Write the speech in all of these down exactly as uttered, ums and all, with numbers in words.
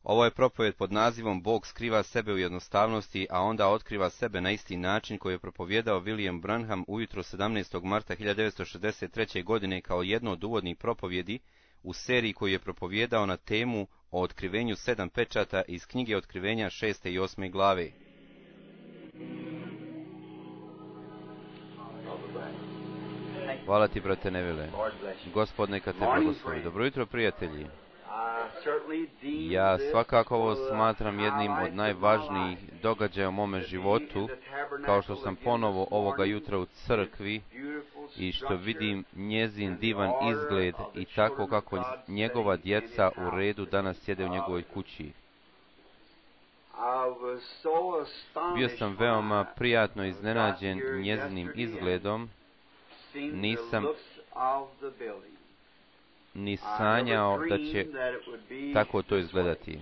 Ovo je propovjed pod nazivom Bog skriva sebe u jednostavnosti, a onda otkriva sebe na isti način koji je propovjedao William Branham ujutro sedamnaestog marta hiljadu devetsto šezdeset treće. godine kao jedno od uvodnih propovjedi u seriji koju je propovjedao na temu o otkrivenju sedam pečata iz knjige Otkrivenja šeste i osme glave. Hvala ti, brate Neville. Gospod neka te blagoslovi. Dobro jutro, prijatelji. Ja svakako ovo smatram jednim od najvažnijih događaja u mome životu, kao što sam ponovo ovoga jutra u crkvi i što vidim njezin divan izgled i tako kako njegova djeca u redu danas sjede u njegovoj kući. Bio sam veoma prijatno iznenađen njezinim izgledom. Nisam ni sanjao da će tako to izgledati.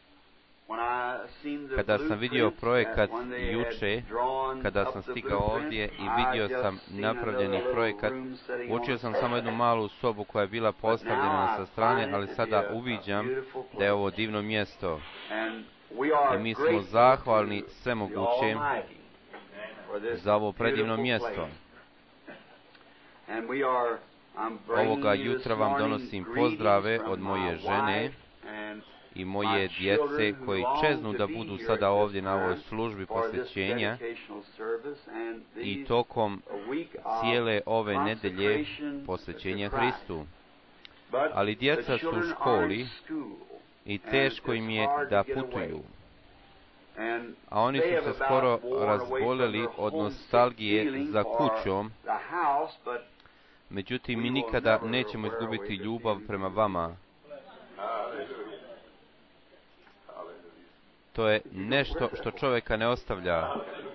Kada sam vidio projekat juče, kada sam stigao ovdje i vidio sam napravljeni projekat, uočio sam samo jednu malu sobu koja je bila postavljena sa strane, ali sada uviđam da je ovo divno mjesto. I mi smo zahvalni svemogućem za ovo predivno mjesto. Ovoga jutra vam donosim pozdrave od moje žene i moje djece koji čeznu da budu sada ovdje na ovoj službi posvećenja i tokom cijele ove nedelje posvećenja Hristu. Ali djeca su u školi i teško im je da putuju. A oni su se skoro razboljeli od nostalgije za kućom. Međutim, mi nikada nećemo izgubiti ljubav prema vama. To je nešto što čovjeka ne ostavlja.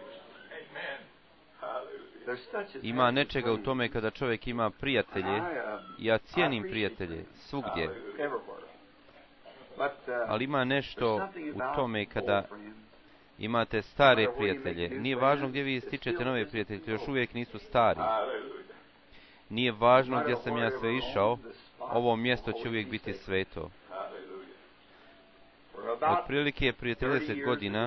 Ima nečega u tome kada čovjek ima prijatelje. Ja cijenim prijatelje svugdje. Ali ima nešto u tome kada imate stare prijatelje. Nije važno gdje vi stičete nove prijatelje, još uvijek nisu stari. Nije važno gdje sam ja sve išao, ovo mjesto će uvijek biti sveto. Otprilike je prije trideset godina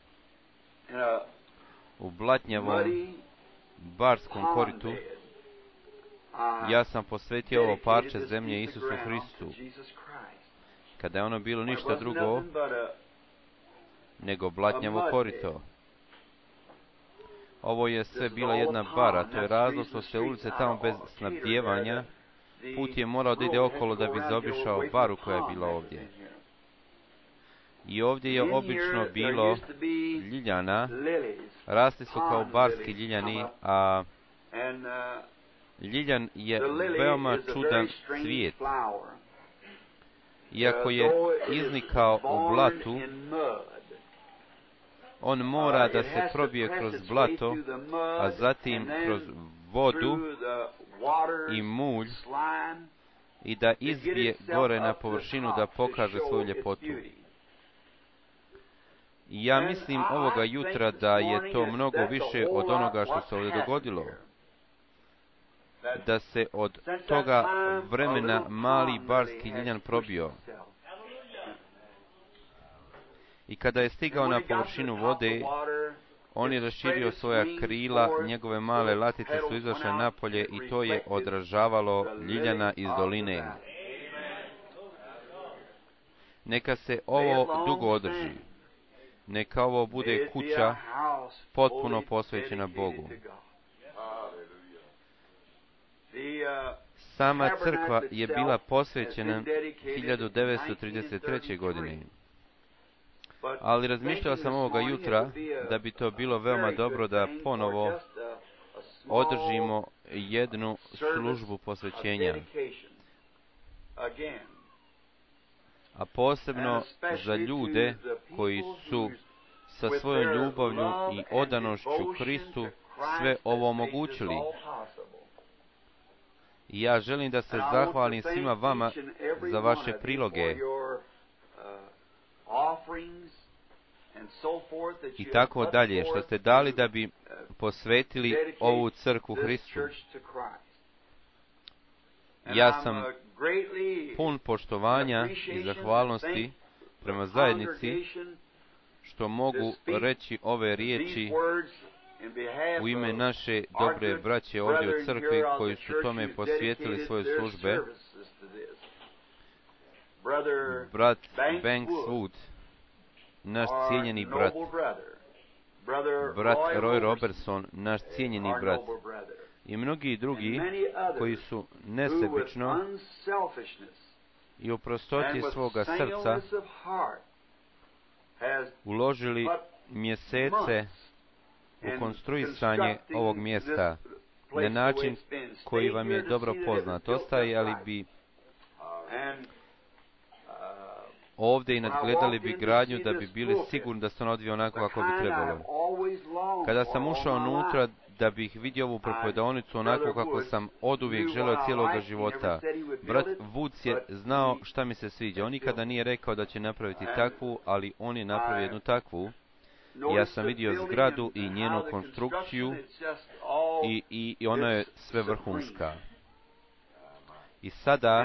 u blatnjavom barskom koritu ja sam posvetio ovo parče zemlje Isusu Hristu, kada je ono bilo ništa drugo nego blatnjavo korito. Ovo je sve bila jedna bara, to je razlog što se ulice tamo bez snabdijevanja, put je morao da ide okolo da bi zaobišao baru koja je bila ovdje. I ovdje je obično bilo ljiljana, rasli su kao barski ljiljani, a ljiljan je veoma čudan cvijet. Iako je iznikao u blatu, on mora da se probije kroz blato, a zatim kroz vodu i mulj i da izbije gore na površinu da pokaže svoju ljepotu. I ja mislim ovoga jutra da je to mnogo više od onoga što se ovdje dogodilo. Da se od toga vremena mali barski ljiljan probio. I kada je stigao na površinu vode, on je raširio svoja krila, njegove male latice su izašle napolje i to je odražavalo ljiljana iz doline. Neka se ovo dugo održi. Neka ovo bude kuća potpuno posvećena Bogu. Sama crkva je bila posvećena hiljadu devetsto trideset treće. godine. Ali razmišljao sam ovoga jutra da bi to bilo veoma dobro da ponovo održimo jednu službu posvećenja. A posebno za ljude koji su sa svojom ljubavlju i odanošću Hristu sve ovo omogućili. I ja želim da se zahvalim svima vama za vaše priloge i tako dalje, što ste dali da bi posvetili ovu crkvu Hristu. Ja sam pun poštovanja i zahvalnosti prema zajednici što mogu reći ove riječi u ime naše dobre braće ovdje u crkvi koji su tome posvijetili svoje službe. Brat Banks Wood, naš cijenjeni brat. Brat Roy Robertson, naš cijenjeni brat. I mnogi drugi koji su nesebično i u prostoti svoga srca uložili mjesece u konstruisanje ovog mjesta na način koji vam je dobro poznat. Ostaje, ali bi ovdje i nadgledali bi gradnju da bi bili sigurni da se on odvija onako kako bi trebalo. Kada sam ušao unutra da bih vidio ovu propovedonicu onako kako sam oduvijek želeo cijeloga života, brat Woods je znao šta mi se sviđa. On nikada nije rekao da će napraviti takvu, ali on je napravio jednu takvu. Ja sam vidio zgradu i njenu konstrukciju i, i, i ona je sve vrhunska. I sada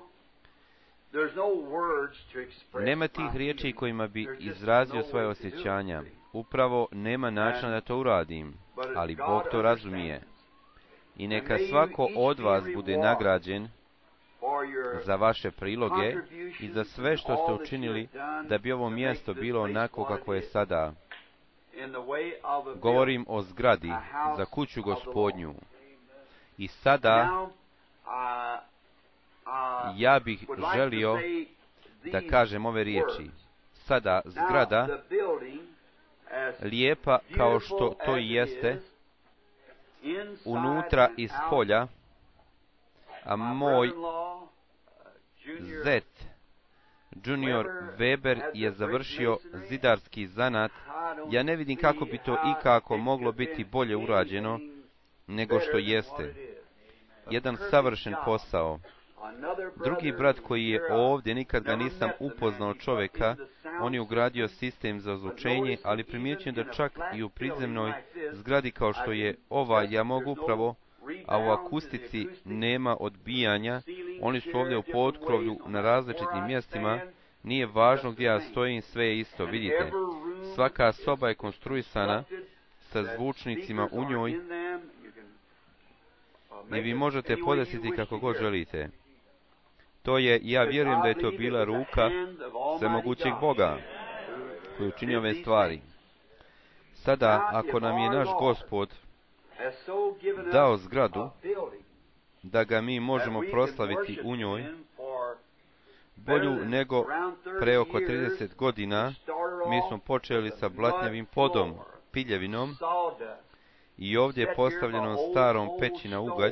nema tih riječi kojima bi izrazio svoje osjećanja. Upravo nema načina da to uradim, ali Bog to razumije. I neka svako od vas bude nagrađen za vaše priloge i za sve što ste učinili da bi ovo mjesto bilo onako kako je sada. Govorim o zgradi za kuću Gospodnju. I sada ja bih želio da kažem ove riječi. Sada zgrada, lijepa kao što to i jeste, unutra iz polja, a moj zet, Junior Weber, je završio zidarski zanat. Ja ne vidim kako bi to ikako moglo biti bolje urađeno nego što jeste. Jedan savršen posao. Drugi brat koji je ovdje, nikad ga nisam upoznao čovjeka, on je ugradio sistem za ozvučenje, ali primjećujem da čak i u prizemnoj zgradi kao što je ova, ja mogu upravo, a u akustici nema odbijanja. Oni su ovdje u potkrovlju na različitim mjestima. Nije važno gdje ja stojim, sve je isto. Vidite, svaka soba je konstruisana sa zvučnicima u njoj i vi možete podesiti kako god želite. To je, ja vjerujem da je to bila ruka svemogućeg Boga koji učini ove stvari. Sada, ako nam je naš Gospod dao zgradu da ga mi možemo proslaviti u njoj, bolju nego pre oko trideset godina, mi smo počeli sa blatnjavim podom, piljevinom, i ovdje je postavljeno starom peći na ugalj.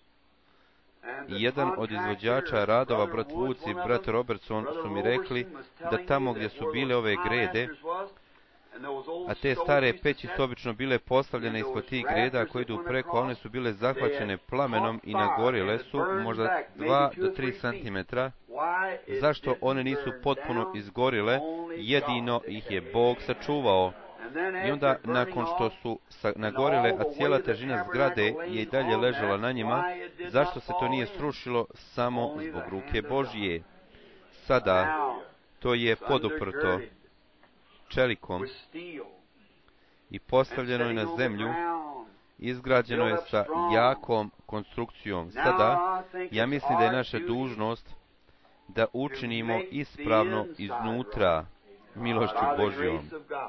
I jedan od izvođača radova, brat Woods i brat Robertson, su mi rekli da tamo gdje su bile ove grede, a te stare peći su obično bile postavljene ispod tih greda koje idu preko, one su bile zahvaćene plamenom i nagorile su možda dva do tri centimetra. Zašto one nisu potpuno izgorile? Jedino ih je Bog sačuvao. I onda, nakon što su nagorile, a cijela težina zgrade je i dalje ležala na njima, zašto se to nije srušilo? Samo zbog ruke Božije. Sada to je poduprto čelikom i postavljeno je na zemlju, izgrađeno je sa jakom konstrukcijom. Sada, ja mislim da je naša dužnost da učinimo ispravno iznutra milošću Božjom.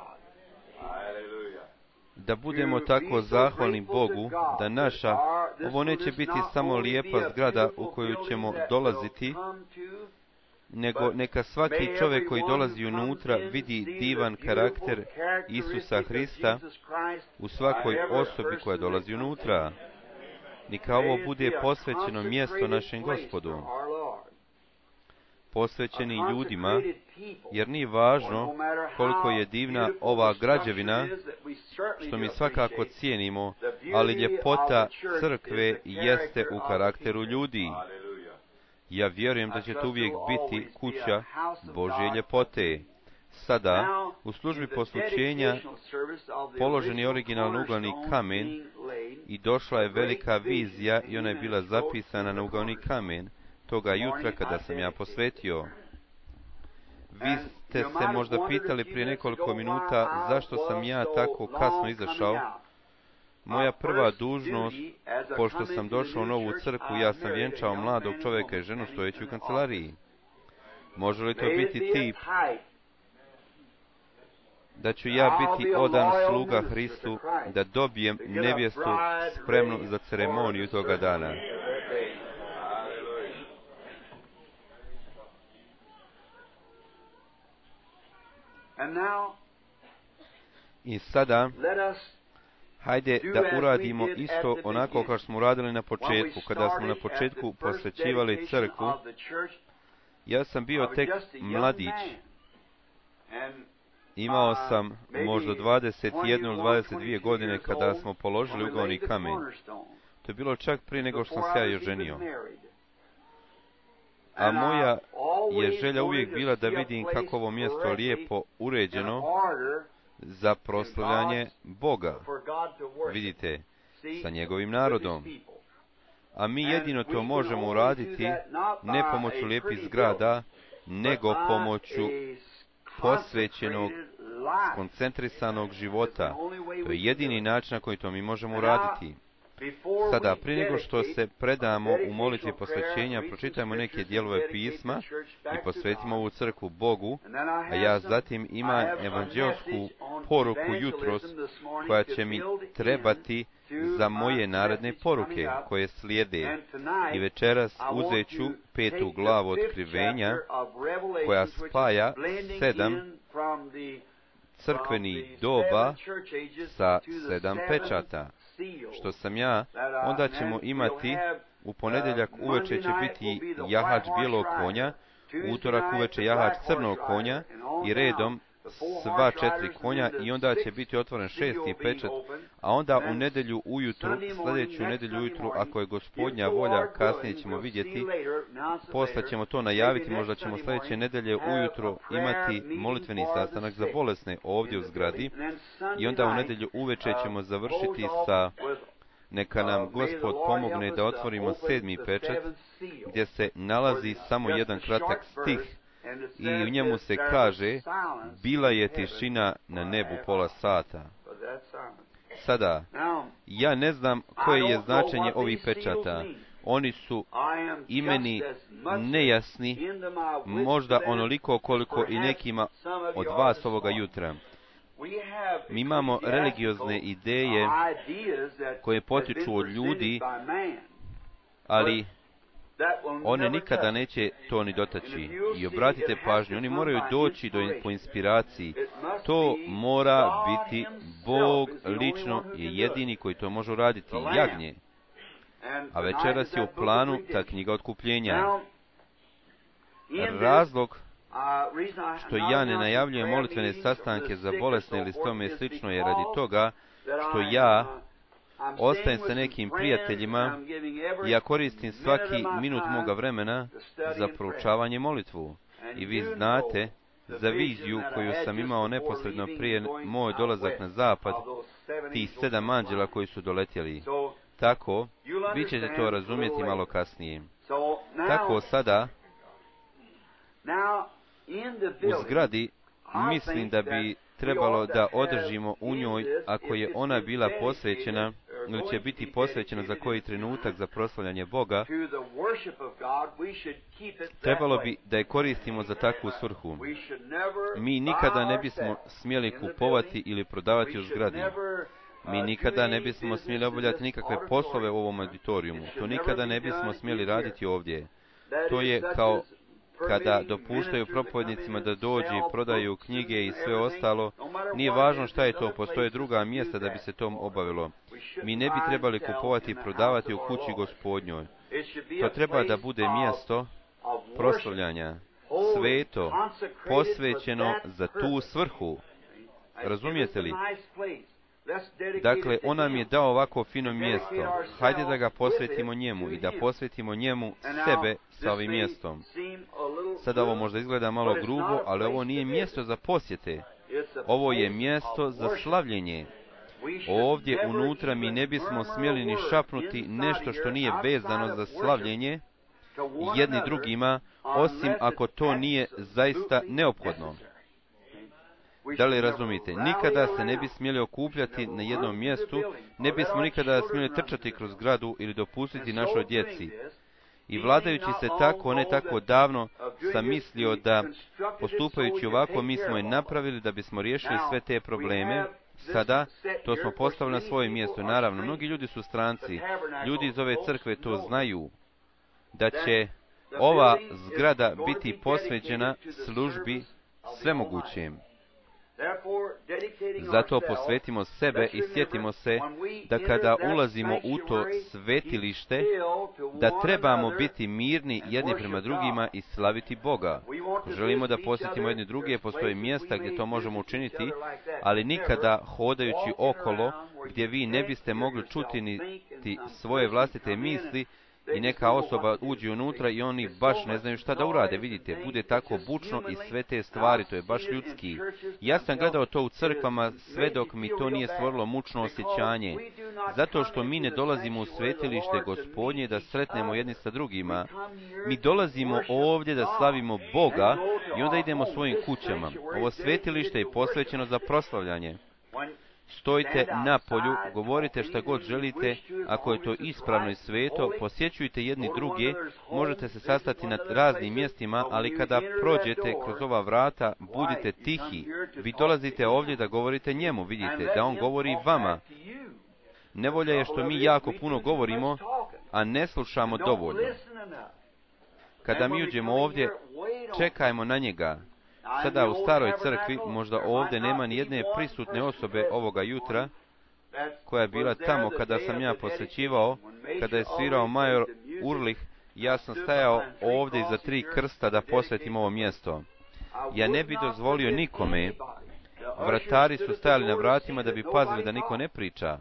Da budemo tako zahvalni Bogu da naša, ovo neće biti samo lijepa zgrada u koju ćemo dolaziti, nego neka svaki čovjek koji dolazi unutra vidi divan karakter Isusa Hrista u svakoj osobi koja dolazi unutra. Neka ovo bude posvećeno mjesto našem Gospodu. Posvećeni ljudima, jer nije važno koliko je divna ova građevina, što mi svakako cijenimo, ali ljepota crkve jeste u karakteru ljudi. Ja vjerujem da će to uvijek biti kuća Božje ljepote. Sada, u službi poslućenja, položen je originalni ugalni kamen i došla je velika vizija i ona je bila zapisana na ugalni kamen toga jutra kada sam ja posvetio. Vi ste se možda pitali prije nekoliko minuta zašto sam ja tako kasno izašao. Moja prva dužnost, pošto sam došao u novu crkvu, ja sam vjenčao mladog čovjeka i ženu stojeći u kancelariji. Može li to biti tip da ću ja biti odan sluga Hristu, da dobijem nevjestu spremnu za ceremoniju toga dana? I sada, hajde da uradimo isto onako kao smo uradili na početku. Kada smo na početku posvećivali crkvu, ja sam bio tek mladić. Imao sam možda dvadeset jednu ili dvadeset dvije godine kada smo položili ugaoni kamen. To je bilo čak prije nego što sam se ja oženio. A moja je želja uvijek bila da vidim kako ovo mjesto lijepo uređeno za proslavljanje Boga, vidite, sa njegovim narodom. A mi jedino to možemo uraditi ne pomoću lijepih zgrada, nego pomoću posvećenog, skoncentrisanog života. To je jedini način na koji to mi možemo uraditi. Sada, prije nego što se predamo u molitvi posvećenja, pročitajmo neke dijelove pisma i posvetimo ovu crkvu Bogu, a ja zatim imam evanđelsku poruku jutros koja će mi trebati za moje naredne poruke koje slijede. I večeras uzet ću petu glavu otkrivenja koja spaja sedam crkvenih doba sa sedam pečata. Što sam ja, onda ćemo imati, u ponedjeljak uveče će biti jahač bijelog konja, u utorak uveče jahač crnog konja i redom sva četiri konja i onda će biti otvoren šesti pečat, a onda u nedjelju ujutru, sljedeću nedjelju ujutru, ako je Gospodnja volja, kasnije ćemo vidjeti, posle ćemo to najaviti, možda ćemo sljedeće nedjelje ujutro imati molitveni sastanak za bolesne ovdje u zgradi i onda u nedjelju uveče ćemo završiti sa neka nam Gospod pomogne da otvorimo sedmi pečat, gdje se nalazi samo jedan kratak stih i u njemu se kaže: bila je tišina na nebu pola sata. Sada, ja ne znam koje je značenje ovih pečata. Oni su imeni nejasni, možda onoliko koliko i nekima od vas ovoga jutra. Mi imamo religiozne ideje koje potiču od ljudi, ali one nikada neće to ni dotaći. I obratite pažnju, oni moraju doći do, po inspiraciji. To mora biti Bog lično je jedini koji to može uraditi, jagnje. A večeras je u planu ta knjiga otkupljenja. Razlog što ja ne najavljujem molitvene sastanke za bolesne ili tome slično je radi toga što ja ostajem sa nekim prijateljima i ja koristim svaki minut moga vremena za proučavanje molitvu. I vi znate za viziju koju sam imao neposredno prije moj dolazak na zapad, tih sedam anđela koji su doletjeli. Tako, vi ćete to razumjeti malo kasnije. Tako sada, u zgradi, mislim da bi trebalo da održimo u njoj, ako je ona bila posvećena, ili će biti posvećena za koji trenutak za proslavljanje Boga, trebalo bi da je koristimo za takvu svrhu. Mi nikada ne bismo smjeli kupovati ili prodavati u zgradi. Mi nikada ne bismo smjeli obavljati nikakve poslove u ovom auditorijumu. To nikada ne bismo smjeli raditi ovdje. To je kao kada dopuštaju propovednicima da dođe i prodaju knjige i sve ostalo. Nije važno šta je to, postoje druga mjesta da bi se to obavilo. Mi ne bi trebali kupovati i prodavati u kući Gospodnjoj. To treba da bude mjesto proslavljanja, sveto, posvećeno za tu svrhu. Razumijete li? Dakle, on nam je dao ovako fino mjesto. Hajde da ga posvetimo njemu i da posvetimo njemu sebe sa ovim mjestom. Sada ovo možda izgleda malo grubo, ali ovo nije mjesto za posjete. Ovo je mjesto za slavljenje. Ovdje unutra mi ne bismo smjeli ni šapnuti nešto što nije vezano za slavljenje jedni drugima, osim ako to nije zaista neophodno. Da li razumite? Nikada se ne bi smjeli okupljati na jednom mjestu, ne bismo nikada smjeli trčati kroz zgradu ili dopustiti našoj djeci. I vladajući se tako, ne tako davno, sam mislio da, postupajući ovako, mi smo je napravili da bismo riješili sve te probleme. Sada, to smo postavili na svoje mjesto. Naravno, mnogi ljudi su stranci. Ljudi iz ove crkve to znaju, da će ova zgrada biti posvećena službi svemogućem. Zato posvetimo sebe i sjetimo se da kada ulazimo u to svetilište, da trebamo biti mirni jedni prema drugima i slaviti Boga. Želimo da posjetimo jedni druge, postoje mjesta gdje to možemo učiniti, ali nikada hodajući okolo, gdje vi ne biste mogli čuti niti svoje vlastite misli, i neka osoba uđe unutra i oni baš ne znaju šta da urade, vidite, bude tako bučno i sve te stvari, to je baš ljudski. Ja sam gledao to u crkvama sve dok mi to nije stvorilo mučno osjećanje, zato što mi ne dolazimo u svetilište Gospodnje da sretnemo jedni sa drugima. Mi dolazimo ovdje da slavimo Boga i onda idemo svojim kućama. Ovo svetilište je posvećeno za proslavljanje. Stojite na polju, govorite šta god želite, ako je to ispravno i sveto, posjećujte jedni druge, možete se sastati na raznim mjestima, ali kada prođete kroz ova vrata, budite tihi. Vi dolazite ovdje da govorite njemu, vidite, da on govori vama. Nevolja je što mi jako puno govorimo, a ne slušamo dovoljno. Kada mi uđemo ovdje, čekajmo na njega. Sada u staroj crkvi, možda ovdje nema ni jedne prisutne osobe ovoga jutra, koja je bila tamo kada sam ja posjećivao, kada je svirao major Urlih, ja sam stajao ovdje iza tri krsta da posvetim ovo mjesto. Ja ne bi dozvolio nikome, vratari su stajali na vratima da bi pazili da niko ne priča.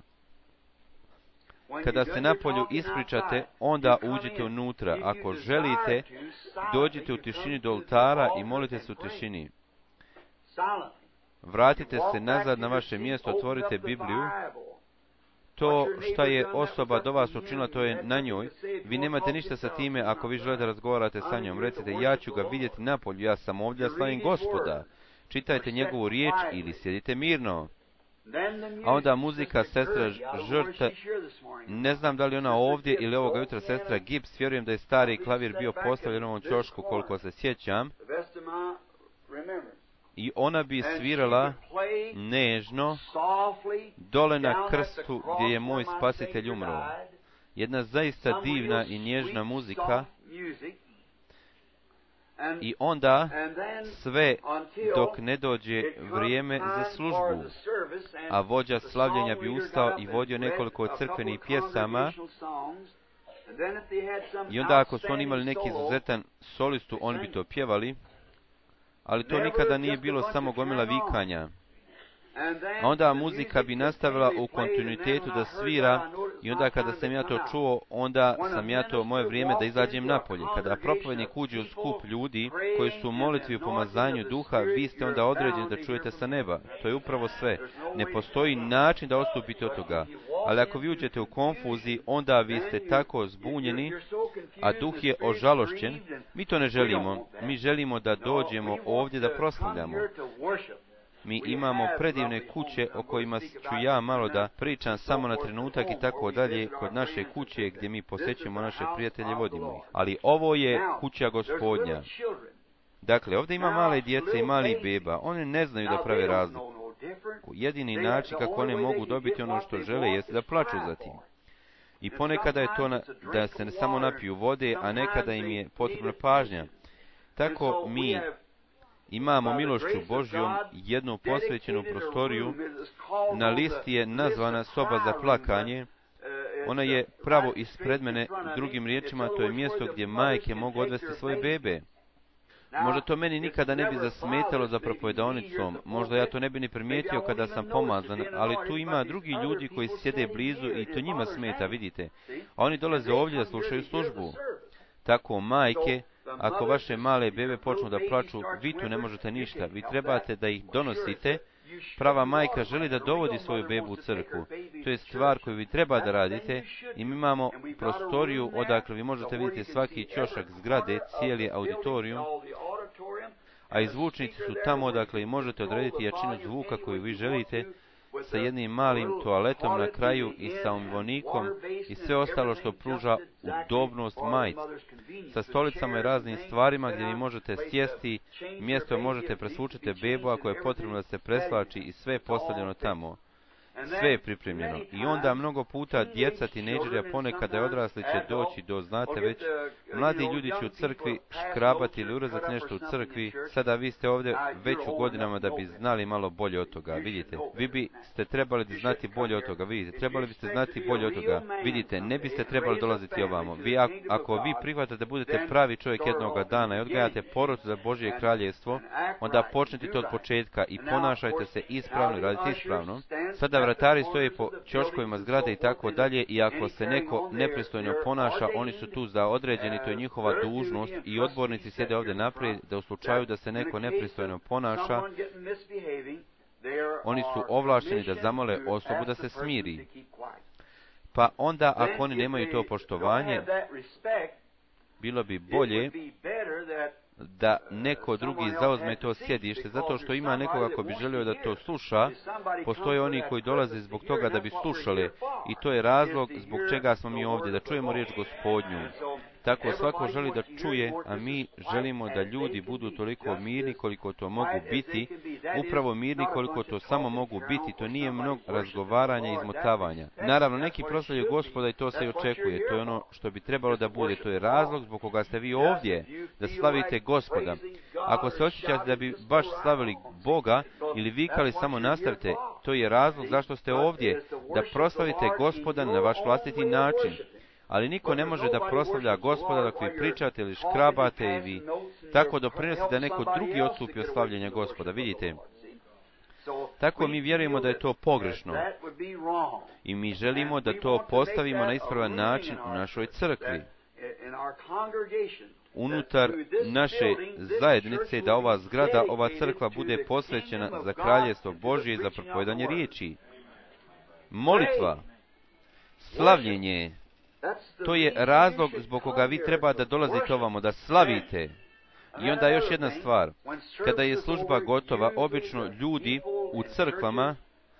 Kada se napolju ispričate, onda uđite unutra. Ako želite, dođite u tišini do oltara i molite se u tišini. Vratite se nazad na vaše mjesto, otvorite Bibliju. To šta je osoba do vas učinila, to je na njoj. Vi nemate ništa sa time ako vi želite razgovarate sa njom. Recite, ja ću ga vidjeti napolju, ja sam ovdje, ja slavim Gospoda. Čitajte njegovu riječ ili sjedite mirno. A onda muzika sestra Žrte, ne znam da li ona ovdje ili ovoga jutra sestra Gibbs, vjerujem da je stari klavir bio postavljen u ovom ćošku koliko se sjećam. I ona bi svirala nežno dole na krstu gdje je moj spasitelj umro. Jedna zaista divna i nježna muzika. I onda sve dok ne dođe vrijeme za službu, a vođa slavljenja bi ustao i vodio nekoliko crkvenih pjesama, i onda ako su oni imali neki izuzetan solistu, oni bi to pjevali, ali to nikada nije bilo samo gomila vikanja. A onda muzika bi nastavila u kontinuitetu da svira, i onda kada sam ja to čuo, onda sam ja to moje vrijeme da izađem napolje. Kada propovednik uđe u skup ljudi koji su u molitvi u pomazanju duha, vi ste onda određeni da čujete sa neba. To je upravo sve. Ne postoji način da odstupite od toga. Ali ako vi uđete u konfuziji, onda vi ste tako zbunjeni, a duh je ožalošćen. Mi to ne želimo. Mi želimo da dođemo ovdje da proslavljamo. Mi imamo predivne kuće o kojima ću ja malo da pričam samo na trenutak i tako dalje, kod naše kuće gdje mi posjećujemo naše prijatelje, vodimo ih. Ali ovo je kuća Gospodnja. Dakle, ovdje ima male djece i mali beba. Oni ne znaju da prave razliku. Jedini način kako one mogu dobiti ono što žele jeste da plaču za tim. I ponekada je to na, da se ne samo napiju vode, a nekada im je potrebna pažnja. Tako mi imamo milošću Božjom jednu posvećenu prostoriju, na listi je nazvana soba za plakanje. Ona je pravo ispred mene, drugim riječima to je mjesto gdje majke mogu odvesti svoje bebe. Možda to meni nikada ne bi zasmetalo za propovedaonicom, možda ja to ne bi ni primijetio kada sam pomazan, ali tu ima drugi ljudi koji sjede blizu i to njima smeta, vidite. A oni dolaze ovdje da slušaju službu. Tako majke, ako vaše male bebe počnu da plaču, vi tu ne možete ništa, vi trebate da ih donosite. Prava majka želi da dovodi svoju bebu u crkvu. To je stvar koju vi treba da radite i mi imamo prostoriju odakle vi možete vidjeti svaki ćošak zgrade, cijeli auditorijum. a i zvučnici su tamo odakle i možete odrediti jačinu zvuka koju vi želite, sa jednim malim toaletom na kraju i sa umivonikom i sve ostalo što pruža udobnost majici, sa stolicama i raznim stvarima gdje vi možete sjesti, mjesto možete presvučiti bebu ako je potrebno da se preslači i sve je postavljeno tamo. Sve je pripremljeno. I onda mnogo puta djeca, tinejdžeri, ponekad je odrasli će doći do, znate već, mladi ljudi će u crkvi škrabati ili urezati nešto u crkvi. Sada vi ste ovdje već u godinama da bi znali malo bolje od toga. Vidite, vi biste trebali znati bolje od toga. Vidite, trebali biste znati bolje od toga. Vidite, ne biste trebali dolaziti ovamo. Vi, ako, ako vi prihvatate da budete pravi čovjek jednoga dana i odgajate porodicu za Božje kraljevstvo, onda počnite to od početka i ponašajte se ispravno i radite ispravno. Sada vratari stoje po ćoškovima zgrade i tako dalje i ako se neko nepristojno ponaša, oni su tu za određeni, to je njihova dužnost i odbornici sjede ovdje naprijed da u slučaju da se neko nepristojno ponaša, oni su ovlašteni da zamole osobu da se smiri. Pa onda ako oni nemaju to poštovanje, bilo bi bolje da neko drugi zauzme to sjedište, zato što ima nekoga ko bi želio da to sluša. Postoje oni koji dolaze zbog toga da bi slušali i to je razlog zbog čega smo mi ovdje, da čujemo riječ Gospodnju. Tako svako želi da čuje, a mi želimo da ljudi budu toliko mirni koliko to mogu biti, upravo mirni koliko to samo mogu biti. To nije mnogo razgovaranja i izmotavanja. Naravno, neki proslavljaju Gospoda i to se i očekuje. To je ono što bi trebalo da bude. To je razlog zbog koga ste vi ovdje, da slavite Gospoda. Ako se osjećate da bi baš slavili Boga ili vikali, samo nastavite. To je razlog zašto ste ovdje, da proslavite Gospoda na vaš vlastiti način. Ali niko ne može da proslavlja Gospoda dok vi pričate ili škrabate i vi tako doprinosite da neko drugi odstupi od slavljenja Gospoda. Vidite? Tako mi vjerujemo da je to pogrešno. I mi želimo da to postavimo na ispravan način u našoj crkvi. Unutar naše zajednice, da ova zgrada, ova crkva bude posvećena za kraljevstvo Božje i za propovedanje riječi. Molitva, slavljenje, to je razlog zbog koga vi treba da dolazite ovamo, da slavite. I onda još jedna stvar. Kada je služba gotova, obično ljudi u crkvama,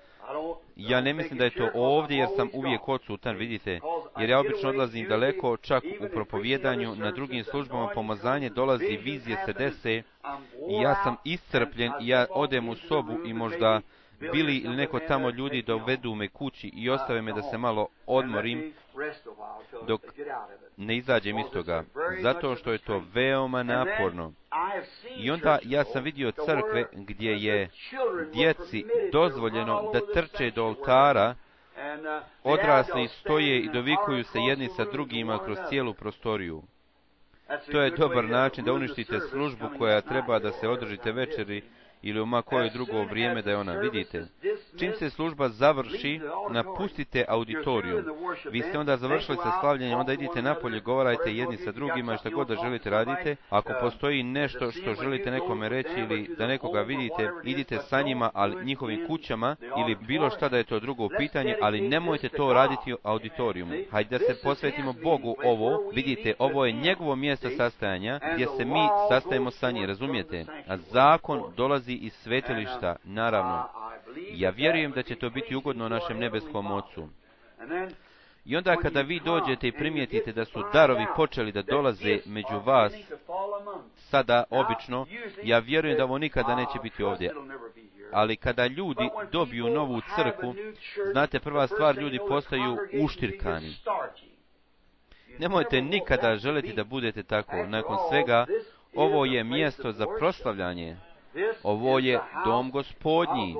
ja ne mislim da je to ovdje jer sam uvijek odsutan, vidite, jer ja obično odlazim daleko, čak u propovjedanju, na drugim službama pomazanje dolazi, vizije se dese i ja sam iscrpljen i ja odem u sobu i možda Bili ili neko tamo ljudi dovedu me kući i ostave me da se malo odmorim dok ne izađem iz toga, zato što je to veoma naporno. I onda ja sam vidio crkve gdje je djeci dozvoljeno da trče do oltara, odrasli stoje i dovikuju se jedni sa drugima kroz cijelu prostoriju. To je dobar način da uništite službu koja treba da se održite večeri ili u ma koje drugo vrijeme da je ona, vidite. Čim se služba završi, napustite auditoriju. Vi ste onda završili sa slavljenjem, onda idite napolje, govarajte jedni sa drugima i što god da želite radite. Ako postoji nešto što želite nekome reći ili da nekoga vidite, idite sa njima, ali njihovim kućama ili bilo šta da je to drugo pitanje, ali nemojte to raditi u auditorijumu. Hajde da se posvetimo Bogu ovo, vidite, ovo je njegovo mjesto sastajanja gdje se mi sastajemo sa njim, razumijete? A zakon dolazi iz svetilišta, naravno. Ja vjerujem da će to biti ugodno našem nebeskom Ocu. I onda kada vi dođete i primijetite da su darovi počeli da dolaze među vas, sada obično, ja vjerujem da ovo nikada neće biti ovdje. Ali kada ljudi dobiju novu crkvu, znate, prva stvar, ljudi postaju uštirkani. Nemojte nikada želiti da budete tako. Nakon svega, ovo je mjesto za proslavljanje. Ovo je dom Gospodnji.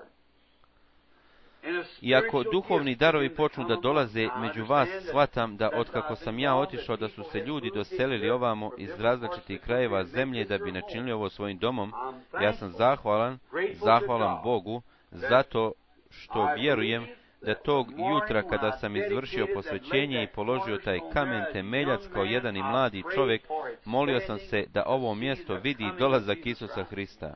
I ako duhovni darovi počnu da dolaze među vas, shvatam da otkako sam ja otišao da su se ljudi doselili ovamo iz različitih krajeva zemlje da bi načinili ovo svojim domom, ja sam zahvalan, zahvalan Bogu, zato što vjerujem da tog jutra kada sam izvršio posvećenje i položio taj kamen temeljac kao jedan i mladi čovjek, molio sam se da ovo mjesto vidi dolazak Isusa Hrista.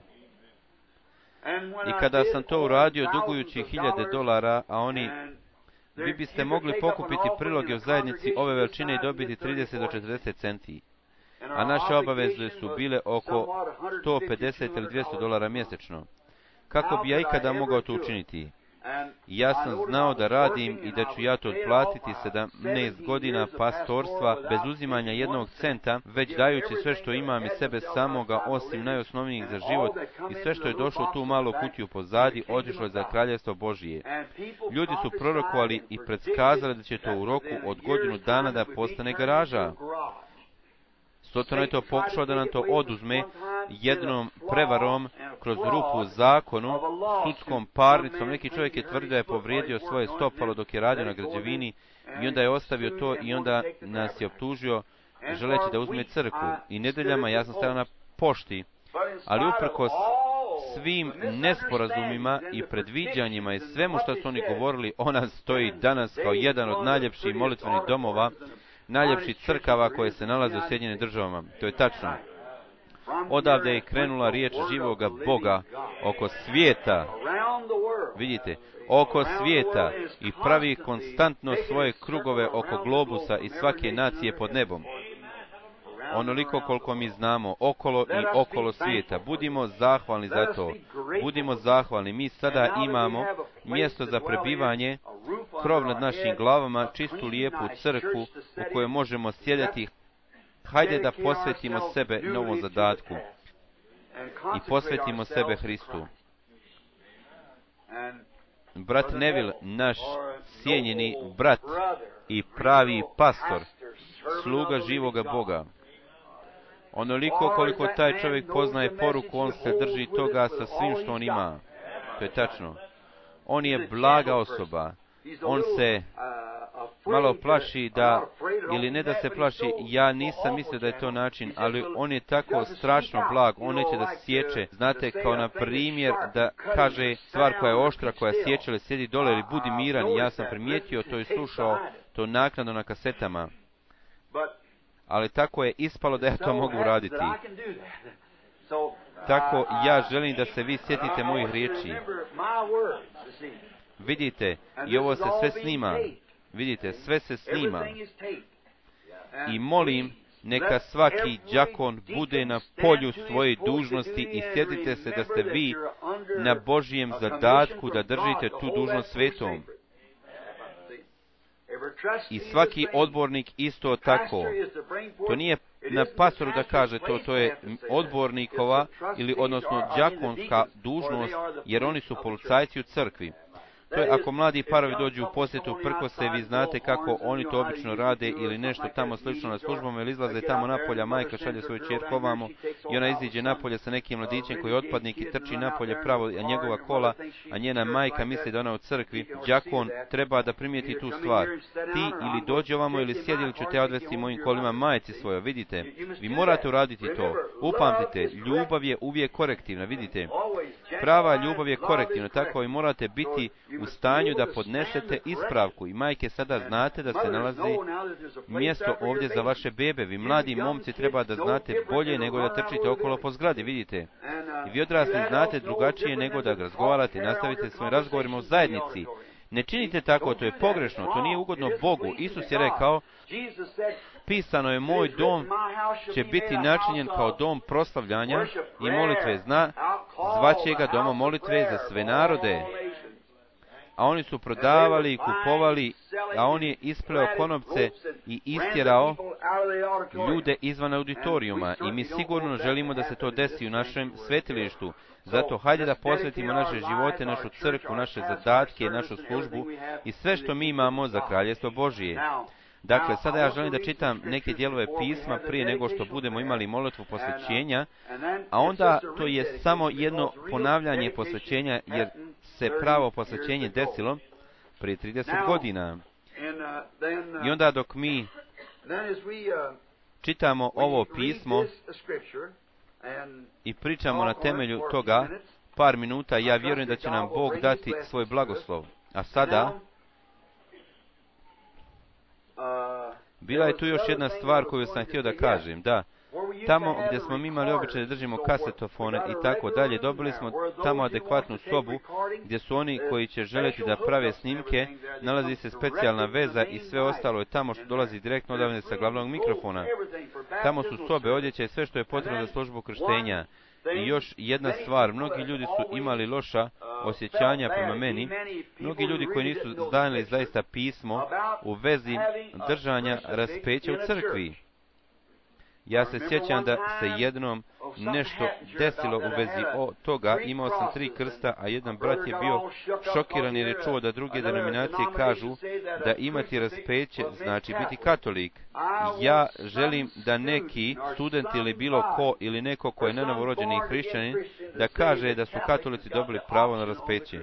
I kada sam to uradio dugujući hiljade dolara, a oni, vi biste mogli pokupiti priloge u zajednici ove veličine i dobiti trideset do četrdeset centi. a naše obaveze su bile oko sto pedeset ili dvjesto dolara mjesečno. Kako bi ja ikada mogao to učiniti? Ja sam znao da radim i da ću ja to otplatiti sedamnaest godina pastorstva bez uzimanja jednog centa, već dajući sve što imam i sebe samoga, osim najosnovnijih za život, i sve što je došlo u tu malu kutiju pozadi, otišlo je za kraljevstvo Božije. Ljudi su prorokovali i predskazali da će to u roku od godinu dana da postane garaža. Sotona je to pokušao da nam to oduzme jednom prevarom kroz rupu u zakonu, sudskom parnicom. Neki čovjek je tvrdio da je povrijedio svoje stopalo dok je radio na građevini i onda je ostavio to i onda nas je optužio želeći da uzme crkvu. I nedeljama ja sam stajao na pošti, ali uprkos svim nesporazumima i predviđanjima i svemu što su oni govorili, ona stoji danas kao jedan od najljepših molitvenih domova, najljepših crkava koje se nalaze u Sjedinjenim Državama. To je tačno. Odavde je krenula riječ živoga Boga oko svijeta. Vidite, oko svijeta, i pravi konstantno svoje krugove oko globusa i svake nacije pod nebom. Onoliko koliko mi znamo, okolo i okolo svijeta. Budimo zahvalni za to. Budimo zahvalni. Mi sada imamo mjesto za prebivanje, krov nad našim glavama, čistu lijepu crkvu u kojoj možemo sjediti. Hajde da posvetimo sebe novom zadatku i posvetimo sebe Hristu. Brat Neville, naš cijenjeni brat i pravi pastor, sluga živoga Boga. Onoliko koliko taj čovjek poznaje poruku, on se drži toga sa svim što on ima. To je tačno. On je blaga osoba. On se malo plaši da, ili ne da se plaši, ja nisam mislio da je to način, ali on je tako strašno blag, on neće da sječe. Znate, kao na primjer da kaže stvar koja je oštra, koja sječe, ili sjedi dole, ili budi miran. Ja sam primijetio to i slušao to naknadno na kasetama. Ali tako je ispalo da ja to mogu uraditi. Tako ja želim da se vi sjetite mojih riječi. Vidite, i ovo se sve snima. Vidite, sve se snima. I molim, neka svaki đakon bude na polju svoje dužnosti i sjetite se da ste vi na Božijem zadatku da držite tu dužnost svetom. I svaki odbornik isto tako. To nije na pastoru da kaže to, to je odbornikova ili odnosno đakonska dužnost, jer oni su policajci u crkvi. To je ako mladi parovi dođu u posjetu prkose, vi znate kako oni to obično rade ili nešto tamo slično na službama, ili izlaze tamo napolja, majka šalje svoju ćerku ovamo i ona iziđe napolje sa nekim mladićem koji je otpadnik i trči napolje pravo, a njegova kola, a njena majka misli da ona u crkvi. Đakon treba da primijeti tu stvar. Ti ili dođi ovamo ili sjedi ili ću te odvesti mojim kolima majci svojoj. Vidite, vi morate uraditi to. Upamtite, ljubav je uvijek korektivna, vidite. Prava ljubav je korektivna, tako i morate biti u stanju da podnesete ispravku. I majke, sada znate da se nalazi mjesto ovdje za vaše bebe. Vi mladi momci treba da znate bolje nego da trčite okolo po zgradi, vidite. I vi odrasli znate drugačije nego da razgovarate i nastavite svojim razgovorima u zajednici. Ne činite tako, to je pogrešno, to nije ugodno Bogu. Isus je rekao, pisano je, moj dom će biti načinjen kao dom proslavljanja i molitve. Zna, zvaće ga doma molitve za sve narode. A oni su prodavali i kupovali, a on je ispleo konopce i istjerao ljude izvan auditorijuma. I mi sigurno želimo da se to desi u našem svetilištu. Zato hajde da posvetimo naše živote, našu crkvu, naše zadatke, našu službu i sve što mi imamo za Kraljevstvo Božije. Dakle, sada ja želim da čitam neke dijelove pisma prije nego što budemo imali molitvu posvećenja, a onda to je samo jedno ponavljanje posvećenja, jer se pravo posvećenje desilo prije trideset godina. I onda dok mi čitamo ovo pismo i pričamo na temelju toga par minuta, ja vjerujem da će nam Bog dati svoj blagoslov. A sada, bila je tu još jedna stvar koju sam htio da kažem. Da, Tamo gdje smo mi imali običaj da držimo kasetofone i tako dalje, dobili smo tamo adekvatnu sobu gdje su oni koji će željeti da prave snimke, nalazi se specijalna veza i sve ostalo je tamo što dolazi direktno odavde sa glavnog mikrofona. Tamo su sobe, odjeća i sve što je potrebno za službu krštenja. I još jedna stvar, mnogi ljudi su imali loša osjećanja prema meni, mnogi ljudi koji nisu znali zaista pismo u vezi držanja raspeća u crkvi. Ja se sjećam da se jednom nešto desilo u vezi o toga, imao sam tri krsta, a jedan brat je bio šokiran jer je čuo da druge denominacije kažu da imati raspeće znači biti katolik. Ja želim da neki student ili bilo ko ili neko ko je nenovorođeni hrišćanin da kaže da su katolici dobili pravo na raspeće.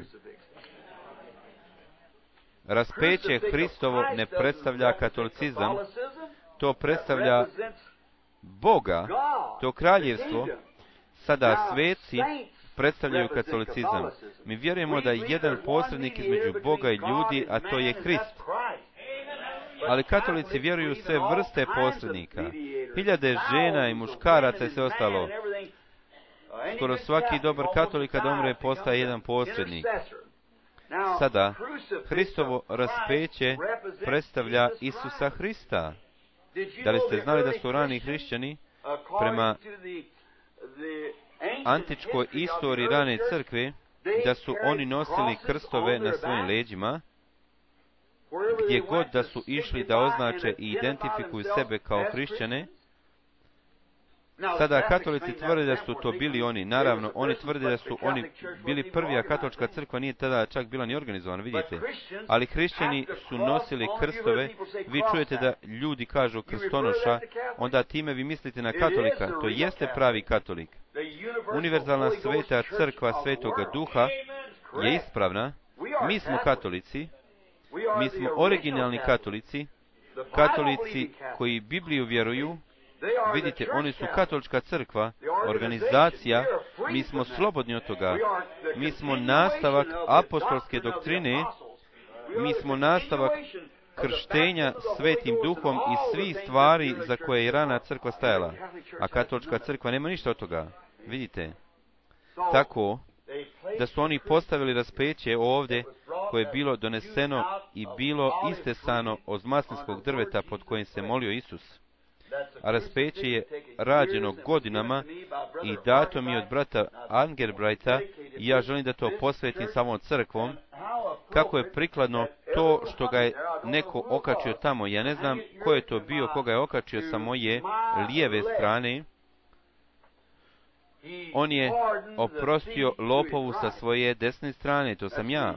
Raspeće Hristovo ne predstavlja katolicizam, to predstavlja Boga, to kraljevstvo. Sada sveci predstavljaju katolicizam. Mi vjerujemo da je jedan posrednik između Boga i ljudi, a to je Hrist. Ali katolici vjeruju sve vrste posrednika. Hiljade žena i muškaraca i sve ostalo. Skoro svaki dobar katolik kad umre postaje jedan posrednik. Sada, Hristovo raspeće predstavlja Isusa Hrista. Da li ste znali da su rani hrišćani prema antičkoj istoriji rane crkve, da su oni nosili krstove na svojim leđima, gdje god da su išli da označe i identifikuju sebe kao hrišćane? Sada katolici tvrde da su to bili oni. Naravno, oni tvrde da su oni bili prvi, a katolička crkva nije tada čak bila ni organizovana, vidite. Ali hrišćani su nosili krstove. Vi čujete da ljudi kažu krstonoša, onda time vi mislite na katolika. To jeste pravi katolik. Univerzalna sveta crkva Svetoga Duha je ispravna. Mi smo katolici. Mi smo originalni katolici. Katolici koji Bibliju vjeruju. Vidite, oni su katolička crkva, organizacija, mi smo slobodni od toga. Mi smo nastavak apostolske doktrine, mi smo nastavak krštenja Svetim Duhom i svih stvari za koje je rana crkva stajala. A katolička crkva nema ništa od toga. Vidite, tako da su oni postavili raspeće ovdje koje je bilo doneseno i bilo istesano od maslinskog drveta pod kojim se molio Isus. A raspeće je rađeno godinama i dato mi od brata Angerbrighta i ja želim da to posvetim samom crkvom. Kako je prikladno to što ga je neko okačio tamo. Ja ne znam ko je to bio, koga je okačio sa moje lijeve strane. On je oprostio lopovu sa svoje desne strane, to sam ja.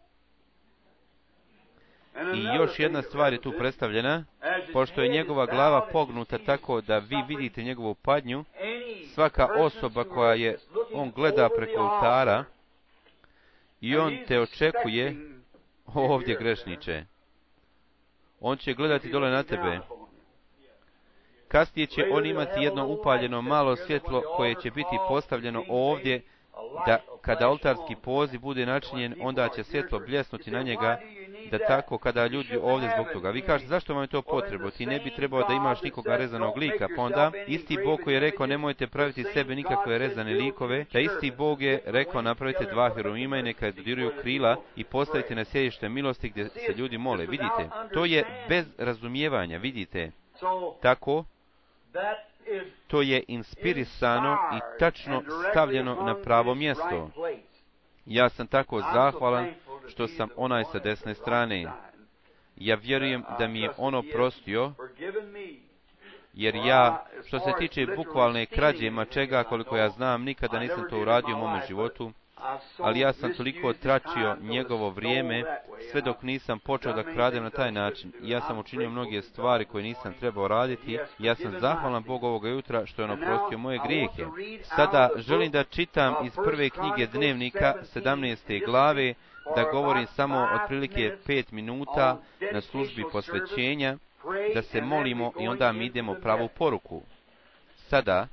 I još jedna stvar je tu predstavljena, pošto je njegova glava pognuta tako da vi vidite njegovu padnju, svaka osoba koja je, on gleda preko oltara i on te očekuje, ovdje grešniče, on će gledati dole na tebe. Kasnije će on imati jedno upaljeno malo svjetlo koje će biti postavljeno ovdje, da kada oltarski poziv bude načinjen, onda će svjetlo bljesnuti na njega, da tako kada ljudi ovdje zbog toga. Vi kažete, zašto vam je to potrebno? Ti ne bi trebao da imaš nikoga rezanog lika. Pa onda, isti Bog koji je rekao, nemojte praviti sebe nikakve rezane likove, da isti Bog je rekao, napravite dva heruvima i neka dodiruju krila i postavite na sjedište milosti gdje se ljudi mole. Vidite, to je bez razumijevanja, vidite. Tako, to je inspirisano i tačno stavljeno na pravo mjesto. Ja sam tako zahvalan što sam onaj sa desne strane. Ja vjerujem da mi je ono prostio, jer ja, što se tiče bukvalne krađe mačega, koliko ja znam, nikada nisam to uradio u mome životu, ali ja sam toliko tračio njegovo vrijeme, sve dok nisam počeo da kradem na taj način. Ja sam učinio mnoge stvari koje nisam trebao raditi. Ja sam zahvalan Bogu ovoga jutra što je on oprostio moje grijehe. Sada želim da čitam iz prve knjige Dnevnika, sedamnaeste glave, da govorim samo otprilike pet minuta na službi posvećenja, da se molimo i onda mi idemo pravu poruku. Sada,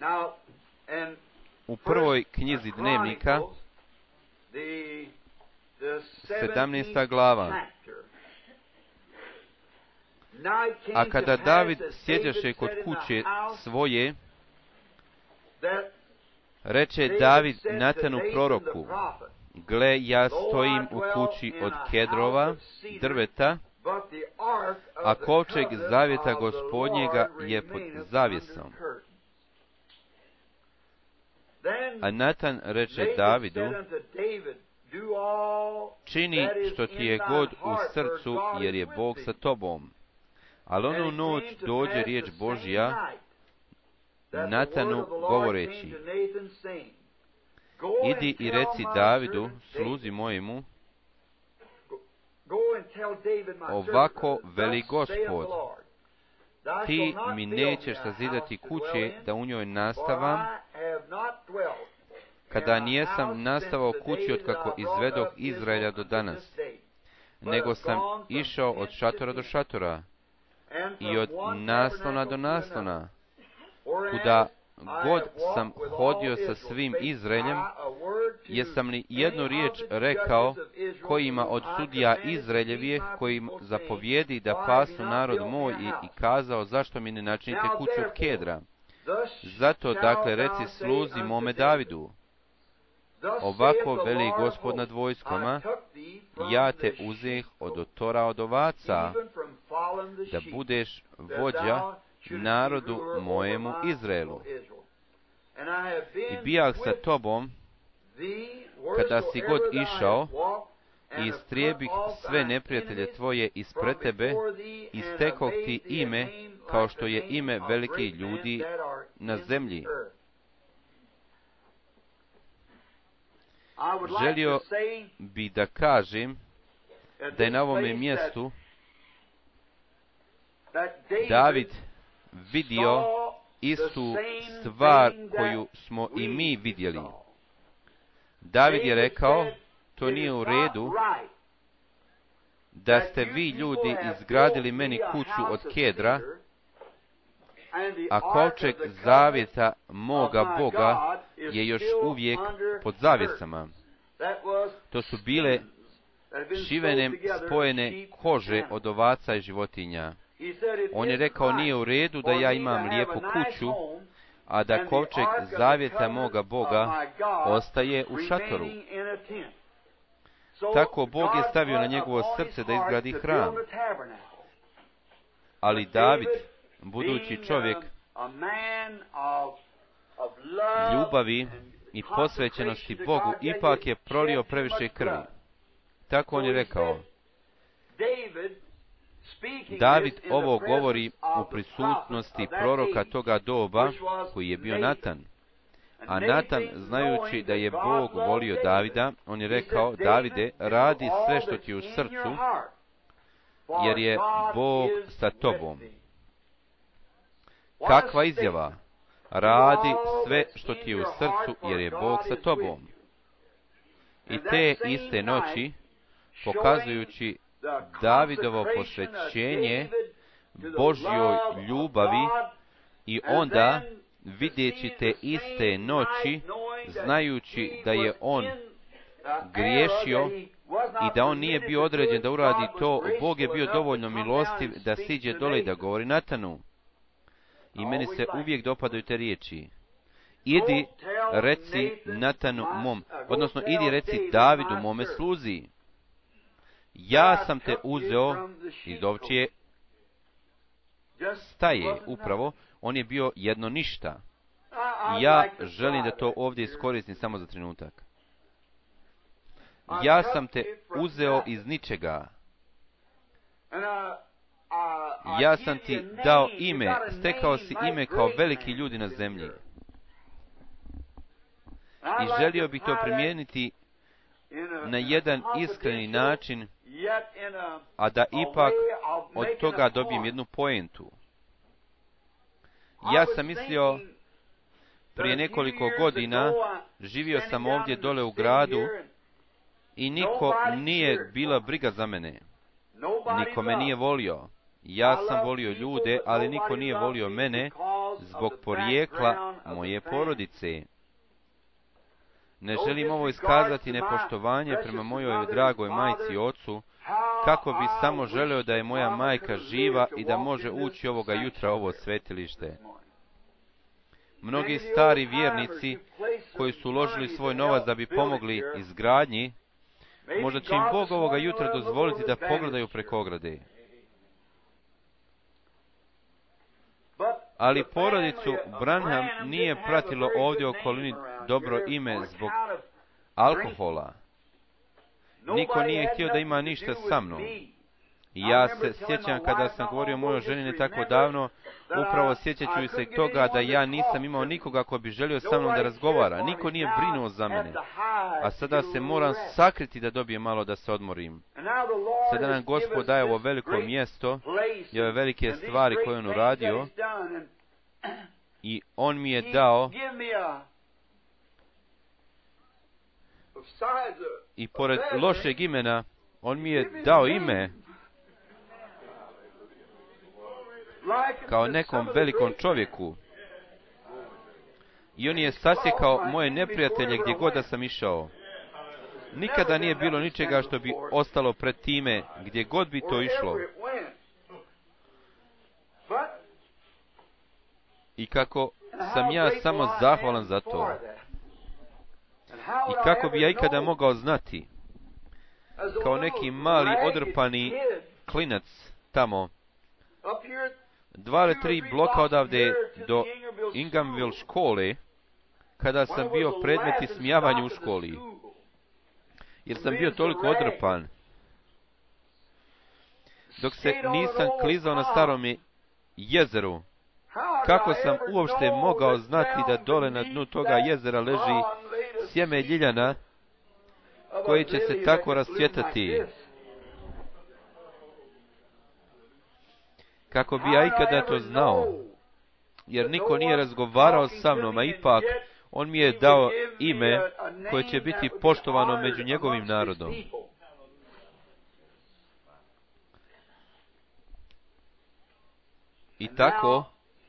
u prvoj knjizi Dnevnika, sedamnaesta glava. A kada David sjeđaše kod kuće svoje, Reče David Natanu proroku, gle, ja stojim u kući od kedrova, drveta, a kovčeg zavjeta Gospodnjega je pod zavjesom. A Natan reče Davidu, čini što ti je god u srcu, jer je Bog sa tobom. Ali onu noć dođe riječ Božja Natanu govoreći, idi i reci Davidu, sluzi mojemu, ovako veli Gospod, ti mi nećeš sazidati kuće da u njoj nastavam, kada nijesam nastavao kući od kako izvedoh Izraelja do danas, nego sam išao od šatora do šatora i od naslona do naslona, kuda god sam hodio sa svim Izraeljem, jesam li jednu riječ rekao kojima od sudija Izraeljevih, kojim zapovjedi da pasu narod moj, i, i kazao, zašto mi ne načinite kuću od kedra? Zato, dakle, reci sluzi mome Davidu, ovako veli Gospod nad vojskama, ja te uzeh od otora od ovaca, da budeš vođa narodu mojemu Izraelu. I bijah sa tobom, kada si god išao, i istrijebih sve neprijatelje tvoje ispred tebe, i stekog ti ime, kao što je ime velikih ljudi na zemlji. Želio bi da kažem da je na ovome mjestu David vidio istu stvar koju smo i mi vidjeli. David je rekao, to nije u redu da ste vi ljudi izgradili meni kuću od kedra, a kovčeg zavjeta moga Boga je još uvijek pod zavjesama. To su bile šivenem spojene kože od ovaca i životinja. On je rekao, nije u redu da ja imam lijepu kuću, a da kovčeg zavjeta moga Boga ostaje u šatoru. Tako Bog je stavio na njegovo srce da izgradi hram. Ali David, budući čovjek ljubavi i posvećenosti Bogu, ipak je prolio previše krvi. Tako on je rekao. David ovo govori u prisutnosti proroka toga doba, koji je bio Natan. A Natan, znajući da je Bog volio Davida, on je rekao, Davide, radi sve što ti je u srcu, jer je Bog sa tobom. Kakva izjava? Radi sve što ti je u srcu, jer je Bog sa tobom. I te iste noći, pokazujući Davidovo posvećenje Božjoj ljubavi, i onda vidjeći te iste noći, znajući da je on griješio i da on nije bio određen da uradi to, Bog je bio dovoljno milostiv da siđe dole i da govori Natanu. I meni se uvijek dopadaju te riječi. Idi, reci Natanu mom, odnosno idi reci Davidu mome sluzi. Ja sam te uzeo iz ovčje staje, upravo, on je bio jedno ništa. Ja želim da to ovdje iskoristim samo za trenutak. Ja sam te uzeo iz ničega. Ja sam ti dao ime, stekao si ime kao veliki ljudi na zemlji. I želio bih to primijeniti na jedan iskreni način, a da ipak od toga dobijem jednu poentu. Ja sam mislio, prije nekoliko godina, živio sam ovdje dole u gradu i niko nije bila briga za mene. Niko me nije volio. Ja sam volio ljude, ali niko nije volio mene zbog porijekla moje porodice. Ne želim ovo iskazati nepoštovanje prema mojoj dragoj majci i ocu, kako bi samo želeo da je moja majka živa i da može ući ovoga jutra u ovo svetilište. mnogi stari vjernici koji su uložili svoj novac da bi pomogli izgradnji, možda će im Bog ovoga jutra dozvoliti da pogledaju preko ograde. Ali porodicu Branham nije pratilo ovdje u okolini dobro ime zbog alkohola. Niko nije htio da ima ništa sa mnom. Ja se sjećam kada sam govorio o mojoj ženi ne tako davno, upravo sjećaću se toga da ja nisam imao nikoga ko bi želio sa mnom da razgovara. Niko nije brinuo za mene. A sada se moram sakriti da dobijem malo da se odmorim. Sada nam Gospod daje ovo veliko mjesto i ove velike stvari koje on uradio i on mi je dao i pored lošeg imena, on mi je dao ime kao nekom velikom čovjeku. I on je sasjekao moje neprijatelje gdje god da sam išao. Nikada nije bilo ničega što bi ostalo pred time, gdje god bi to išlo. I kako sam ja samo zahvalan za to. I kako bi ja ikada mogao znati, kao neki mali odrpani klinac tamo, dva ili tri bloka odavde do Inghamville škole, kada sam bio predmet ismijavanja u školi, jer sam bio toliko odrpan, dok se nisam klizao na starome jezeru. Kako sam uopšte mogao znati da dole na dnu toga jezera leži sjeme ljiljana koji će se tako rascvjetati? Kako bi ja ikada to znao, jer niko nije razgovarao sa mnom, a ipak on mi je dao ime koje će biti poštovano među njegovim narodom. I tako,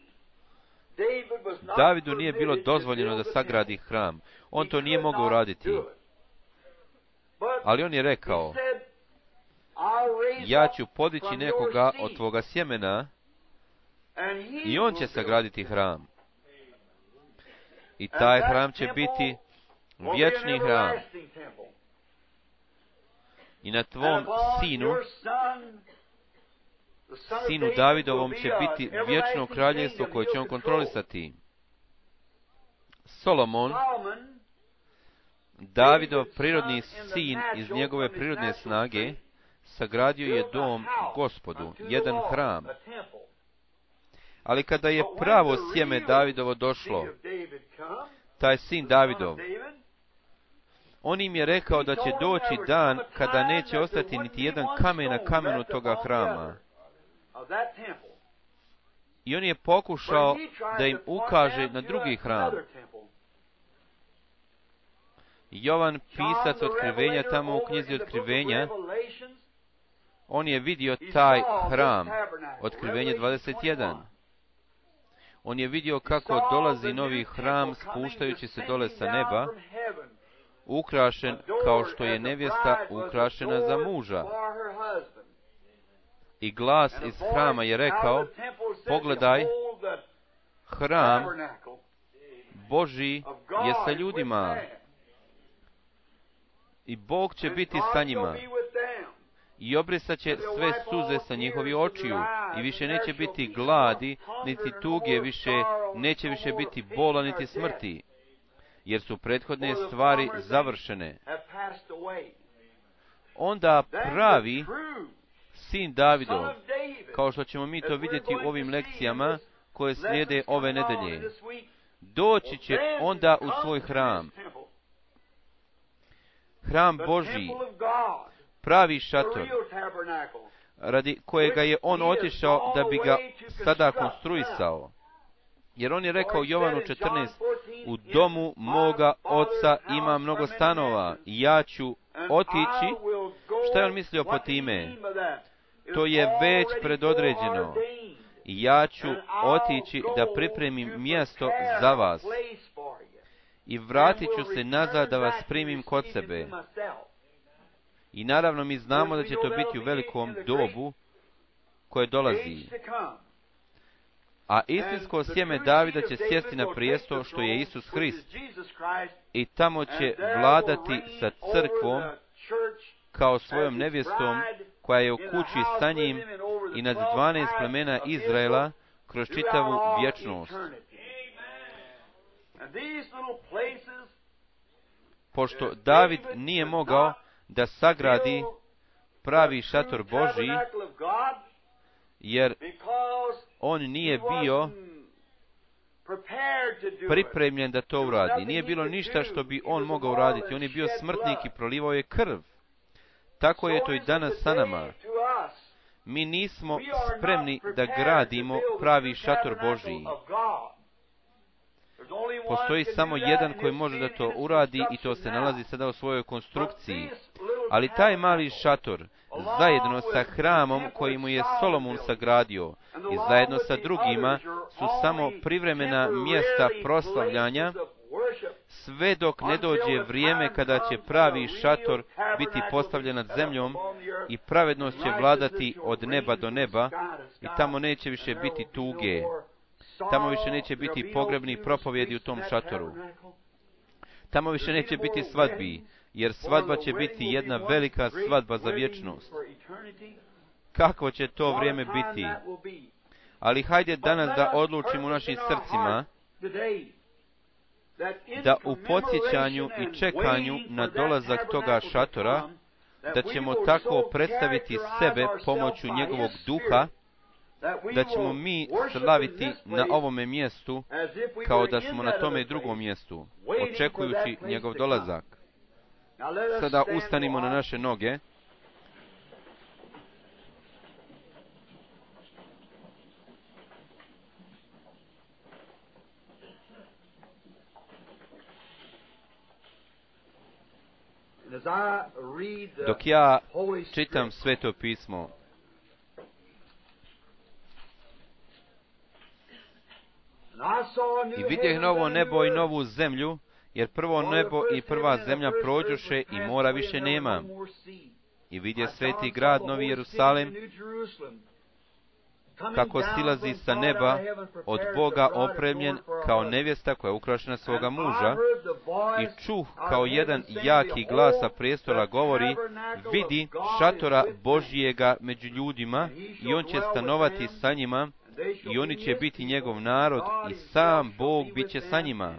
Davidu nije bilo dozvoljeno da sagradi hram. On to nije mogao uraditi. Ali on je rekao, ja ću podići nekoga od tvoga sjemena i on će sagraditi hram. I taj hram će biti vječni hram. I na tvom sinu, sinu Davidovom će biti vječno kraljevstvo koje će on kontrolisati. Solomon, Davidov prirodni sin iz njegove prirodne snage, sagradio je dom Gospodu, jedan hram. Ali kada je pravo sjeme Davidovo došlo, taj sin Davidov, on im je rekao da će doći dan kada neće ostati niti jedan kamen na kamenu toga hrama. I on je pokušao da im ukaže na drugi hram. Jovan, pisac Otkrivenja, tamo u knjizi Otkrivenja, on je vidio taj hram, Otkrivenje dvadeset jedan. On je vidio kako dolazi novi hram spuštajući se dole sa neba, ukrašen kao što je nevjesta ukrašena za muža. I glas iz hrama je rekao, pogledaj, hram Božji je sa ljudima i Bog će biti sa njima i obrisat će sve suze sa njihovih očiju i više neće biti gladi, niti tuge, više neće više biti bola, niti smrti, jer su prethodne stvari završene. Onda pravi sin Davidov, kao što ćemo mi to vidjeti u ovim lekcijama koje slijede ove nedelje, doći će onda u svoj hram. Hram Božji, pravi šator, radi kojega je on otišao da bi ga sada konstruisao. Jer on je rekao Jovanu četrnaest, u domu moga oca ima mnogo stanova i ja ću otići. Šta je on mislio po time? To je već predodređeno. I ja ću otići da pripremim mjesto za vas. I vratit ću se nazad da vas primim kod sebe. I naravno mi znamo da će to biti u velikom dobu koje dolazi. A istinsko sjeme Davida će sjesti na prijesto što je Isus Hrist i tamo će vladati sa crkvom kao svojom nevjestom koja je u kući sa njim i nad dvanaest plemena Izraela kroz čitavu vječnost. Pošto David nije mogao da sagradi pravi šator Božji, jer on nije bio pripremljen da to uradi. Nije bilo ništa što bi on mogao uraditi. On je bio smrtnik i prolivao je krv. Tako je to i danas sa nama. Mi nismo spremni da gradimo pravi šator Božji. Postoji samo jedan koji može da to uradi i to se nalazi sada u svojoj konstrukciji. Ali taj mali šator, zajedno sa hramom koji mu je Solomon sagradio i zajedno sa drugima, su samo privremena mjesta proslavljanja, sve dok ne dođe vrijeme kada će pravi šator biti postavljen nad zemljom i pravednost će vladati od neba do neba i tamo neće više biti tuge. Tamo više neće biti pogrebnih propovjedi u tom šatoru. Tamo više neće biti svadbi, jer svadba će biti jedna velika svadba za vječnost. Kako će to vrijeme biti? Ali hajde danas da odlučimo u našim srcima da u podsjećanju i čekanju na dolazak toga šatora, da ćemo tako predstaviti sebe pomoću njegovog duha, da ćemo mi slaviti na ovome mjestu kao da smo na tome drugom mjestu, očekujući njegov dolazak. Sada ustanimo na naše noge. Dok ja čitam Sveto pismo, i vidjeh novo nebo i novu zemlju, jer prvo nebo i prva zemlja prođoše i mora više nema. I vidje sveti grad, Novi Jerusalim, kako silazi sa neba, od Boga opremljen kao nevjesta koja je ukrašena svoga muža. I čuh kao jedan jaki glas sa prijestola govori, vidi šatora Božijega među ljudima i on će stanovati sa njima i oni će biti njegov narod i sam Bog bit će sa njima.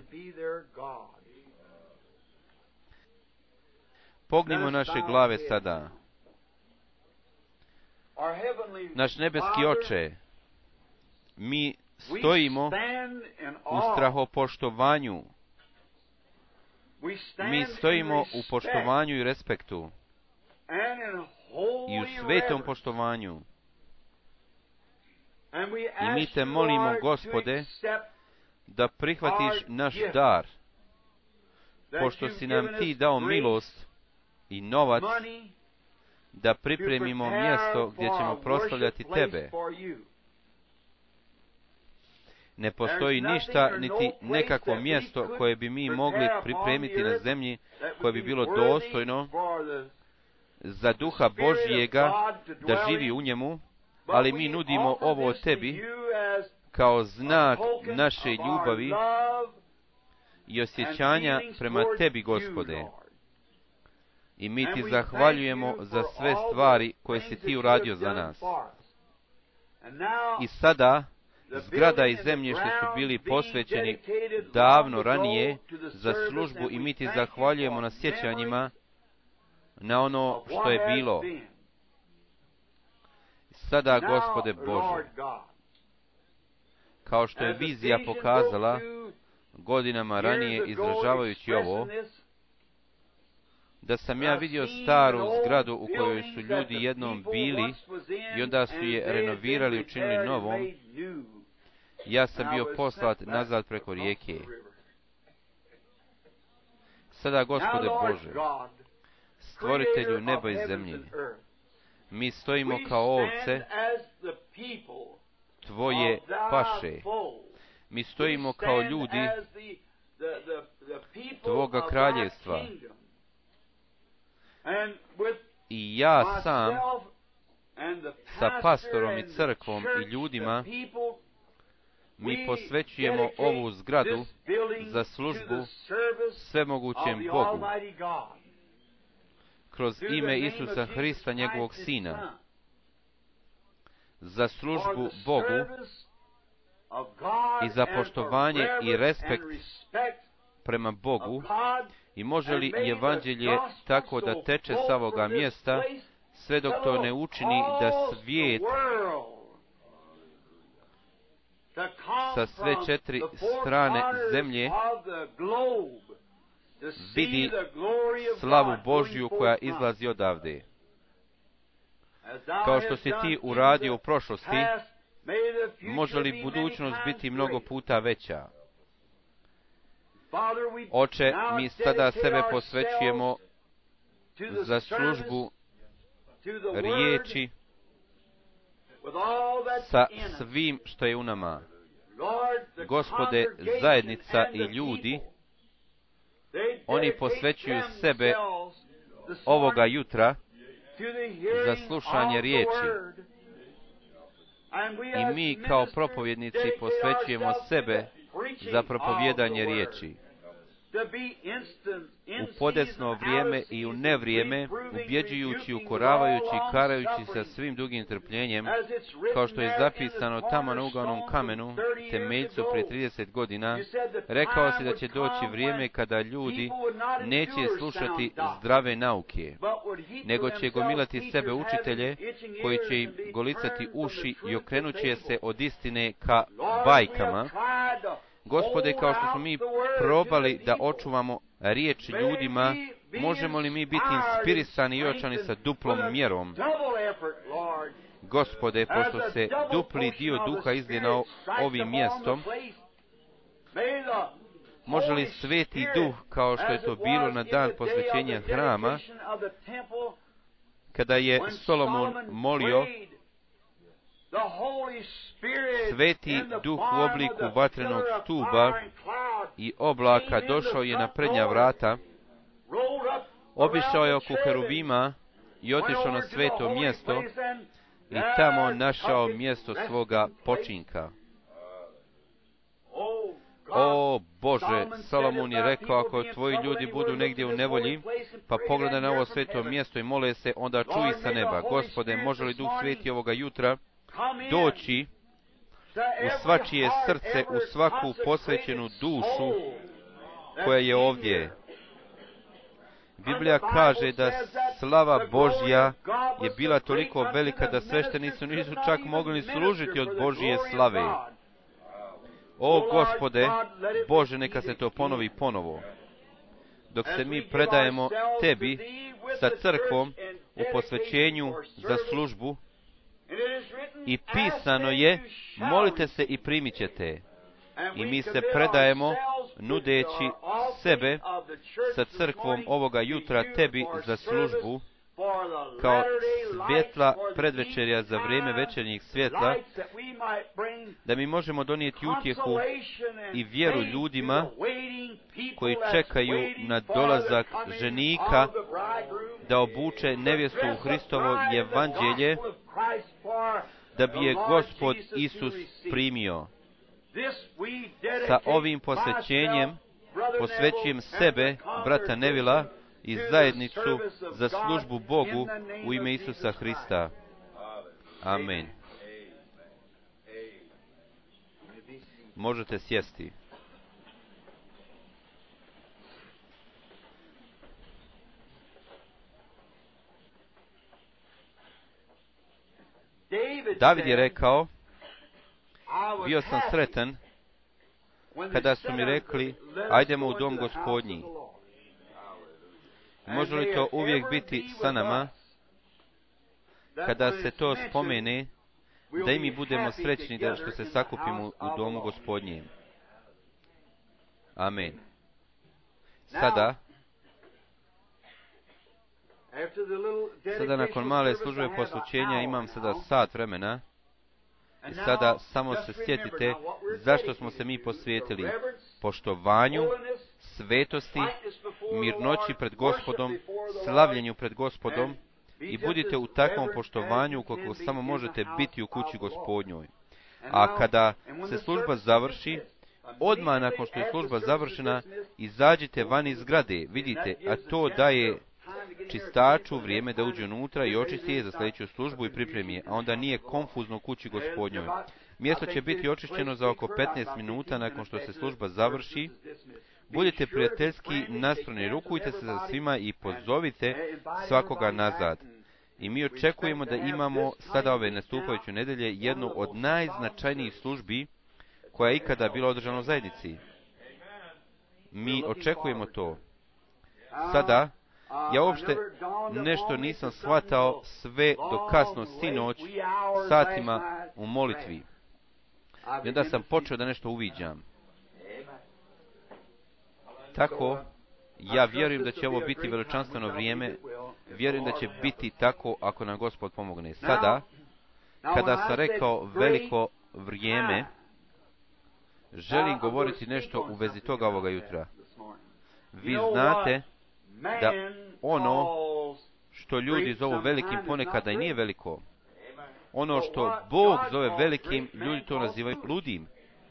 Pognimo naše glave sada. Naš nebeski Oče, mi stojimo u strahopoštovanju. Mi stojimo u poštovanju i respektu i u svetom poštovanju. I mi te molimo, Gospode, da prihvatiš naš dar, pošto si nam ti dao milost i novac, da pripremimo mjesto gdje ćemo proslavljati tebe. Ne postoji ništa, niti nekakvo mjesto koje bi mi mogli pripremiti na zemlji, koje bi bilo dostojno za duha Božijega da živi u njemu, ali mi nudimo ovo tebi kao znak naše ljubavi i osjećanja prema tebi, Gospode. I mi ti zahvaljujemo za sve stvari koje si ti uradio za nas. I sada, zgrada i zemljište su bili posvećeni davno ranije za službu i mi ti zahvaljujemo na sjećanjima na ono što je bilo. Sada, Gospode Bože, kao što je vizija pokazala godinama ranije izražavajući ovo, da sam ja vidio staru zgradu u kojoj su ljudi jednom bili i onda su je renovirali i učinili novom, ja sam bio poslat nazad preko rijeke. Sada, Gospode Bože, stvoritelju neba i zemlje, mi stojimo kao ovce tvoje paše. Mi stojimo kao ljudi tvoga kraljevstva. I ja sam sa pastorom i crkvom i ljudima mi posvećujemo ovu zgradu za službu svemogućem Bogu kroz ime Isusa Hrista, njegovog Sina, za službu Bogu i za poštovanje i respekt prema Bogu. I može li evanđelje tako da teče sa ovoga mjesta, sve dok to ne učini da svijet sa sve četiri strane zemlje vidi slavu Božju koja izlazi odavde. Kao što si ti uradio u prošlosti, može li budućnost biti mnogo puta veća? Oče, mi sada sebe posvećujemo za službu riječi sa svim što je u nama. Gospode, zajednica i ljudi, oni posvećuju sebe ovoga jutra za slušanje riječi. I mi kao propovjednici posvećujemo sebe za propovjedanje riječi. U podesno vrijeme i u nevrijeme, ubjeđujući, ukoravajući, karajući sa svim dugim trpljenjem, kao što je zapisano tamo na ugaonom kamenu, temeljcu prije trideset godina, rekao si da će doći vrijeme kada ljudi neće slušati zdrave nauke, nego će gomilati sebe učitelje koji će im golicati uši i okrenuće se od istine ka bajkama. Gospode, kao što smo mi probali da očuvamo riječ ljudima, možemo li mi biti inspirisani i očani sa duplom mjerom? Gospode, pošto se dupli dio duha izlije na ovim mjestom, može li sveti duh, kao što je to bilo na dan posvećenja hrama, kada je Solomon molio, sveti duh u obliku vatrenog stuba i oblaka došao je na prednja vrata, obišao je oko herubima i otišao na sveto mjesto i tamo našao mjesto svoga počinka. O Bože, Solomon je rekao, ako tvoji ljudi budu negdje u nevolji, pa pogledaj na ovo sveto mjesto i mole se, onda čuj sa neba. Gospode, može li Duh Sveti ovoga jutra doći u svačije srce, u svaku posvećenu dušu koja je ovdje? Biblija kaže da slava Božja je bila toliko velika da sveštenici nisu čak mogli služiti od Božje slave. O Gospode, Bože, neka se to ponovi ponovo. Dok se mi predajemo Tebi sa crkvom u posvećenju za službu, i pisano je, molite se i primit ćete. I mi se predajemo, nudeći sebe sa crkvom ovoga jutra Tebi za službu, kao svjetla predvečerja za vrijeme večernjih svjetla, da mi možemo donijeti utjehu i vjeru ljudima koji čekaju na dolazak ženika da obuče nevjestu u Hristovo evanđelje, da bi je Gospod Isus primio. Sa ovim posvećenjem posvećujem sebe, brata Nevila, i zajednicu za službu Bogu u ime Isusa Hrista. Amen. Možete sjesti. David je rekao, bio sam sretan kada su mi rekli, ajdemo u dom Gospodnji. Može li to uvijek biti sa nama? Kada se to spomene, da i mi budemo srećni da što se sakupimo u domu Gospodnjem. Amen. Sada, sada nakon male službe poslućenja imam sada sat vremena. I sada samo se sjetite zašto smo se mi posvetili poštovanju, svetosti, mirnoći pred Gospodom, slavljenju pred Gospodom, i budite u takvom poštovanju koliko samo možete biti u kući Gospodnjoj. A kada se služba završi, odmah nakon što je služba završena, izađite van iz zgrade, vidite, a to daje čistaču vrijeme da uđe unutra i očisti je za sljedeću službu i pripremi je, a onda nije konfuzno kući Gospodnjoj. Mjesto će biti očišćeno za oko petnaest minuta nakon što se služba završi. Budite prijateljski nastrojeni, rukujte se za svima i pozovite svakoga nazad. I mi očekujemo da imamo sada ove nastupajuće nedelje jednu od najznačajnijih službi koja je ikada bila održana u zajednici. Mi očekujemo to. Sada, ja uopšte nešto nisam shvatao sve do kasno sinoć satima u molitvi. I onda sam počeo da nešto uviđam. Tako, ja vjerujem da će ovo biti veličanstveno vrijeme, vjerujem da će biti tako ako nam Gospod pomogne. Sada, kada sam rekao veliko vrijeme, želim govoriti nešto u vezi toga ovoga jutra. Vi znate da ono što ljudi zovu velikim ponekada i nije veliko. Ono što Bog zove velikim, ljudi to nazivaju ludim.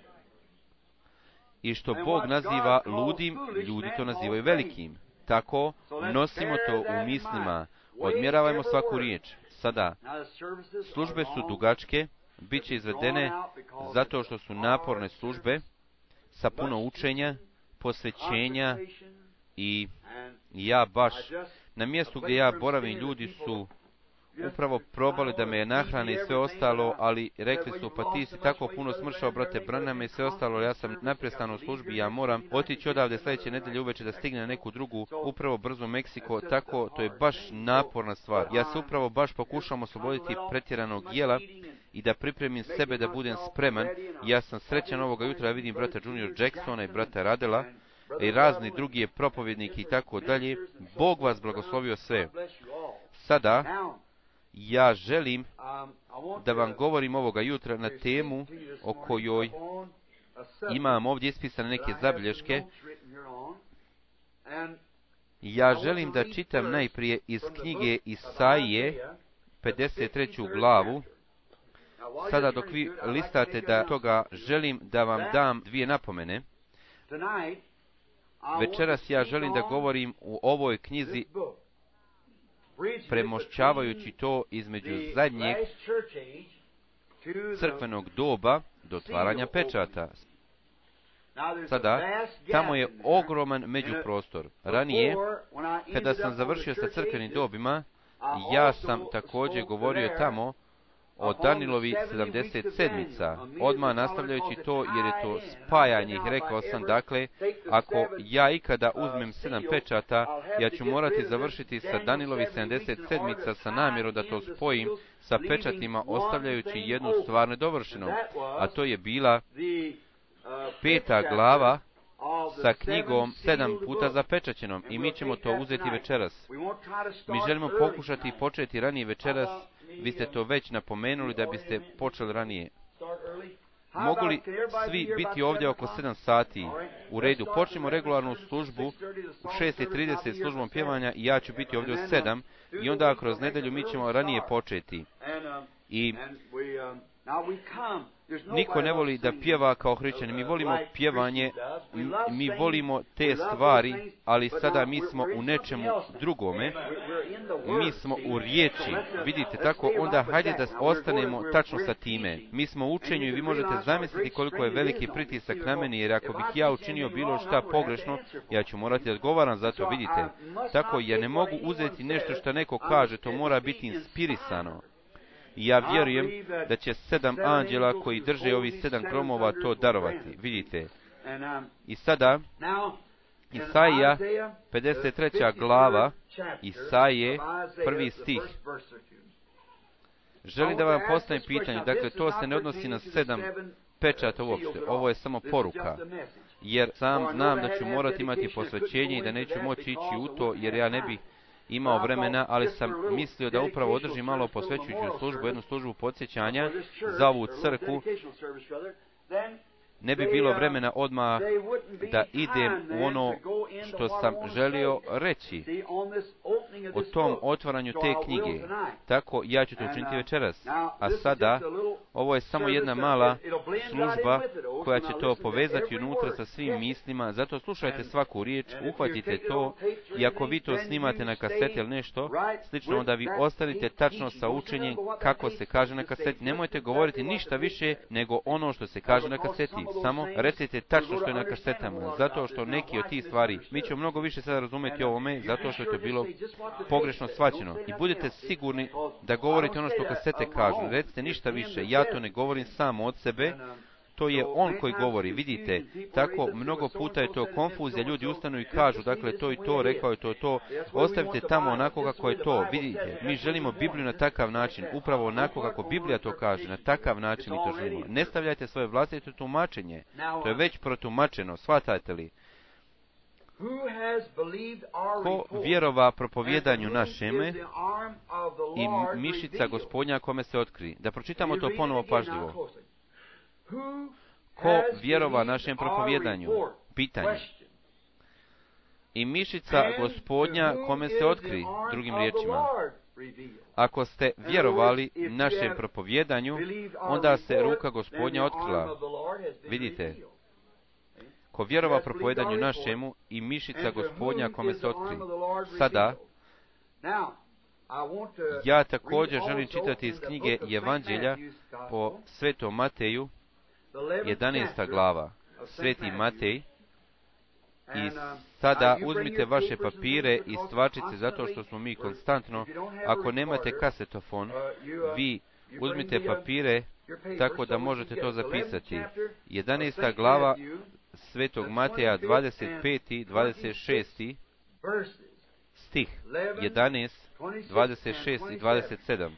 I što Bog naziva ludim, ljudi to nazivaju velikim. Tako, nosimo to u mislima, odmjeravajmo svaku riječ. Sada, službe su dugačke, bit će izvedene zato što su naporne službe, sa puno učenja, posvećenja i ja baš, na mjestu gdje ja boravim, ljudi su upravo probali da me nahrane i sve ostalo, ali rekli su, pa ti si tako puno smršao, brate Branham, i sve ostalo, ja sam naprestano u službi, ja moram otići odavde sljedeće nedelje uveče da stigne na neku drugu, upravo brzo Meksiko, tako, to je baš naporna stvar. Ja se upravo baš pokušavam osloboditi pretjeranog jela i da pripremim sebe da budem spreman. Ja sam srećan ovoga jutra da vidim brata Junior Jacksona i brata Radela i razni drugi propovjedniki i tako dalje. Bog vas blagoslovio sve. Sada, ja želim da vam govorim ovoga jutra na temu o kojoj imam ovdje ispisane neke zabilješke. Ja želim da čitam najprije iz knjige Isaije, pedeset treću glavu. Sada dok vi listate da toga, želim da vam dam dvije napomene. Večeras ja želim da govorim u ovoj knjizi premošćavajući to između zadnjeg crkvenog doba do otvaranja pečata. Sada, tamo je ogroman međuprostor. Ranije, kada sam završio sa crkvenim dobima, ja sam također govorio tamo o Danilovi sedamdeset sedmica, odmah nastavljajući to jer je to spajanje ih. Rekao sam, dakle, ako ja ikada uzmem sedam pečata, ja ću morati završiti sa Danilovi sedamdeset sedmica sa namjerom da to spojim sa pečatima, ostavljajući jednu stvar nedovršenom, a to je bila peta glava sa knjigom sedam puta zapečaćenom, i mi ćemo to uzeti večeras. Mi želimo pokušati i početi ranije večeras. Vi ste to već napomenuli da biste počeli ranije. Mogu li svi biti ovdje oko sedam sati? U redu, počnemo regularnu službu u šest i trideset službom pjevanja i ja ću biti ovdje u sedam i onda kroz nedelju mi ćemo ranije početi. I niko ne voli da pjeva kao hrišćani. Mi volimo pjevanje, mi volimo te stvari, ali sada mi smo u nečemu drugome. Mi smo u riječi. Vidite, tako, onda hajde da ostanemo tačno sa time. Mi smo u učenju i vi možete zamisliti koliko je veliki pritisak na meni, jer ako bih ja učinio bilo šta pogrešno, ja ću morati da odgovaram za to, vidite. Tako, ja ne mogu uzeti nešto što neko kaže, to mora biti inspirisano. I ja vjerujem da će sedam anđela koji drže ovih sedam gromova to darovati. Vidite. I sada, Isaija, pedeset treća glava, Isaije, prvi stih. Želim da vam postavim pitanje. Dakle, to se ne odnosi na sedam pečata uopšte. Ovo je samo poruka. Jer sam znam da ću morati imati posvećenje i da neću moći ići u to, jer ja ne bih imao vremena, ali sam mislio da upravo održim malo posvećujuću službu, jednu službu podsjećanja za ovu crkvu. ne bi bilo vremena odmah da idem u ono što sam želio reći o tom otvaranju te knjige. Tako ja ću to učiniti večeras. A sada, ovo je samo jedna mala služba koja će to povezati unutra sa svim mislima, zato slušajte svaku riječ, uhvatite to i ako vi to snimate na kaseti ili nešto slično, onda vi ostanite tačno sa učenjem kako se kaže na kaseti. Nemojte govoriti ništa više nego ono što se kaže na kaseti. Samo recite tačno što je na kasetama, zato što neki od tih stvari, mi ćemo mnogo više sada razumjeti ovome, zato što je to bilo pogrešno shvaćeno. I budete sigurni da govorite ono što kasete kažu. Recite ništa više, ja to ne govorim samo od sebe, to je on koji govori, vidite, tako mnogo puta je to konfuzija, ljudi ustanu i kažu, dakle to i to, rekao je to to, ostavite tamo onako kako je to, vidite, mi želimo Bibliju na takav način, upravo onako kako Biblija to kaže, na takav način mi to želimo. Ne stavljajte svoje vlastito tumačenje, to je već protumačeno, shvatate li? Ko vjerova propovjedanju našeme i mišica Gospodnja kome se otkri. Da pročitamo to ponovo pažljivo. Ko vjerova našem propovjedanju? Pitanje. I mišica Gospodnja kome se otkri, drugim riječima. Ako ste vjerovali našem propovjedanju, onda se ruka Gospodnja otkrila. Vidite, ko vjerova propovjedanju našemu i mišica Gospodnja kome se otkri. Sada, ja također želim čitati iz knjige Evanđelja po Svetom Mateju, jedanaesta glava, Sveti Matej. I sada uzmite vaše papire i stvačice, zato što smo mi konstantno, ako nemate kasetofon, vi uzmite papire tako da možete to zapisati. jedanaesta glava Svetog Mateja, dvadeset peti, dvadeset šesti stih, jedanaest, dvadeset šest i dvadeset sedam.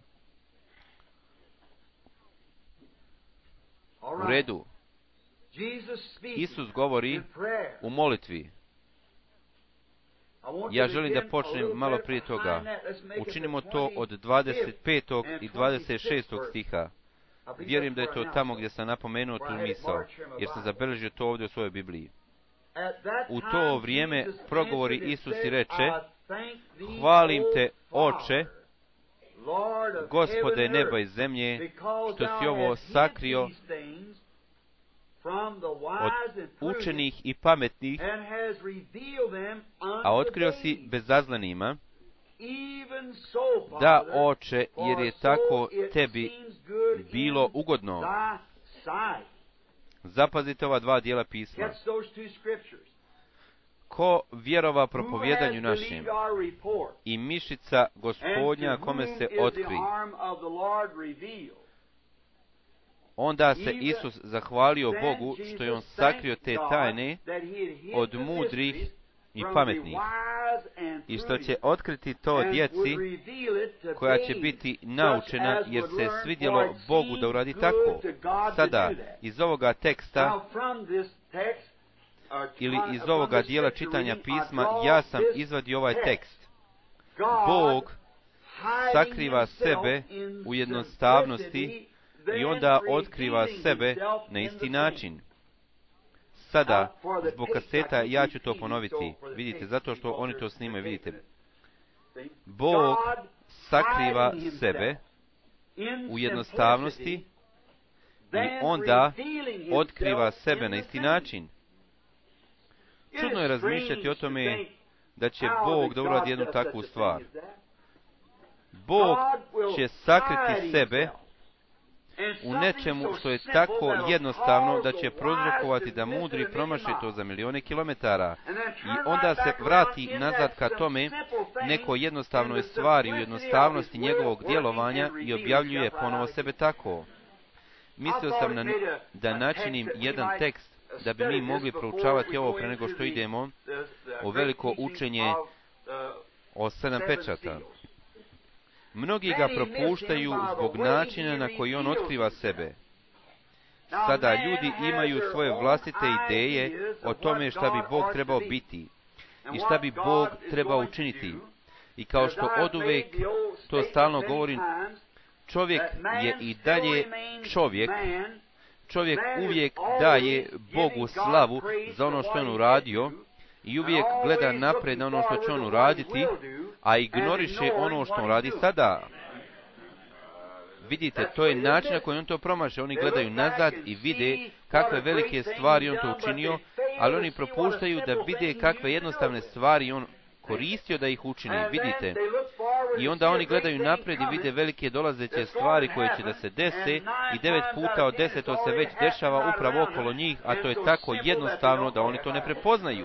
U redu. Isus govori u molitvi. Ja želim da počnem malo prije toga. Učinimo to od dvadeset petog i dvadeset šestog stiha. Vjerujem da je to tamo gdje sam napomenuo tu misao, jer sam zabeležio to ovdje u svojoj Bibliji. U to vrijeme progovori Isus i reče: hvalim te, Oče, Gospode neba i zemlje, što si ovo sakrio od učenih i pametnih, a otkrio si bezazlenima. Da, Oče, jer je tako tebi bilo ugodno. Zapazite ova dva dijela pisma. Ko vjerova propovjedanju našem i mišica Gospodnja kome se otkri. Onda se Isus zahvalio Bogu što je on sakrio te tajne od mudrih i pametnih i što će otkriti to djeci koja će biti naučena, jer se svidjelo Bogu da uradi tako. Sada, iz ovoga teksta ili iz ovoga dijela čitanja pisma, ja sam izvadio ovaj tekst. Bog sakriva sebe u jednostavnosti i onda otkriva sebe na isti način. Sada, zbog kaseta, ja ću to ponoviti. Vidite, zato što oni to snimaju, vidite. Bog sakriva sebe u jednostavnosti i onda otkriva sebe na isti način. Čudno je razmišljati o tome da će Bog da uradi jednu takvu stvar. Bog će sakriti sebe u nečemu što je tako jednostavno da će prouzrokovati da mudri promaše to za milione kilometara i onda se vrati nazad ka tome neko jednostavnoj stvari u jednostavnosti njegovog djelovanja i objavljuje ponovo sebe tako. Mislio sam na, da načinim jedan tekst da bi mi mogli proučavati ovo pre nego što idemo u veliko učenje o sedam pečata. Mnogi ga propuštaju zbog načina na koji on otkriva sebe. Sada ljudi imaju svoje vlastite ideje o tome šta bi Bog trebao biti i šta bi Bog trebao učiniti. I kao što oduvek to stalno govorim, čovjek je i dalje čovjek, čovjek uvijek daje Bogu slavu za ono što je on uradio i uvijek gleda napred na ono što će on uraditi, a ignoriše ono što on radi sada. Vidite, to je način na koji on to promaše. Oni gledaju nazad i vide kakve velike stvari on to učinio, ali oni propuštaju da vide kakve jednostavne stvari on koristio da ih učini. Vidite? I onda oni gledaju napred i vide velike dolazeće stvari koje će da se dese i devet puta od deset to se već dešava upravo okolo njih, a to je tako jednostavno da oni to ne prepoznaju.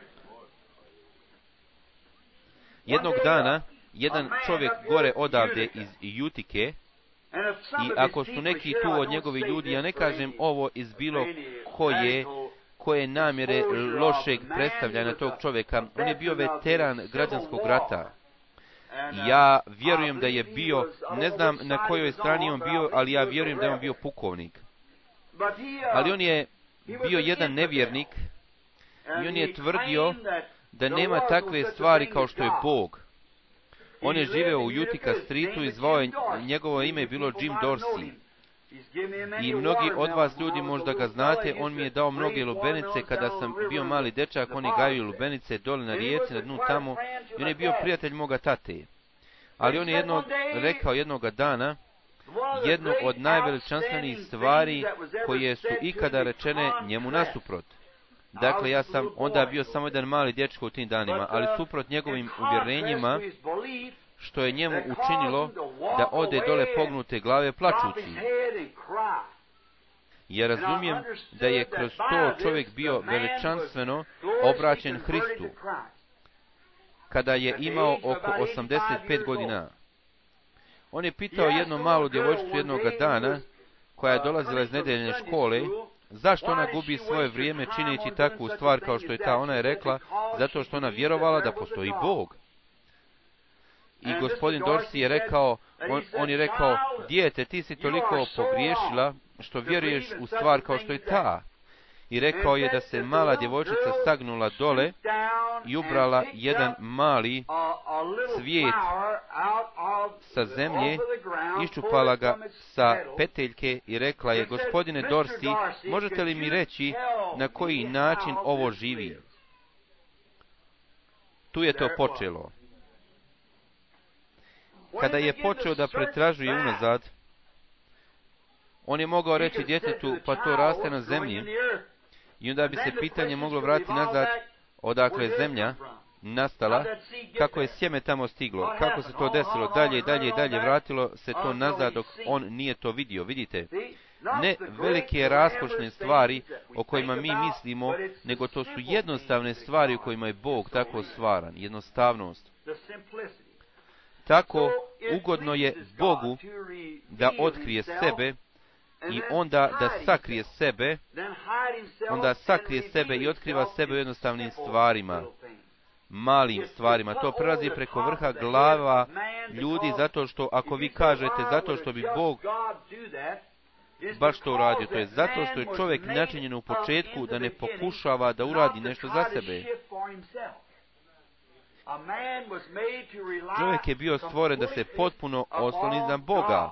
Jednog dana, jedan čovjek gore odavde iz Jutike, i ako su neki tu od njegovi ljudi, ja ne kažem ovo iz bilo koje, koje namjere lošeg predstavljanja tog čovjeka, on je bio veteran građanskog rata. Ja vjerujem da je bio, ne znam na kojoj strani on bio, ali ja vjerujem da je on bio pukovnik. Ali on je bio jedan nevjernik i on je tvrdio da nema takve stvari kao što je Bog. On je živeo u Utica Streetu i zvao je, njegovo ime je bilo Jim Dorsey. I mnogi od vas ljudi možda ga znate, on mi je dao mnoge lubenice kada sam bio mali dečak, oni gajaju lubenice dole na rijeci, na dnu tamo, i on je bio prijatelj moga tate. Ali on je jednog, rekao jednoga dana, jednu od najveličanstvenijih stvari koje su ikada rečene njemu nasuprot. Dakle, ja sam onda bio samo jedan mali dječko u tim danima, ali suprot njegovim uvjerenjima, što je njemu učinilo da ode dole pognute glave plačući. Ja razumijem da je kroz to čovjek bio veličanstveno obraćen Hristu, kada je imao oko osamdeset pet godina. On je pitao jednu malu djevojčicu jednoga dana, koja je dolazila iz nedeljne škole, zašto ona gubi svoje vrijeme čineći takvu stvar kao što je ta. Ona je rekla, zato što ona vjerovala da postoji Bog. I gospodin Dorsey je rekao, on, on je rekao, dijete, ti si toliko pogriješila što vjeruješ u stvar kao što je ta. I rekao je da se mala djevojčica sagnula dole i ubrala jedan mali cvijet sa zemlje, iščupala ga sa peteljke i rekla je, gospodine Dorsey, možete li mi reći na koji način ovo živi? Tu je to počelo. Kada je počeo da pretražuje unazad, on je mogao reći djetetu, pa to raste na zemlji, i onda bi se pitanje moglo vratiti nazad, odakle je zemlja nastala, kako je sjeme tamo stiglo, kako se to desilo, dalje i dalje i dalje vratilo se to nazad dok on nije to vidio. Vidite, ne velike raskošne stvari o kojima mi mislimo, nego to su jednostavne stvari u kojima je Bog tako stvaran, jednostavnost. Tako ugodno je Bogu da otkrije sebe i onda da sakrije sebe, onda sakrije sebe i otkriva sebe u jednostavnim stvarima, malim stvarima. To prelazi preko vrha glava ljudi, zato što, ako vi kažete, zato što bi Bog baš to uradio, to je zato što je čovjek načinjen u početku da ne pokušava da uradi nešto za sebe. Čovjek je bio stvoren da se potpuno osloni na Boga.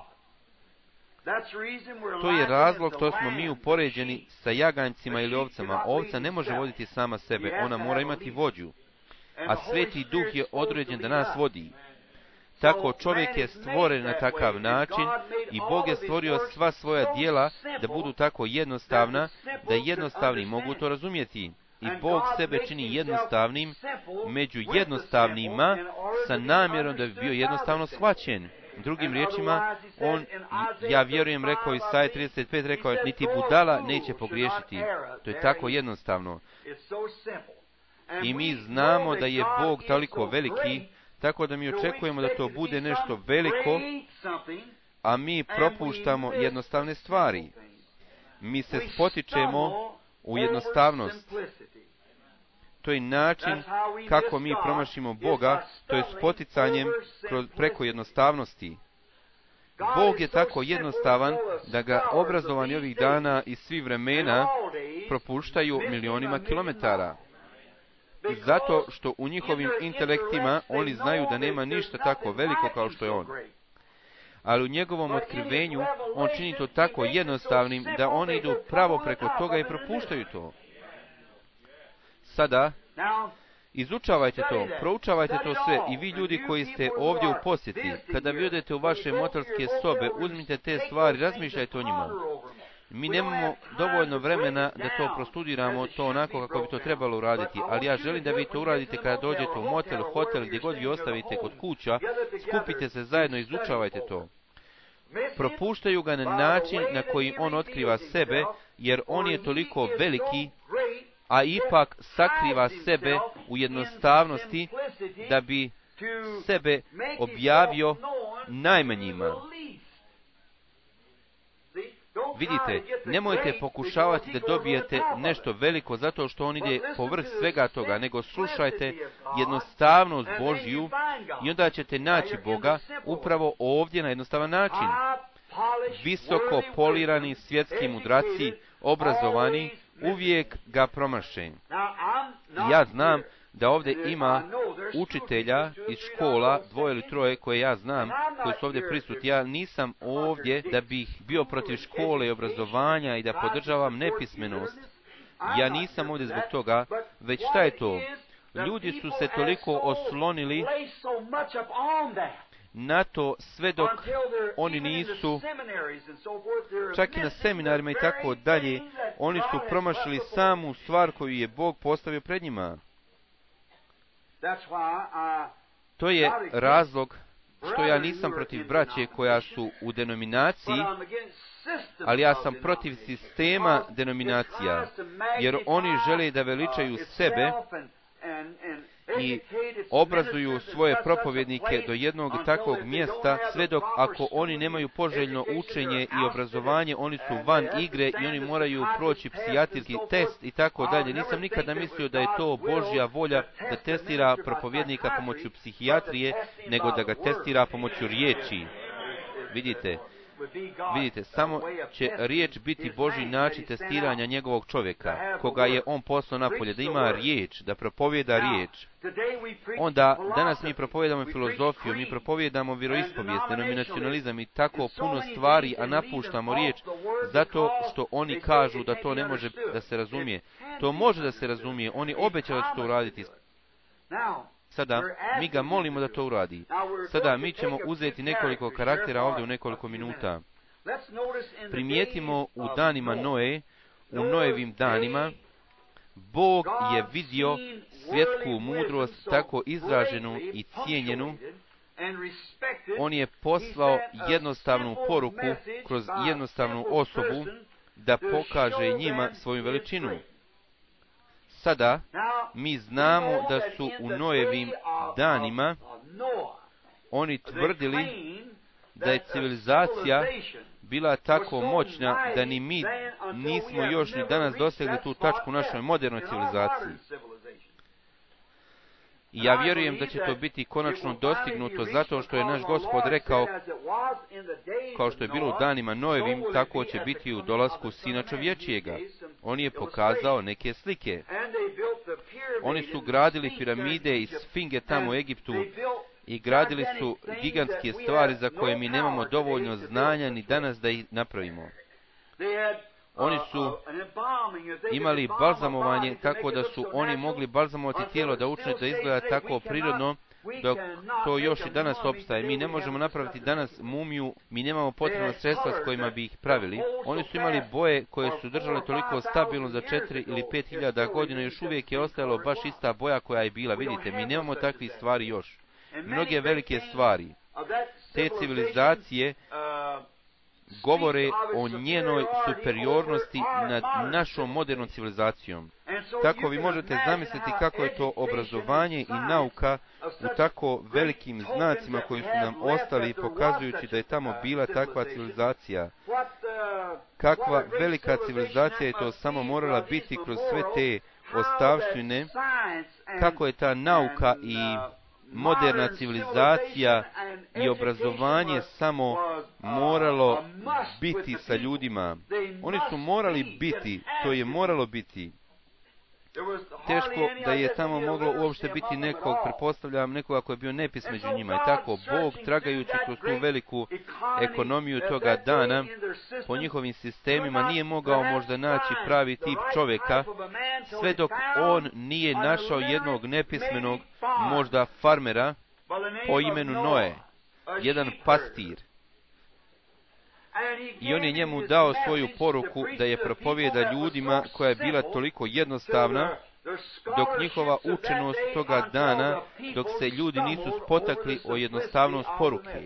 To je razlog što smo mi upoređeni sa jaganjcima ili ovcama. Ovca ne može voditi sama sebe, ona mora imati vođu. A Sveti Duh je određen da nas vodi. Tako čovjek je stvoren na takav način i Bog je stvorio sva svoja djela da budu tako jednostavna, da jednostavni mogu to razumjeti. I Bog sebe čini jednostavnim među jednostavnima sa namjerom da bi bio jednostavno shvaćen. Drugim riječima, on, ja vjerujem, rekao Isaija trideset pet, rekao je, niti budala neće pogriješiti. To je tako jednostavno. I mi znamo da je Bog toliko veliki, tako da mi očekujemo da to bude nešto veliko, a mi propuštamo jednostavne stvari. Mi se spotičemo u jednostavnost. To je način kako mi promašimo Boga, to je spoticanjem kroz, preko jednostavnosti. Bog je tako jednostavan da ga obrazovani ovih dana i svi vremena propuštaju milionima kilometara. Zato što u njihovim intelektima oni znaju da nema ništa tako veliko kao što je on. ali u njegovom otkrivenju on čini to tako jednostavnim da oni idu pravo preko toga i propuštaju to. Sada, izučavajte to, proučavajte to sve i vi ljudi koji ste ovdje u posjeti, kada vi odete u vaše motelske sobe, uzmite te stvari, razmišljajte o njima. Mi nemamo dovoljno vremena da to prostudiramo, to onako kako bi to trebalo uraditi, ali ja želim da vi to uradite kada dođete u motel, hotel, gdje god vi ostavite kod kuća, skupite se zajedno i izučavajte to. Propuštaju ga na način na koji on otkriva sebe, jer on je toliko veliki, a ipak sakriva sebe u jednostavnosti da bi sebe objavio najmanjima. Vidite, nemojte pokušavati da dobijete nešto veliko zato što on ide povrh svega toga, nego slušajte jednostavnost Božju i onda ćete naći Boga upravo ovdje na jednostavan način. Visoko polirani svjetski mudraci, obrazovani, uvijek ga promaše. Ja znam da ovdje ima učitelja iz škola, dvoje ili troje koje ja znam, koji su ovdje prisutni. Ja nisam ovdje da bih bio protiv škole i obrazovanja i da podržavam nepismenost. Ja nisam ovdje zbog toga, već šta je to? Ljudi su se toliko oslonili na to sve dok oni nisu, čak i na seminarima i tako dalje, oni su promašili samu stvar koju je Bog postavio pred njima. To je razlog što ja nisam protiv braće koja su u denominaciji, ali ja sam protiv sistema denominacija, jer oni žele da veličaju sebe i obrazuju svoje propovjednike do jednog takvog mjesta, sve dok ako oni nemaju poželjno učenje i obrazovanje, oni su van igre i oni moraju proći psihijatrijski test i tako dalje. Nisam nikada mislio da je to Božja volja da testira propovjednika pomoću psihijatrije, nego da ga testira pomoću riječi. Vidite, vidite, samo će riječ biti Božji način testiranja njegovog čovjeka, koga je on poslao napolje, da ima riječ, da propovjeda riječ. Onda, danas mi propovjedamo filozofiju, mi propovjedamo vjeroispovijest, denominacionalizam i tako puno stvari, a napuštamo riječ zato što oni kažu da to ne može da se razumije. To može da se razumije, oni obećaju da će to uraditi. Sada, mi ga molimo da to uradi. Sada, mi ćemo uzeti nekoliko karaktera ovdje u nekoliko minuta. Primijetimo u danima Noe, u Noevim danima, Bog je vidio svjetsku mudrost tako izraženu i cijenjenu. On je poslao jednostavnu poruku kroz jednostavnu osobu da pokaže njima svoju veličinu. Sada, mi znamo da su u Noevim danima oni tvrdili da je civilizacija bila tako moćna da ni mi nismo još ni danas dosegli tu tačku u našoj modernoj civilizaciji. I ja vjerujem da će to biti konačno dostignuto zato što je naš Gospod rekao, kao što je bilo u danima Noevim, tako će biti u dolasku Sina čovječijega. On je pokazao neke slike. Oni su gradili piramide i sfinge tamo u Egiptu i gradili su gigantske stvari za koje mi nemamo dovoljno znanja ni danas da ih napravimo. Oni su imali balzamovanje tako da su oni mogli balzamovati tijelo da učine da izgleda tako prirodno, dok to još i danas opstaje. Mi ne možemo napraviti danas mumiju, mi nemamo potrebna sredstva s kojima bi ih pravili. Oni su imali boje koje su držale toliko stabilno za četiri ili pet hiljada godina, još uvijek je ostajalo baš ista boja koja je bila. Vidite, mi nemamo takvih stvari još. Mnoge velike stvari. Te civilizacije govore o njenoj superiornosti nad našom modernom civilizacijom. Tako vi možete zamisliti kako je to obrazovanje i nauka u tako velikim znacima koji su nam ostali, pokazujući da je tamo bila takva civilizacija. Kakva velika civilizacija je to samo morala biti kroz sve te ostavštine, kako je ta nauka i moderna civilizacija i obrazovanje samo moralo biti sa ljudima. Oni su morali biti, to je moralo biti. Teško da je tamo moglo uopšte biti nekog, pretpostavljam, nekoga koji je bio nepis među njima. I tako, Bog, tragajući kroz tu veliku ekonomiju toga dana, po njihovim sistemima, nije mogao možda naći pravi tip čovjeka, sve dok on nije našao jednog nepismenog, možda farmera, po imenu Noe, jedan pastir. I on je njemu dao svoju poruku da je propovijeda ljudima koja je bila toliko jednostavna, dok njihova učenost toga dana, dok se ljudi nisu spotakli o jednostavnost poruke.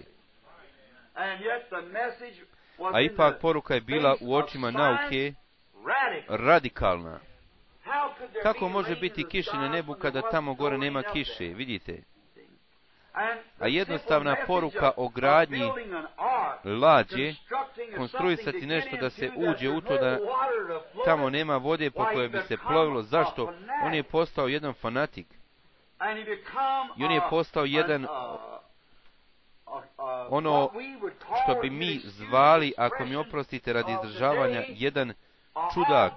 A ipak poruka je bila u očima nauke radikalna. Kako može biti kiše na nebu kada tamo gore nema kiše, vidite? A jednostavna poruka o gradnji lađe, konstruisati nešto da se uđe u to da tamo nema vode po kojoj bi se plovilo. Zašto? On je postao jedan fanatik. I on je postao jedan, ono što bi mi zvali, ako mi oprostite radi izdržavanja, jedan čudak.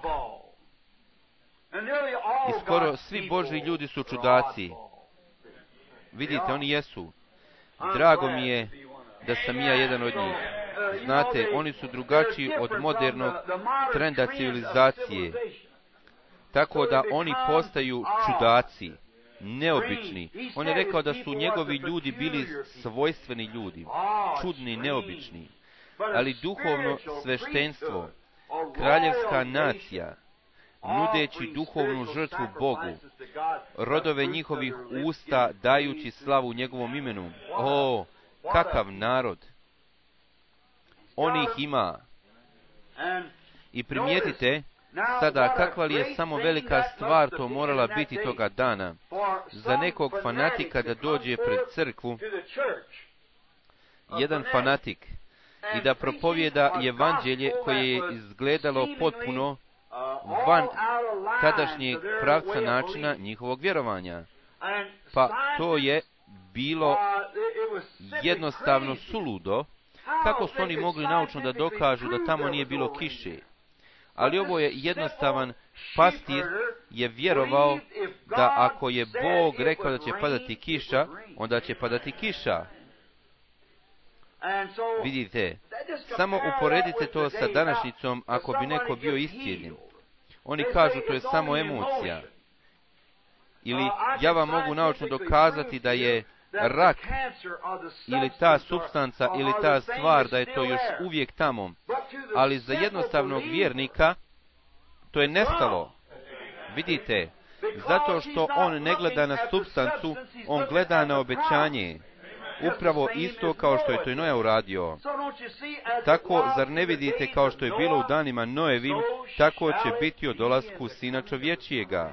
I skoro svi Božji ljudi su čudaci. Vidite, oni jesu. Drago mi je da sam ja jedan od njih. Znate, oni su drugačiji od modernog trenda civilizacije. Tako da oni postaju čudaci, neobični. On je rekao da su njegovi ljudi bili svojstveni ljudi, čudni, neobični. Ali duhovno sveštenstvo, kraljevska nacija, nudeći duhovnu žrtvu Bogu, rodove njihovih usta dajući slavu njegovom imenu. O, kakav narod! On ih ima. I primijetite sada kakva li je samo velika stvar to morala biti toga dana za nekog fanatika da dođe pred crkvu, jedan fanatik, i da propovijeda evanđelje koje je izgledalo potpuno van tadašnjeg pravca načina njihovog vjerovanja. Pa to je bilo jednostavno suludo. Kako su oni mogli naučno da dokažu da tamo nije bilo kiše? Ali ovo je jednostavan pastir je vjerovao da ako je Bog rekao da će padati kiša, onda će padati kiša. Vidite, samo uporedite to sa današnjicom ako bi neko bio iscijeljen. Oni kažu to je samo emocija. Ili ja vam mogu naučno dokazati da je rak ili ta supstanca ili ta stvar da je to još uvijek tamo. Ali za jednostavnog vjernika to je nestalo. Vidite, zato što on ne gleda na supstancu, on gleda na obećanje. Upravo isto kao što je to i Noe uradio. Tako, zar ne vidite kao što je bilo u danima Noevim, tako će biti o dolasku Sina čovječijega.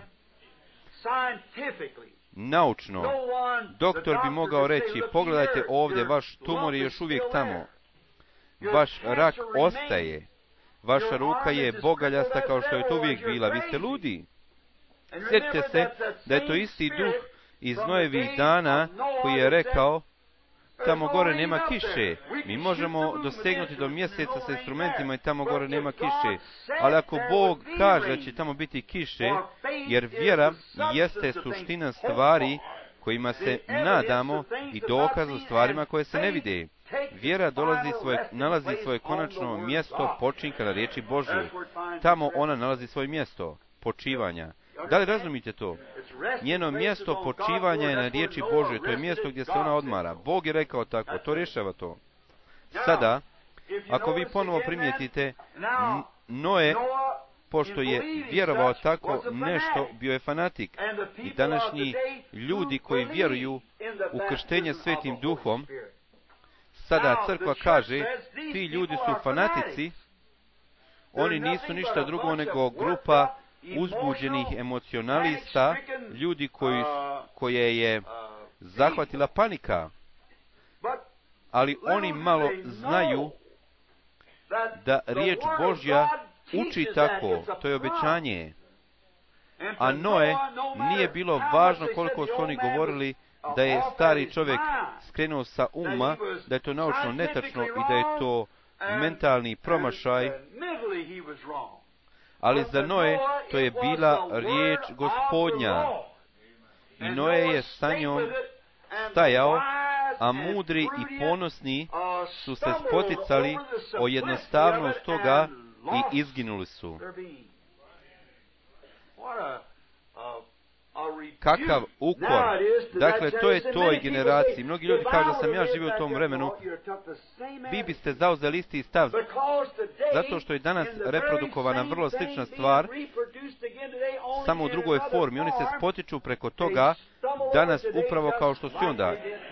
Naučno, doktor bi mogao reći, pogledajte ovdje, vaš tumor je još uvijek tamo. Vaš rak ostaje. Vaša ruka je bogaljasta kao što je to uvijek bila. Vi ste ludi. Sjetite se da je to isti duh iz Noevih dana koji je rekao, tamo gore nema kiše. Mi možemo dosegnuti do mjeseca sa instrumentima i tamo gore nema kiše. Ali ako Bog kaže da će tamo biti kiše, jer vjera jeste suština stvari kojima se nadamo i dokaz o stvarima koje se ne vide. Vjera dolazi svoje, nalazi svoje konačno mjesto počinka na riječi Božje. Tamo ona nalazi svoje mjesto počivanja. Da li razumite to? Njeno mjesto počivanja je na riječi Božje. To je mjesto gdje se ona odmara. Bog je rekao tako. To rješava to. Sada, ako vi ponovo primijetite, Noe, pošto je vjerovao tako nešto, bio je fanatik. I današnji ljudi koji vjeruju u krštenje Svetim Duhom, sada crkva kaže, ti ljudi su fanatici, oni nisu ništa drugo nego grupa uzbuđenih emocionalista, ljudi koji, koje je zahvatila panika. Ali oni malo znaju da riječ Božja uči tako, to je obećanje. A Noe nije bilo važno koliko su oni govorili da je stari čovjek skrenuo sa uma, da je to naučno netačno i da je to mentalni promašaj. Ali za Noe to je bila riječ Gospodnja. I Noe je sa njom stajao, a mudri i ponosni su se spoticali o jednostavnost toga i izginuli su. Kakav ukor. Dakle, to je toj generaciji. Mnogi ljudi kažu da sam ja živio u tom vremenu. Vi biste zauzeli isti stav. Zato što je danas reprodukovana vrlo slična stvar, samo u drugoj formi. Oni se spotiču preko toga danas upravo kao što su onda.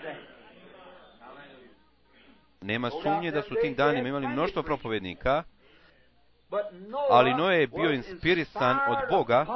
Nema sumnje da su tim danima imali mnoštvo propovednika, ali Noe je bio inspirisan od Boga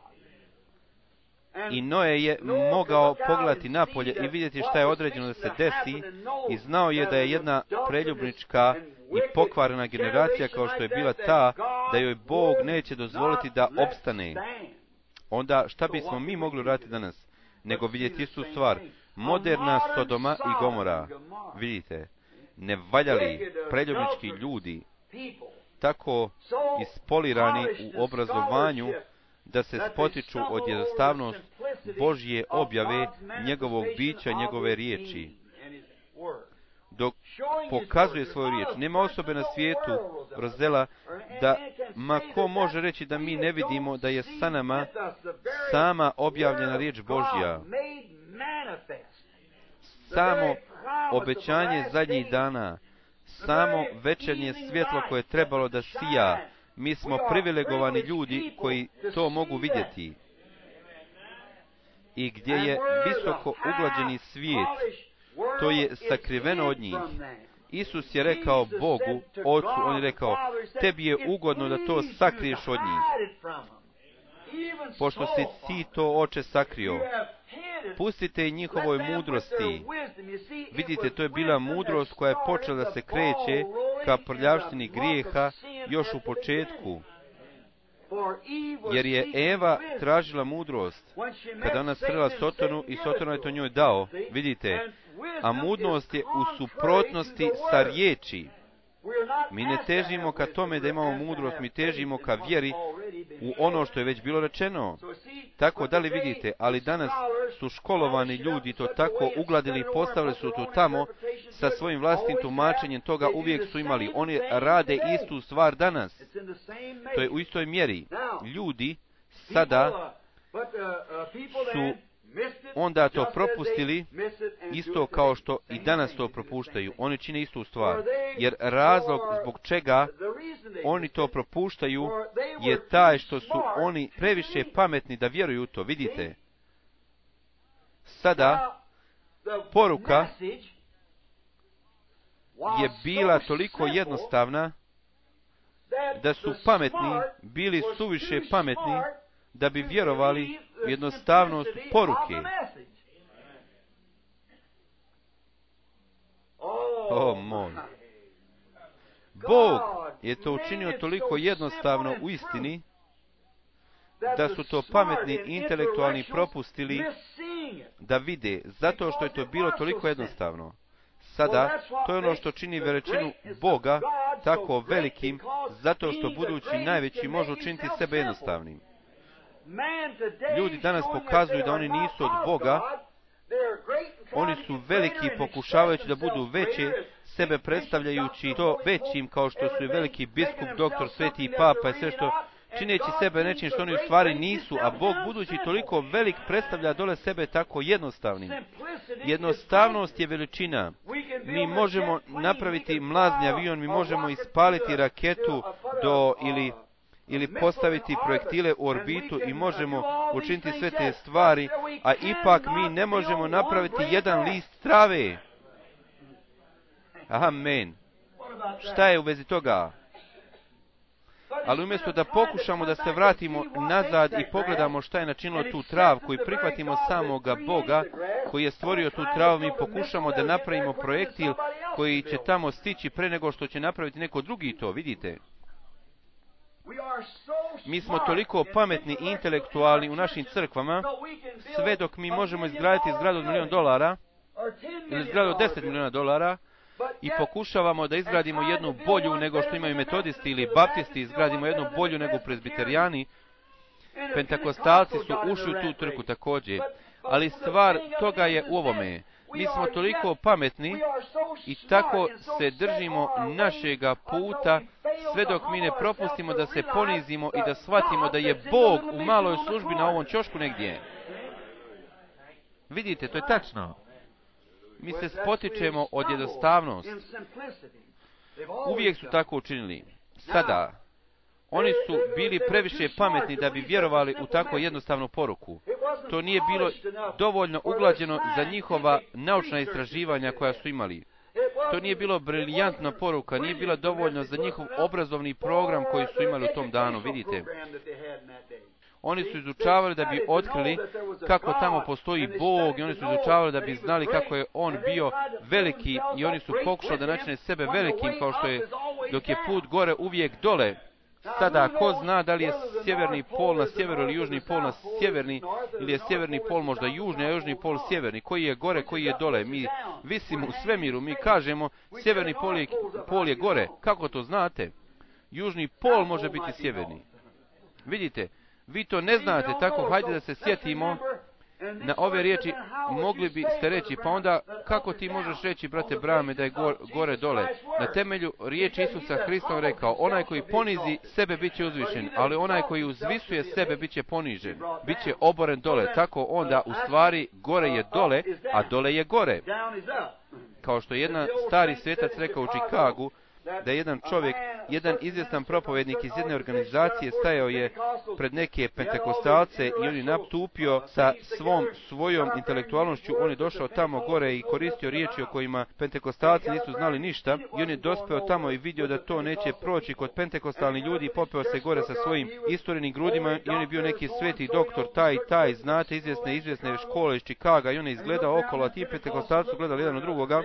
i Noe je mogao pogledati napolje i vidjeti šta je određeno da se desi i znao je da je jedna preljubnička i pokvarena generacija kao što je bila ta, da joj Bog neće dozvoliti da opstane. Onda šta bismo mi mogli raditi danas? Nego vidjeti istu stvar. Moderna Sodoma i Gomora. Vidite, nevaljali preljubnički ljudi, tako ispolirani u obrazovanju, da se spotiču od jednostavnost Božje objave, njegovog bića, njegove riječi. Dok pokazuje svoju riječ. Nema osobe na svijetu, Rozela, da ma ko može reći da mi ne vidimo da je sa nama sama objavljena riječ Božja. Samo obećanje zadnjih dana, samo večernje svjetlo koje je trebalo da sija. Mi smo privilegovani ljudi koji to mogu vidjeti. I gdje je visoko uglađeni svijet, to je sakriveno od njih. Isus je rekao Bogu, Ocu, on je rekao, tebi je ugodno da to sakriješ od njih. Pošto si ti to, Oče, sakrio, pustite i njihovoj mudrosti. Vidite, to je bila mudrost koja je počela da se kreće ka prljavštini grijeha još u početku. Jer je Eva tražila mudrost kada ona srela Sotonu i Sotona je to njoj dao. Vidite, a mudrost je u suprotnosti sa riječi. Mi ne težimo ka tome da imamo mudrost, mi težimo ka vjeri u ono što je već bilo rečeno. Tako, da li vidite, ali danas su školovani ljudi to tako ugladili i postavili su to tamo sa svojim vlastnim tumačenjem toga, uvijek su imali. Oni rade istu stvar danas. To je u istoj mjeri. Ljudi sada su onda to propustili isto kao što i danas to propuštaju. Oni čine istu stvar. Jer razlog zbog čega oni to propuštaju je taj što su oni previše pametni da vjeruju u to. Vidite, sada poruka je bila toliko jednostavna da su pametni bili suviše pametni da bi vjerovali u jednostavnost poruke. O moj! Bog je to učinio toliko jednostavno u istini, da su to pametni i intelektualni propustili da vide, zato što je to bilo toliko jednostavno. Sada, to je ono što čini veličinu Boga tako velikim, zato što budući najveći može učiniti sebe jednostavnim. Ljudi danas pokazuju da oni nisu od Boga, oni su veliki pokušavajući da budu veće, sebe predstavljajući to većim kao što su i veliki biskup, doktor, sveti i papa i sve što, čineći sebe nečim što oni u stvari nisu, a Bog budući toliko velik predstavlja dole sebe tako jednostavnim. Jednostavnost je veličina. Mi možemo napraviti mlazni avion, mi možemo ispaliti raketu do ili ili postaviti projektile u orbitu i možemo učiniti sve te stvari, a ipak mi ne možemo napraviti jedan list trave. Amen. Šta je u vezi toga? Ali umjesto da pokušamo da se vratimo nazad i pogledamo šta je načinilo tu travku i prihvatimo samoga Boga koji je stvorio tu travu, mi pokušamo da napravimo projektil koji će tamo stići pre nego što će napraviti neko drugi to, vidite? Mi smo toliko pametni i intelektualni u našim crkvama, sve dok mi možemo izgraditi zgradu od milijon dolara, ili zgradu od deset miliona dolara, i pokušavamo da izgradimo jednu bolju nego što imaju metodisti ili baptisti, izgradimo jednu bolju nego prezbiterijani. Pentekostalci su ušli u tu trku također, ali stvar toga je u ovome. Mi smo toliko pametni i tako se držimo našega puta sve dok mi ne propustimo da se ponizimo i da shvatimo da je Bog u maloj službi na ovom ćošku negdje. Vidite, to je tačno. Mi se spotičemo od jednostavnosti. Uvijek su tako učinili. Sada, oni su bili previše pametni da bi vjerovali u tako jednostavnu poruku. To nije bilo dovoljno uglađeno za njihova naučna istraživanja koja su imali. To nije bilo briljantna poruka, nije bila dovoljno za njihov obrazovni program koji su imali u tom danu, vidite. Oni su izučavali da bi otkrili kako tamo postoji Bog i oni su izučavali da bi znali kako je On bio veliki i oni su pokušali da načine sebe velikim kao što je, dok je put gore uvijek dole. Sada, ko zna da li je sjeverni pol na sjeveru ili južni pol na sjeverni, ili je sjeverni pol možda južni, a južni pol sjeverni, koji je gore, koji je dole. Mi visimo u svemiru, mi kažemo sjeverni pol je, pol je gore. Kako to znate? Južni pol može biti sjeverni. Vidite, vi to ne znate, tako hajde da se sjetimo na ove riječi. Mogli biste reći, pa onda kako ti možeš reći, brate Brame, da je gore, gore dole? Na temelju riječi Isusa Hrista rekao, onaj koji ponizi sebe bit će uzvišen, ali onaj koji uzvisuje sebe bit će ponižen, bit će oboren dole. Tako onda u stvari gore je dole, a dole je gore. Kao što je jedan stari svetac rekao u Čikagu, da je jedan čovjek, jedan izvjestan propovednik iz jedne organizacije stajao je pred neke pentekostalce i on je natupio sa svom svojom intelektualnošću, on je došao tamo gore i koristio riječi o kojima pentekostalci nisu znali ništa i on je dospeo tamo i vidio da to neće proći kod pentekostalnih ljudi i popeo se gore sa svojim istorenim grudima i on je bio neki sveti doktor, taj i taj, znate, izvjesne, izvjesne škole iz Čikaga i on je izgledao okolo, a ti pentekostalci su gledali jedan od drugoga.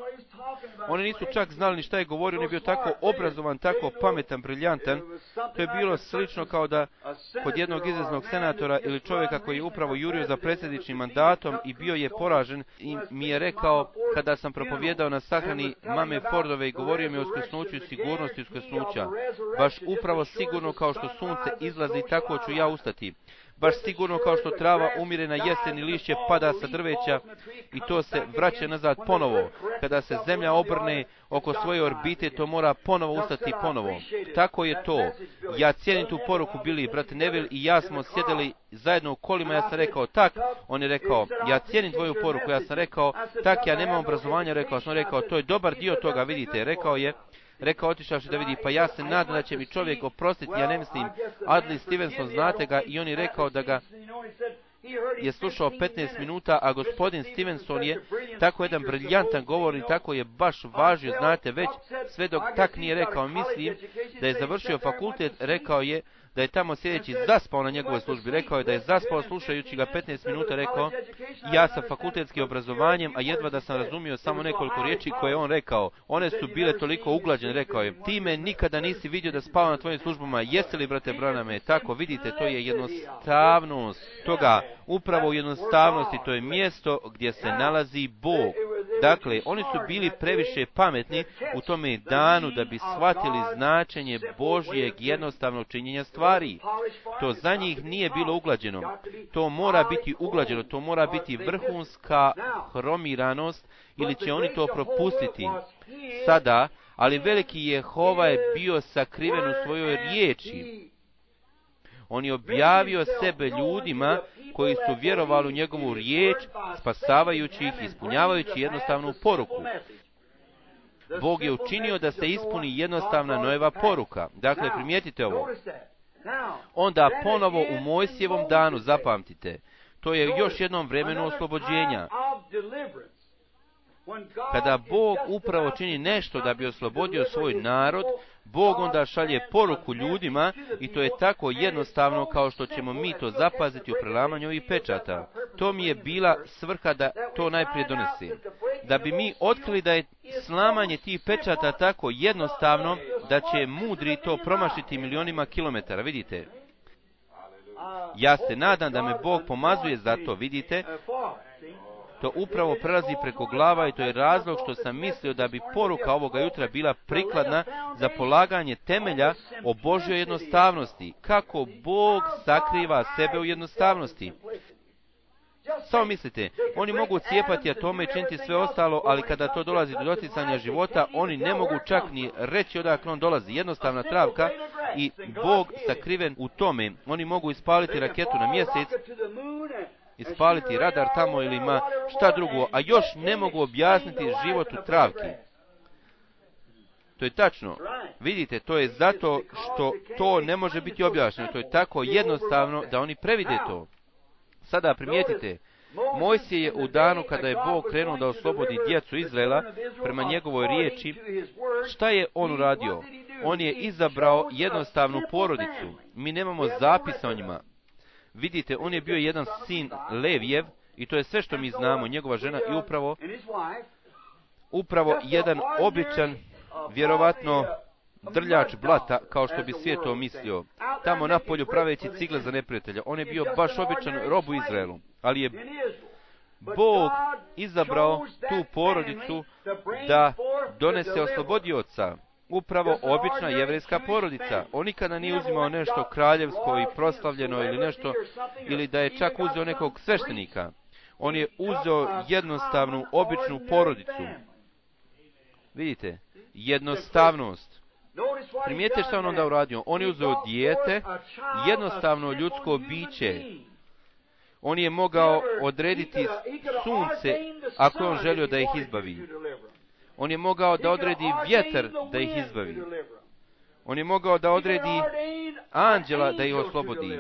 Oni nisu čak znali ni šta je govorio, on je bio tako obrazovan, tako pametan, briljantan. To je bilo slično kao da kod jednog izvjesnog senatora ili čovjeka koji je upravo jurio za predsjedničkim mandatom i bio je poražen i mi je rekao, kada sam propovjedao na sahrani mame Fordove i govorio mi o uskrsnuću i sigurnosti uskrsnuća, baš upravo sigurno kao što sunce izlazi, tako ću ja ustati. Baš sigurno kao što trava umire na jesen i lišće pada sa drveća i to se vraća nazad ponovo. Kada se zemlja obrne oko svoje orbite, to mora ponovo ustati ponovo. Tako je to. Ja cijenim tu poruku, Billy, brate Neville i ja smo sjedili zajedno u kolima, ja sam rekao tak, on je rekao, ja cijenim tvoju poruku, ja sam rekao tak, ja nemam obrazovanja, rekao sam, rekao, to je dobar dio toga, vidite, rekao je, rekao otišavši da vidi, pa ja se nadam da će mi čovjek oprostiti, ja ne mislim, Adlai Stevenson, znate ga, i on je rekao da ga je slušao petnaest minuta, a gospodin Stevenson je tako jedan briljantan govor i tako je baš važio, znate, već sve dok tak nije rekao, mislim da je završio fakultet, rekao je da je tamo sjedeći zaspao na njegovoj službi. Rekao je da je zaspao slušajući ga petnaest minuta, rekao, ja sa fakultetskim obrazovanjem, a jedva da sam razumio samo nekoliko riječi koje je on rekao. One su bile toliko uglađene, rekao je, ti me nikada nisi vidio da spava na tvojim službama, jeste li, brate Branhame? Tako, vidite, to je jednostavnost toga, upravo u jednostavnosti, to je mjesto gdje se nalazi Bog. Dakle, oni su bili previše pametni u tome danu da bi shvatili značenje Božjeg jednostavnog činjenja stvari. To za njih nije bilo uglađeno. To mora biti uglađeno, to mora biti vrhunska hromiranost ili će oni to propustiti. Sada, ali veliki Jehova je bio sakriven u svojoj riječi. On je objavio sebe ljudima koji su vjerovali u njegovu riječ, spasavajući ih, ispunjavajući jednostavnu poruku. Bog je učinio da se ispuni jednostavna Noeva poruka. Dakle, primijetite ovo. Onda ponovo u Mojsijevom danu, zapamtite, to je još jednom vremenu oslobođenja. Kada Bog upravo čini nešto da bi oslobodio svoj narod, Bog onda šalje poruku ljudima i to je tako jednostavno kao što ćemo mi to zapaziti u prelamanju ovih pečata. To mi je bila svrha da to najprije donesi. Da bi mi otkrili da je slamanje tih pečata tako jednostavno da će mudri to promašiti milionima kilometara, vidite. Ja se nadam da me Bog pomazuje za to, vidite. To upravo prelazi preko glava i to je razlog što sam mislio da bi poruka ovoga jutra bila prikladna za polaganje temelja o Božjoj jednostavnosti. Kako Bog sakriva sebe u jednostavnosti. Samo mislite, oni mogu cijepati atome i činiti sve ostalo, ali kada to dolazi do doticanja života, oni ne mogu čak ni reći odakle on dolazi. Jednostavna travka i Bog sakriven u tome. Oni mogu ispaliti raketu na mjesec, ispaliti radar tamo ili ma šta drugo, a još ne mogu objasniti život u travki. To je tačno. Vidite, to je zato što to ne može biti objašnjeno. To je tako jednostavno da oni previde to. Sada primijetite, Mojsije je u danu kada je Bog krenuo da oslobodi djecu Izraela prema njegovoj riječi, šta je on uradio? On je izabrao jednostavnu porodicu. Mi nemamo zapisa o njima. Vidite, on je bio jedan sin Levijev i to je sve što mi znamo, njegova žena i upravo, upravo jedan običan, vjerovatno, drljač blata, kao što bi svijet to mislio, tamo napolju praveći cigle za neprijatelja. On je bio baš običan rob u Izraelu, ali je Bog izabrao tu porodicu da donese oslobodioca. Upravo obična jevrejska porodica. On nikada nije uzimao nešto kraljevsko i proslavljeno ili nešto, ili da je čak uzeo nekog sveštenika. On je uzeo jednostavnu, običnu porodicu. Vidite, jednostavnost. Primijete što on onda uradio? On je uzeo dijete, jednostavno ljudsko biće. On je mogao odrediti sunce ako je on želio da ih izbavi. On je mogao da odredi vjetar da ih izbavi. On je mogao da odredi anđela da ih oslobodi.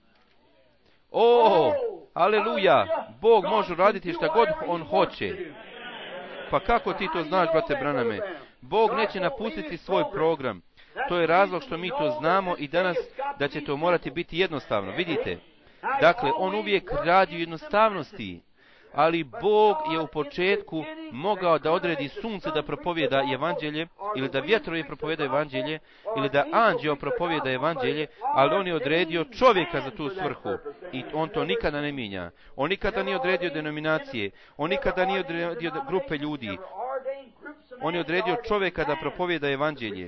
O, aleluja! Bog može raditi šta god on hoće. Pa kako ti to znaš, brate Braname? Bog neće napustiti svoj program. To je razlog što mi to znamo i danas da će to morati biti jednostavno. Vidite? Dakle, on uvijek radi u jednostavnosti. Ali Bog je u početku mogao da odredi sunce da propovjeda evanđelje, ili da vjetrovi propovjedaju evanđelje, ili da anđeo propovjeda evanđelje, ali on je odredio čovjeka za tu svrhu. I on to nikada ne mijenja. On nikada nije odredio denominacije. On nikada nije odredio grupe ljudi. On je odredio čovjeka da propovjeda evanđelje.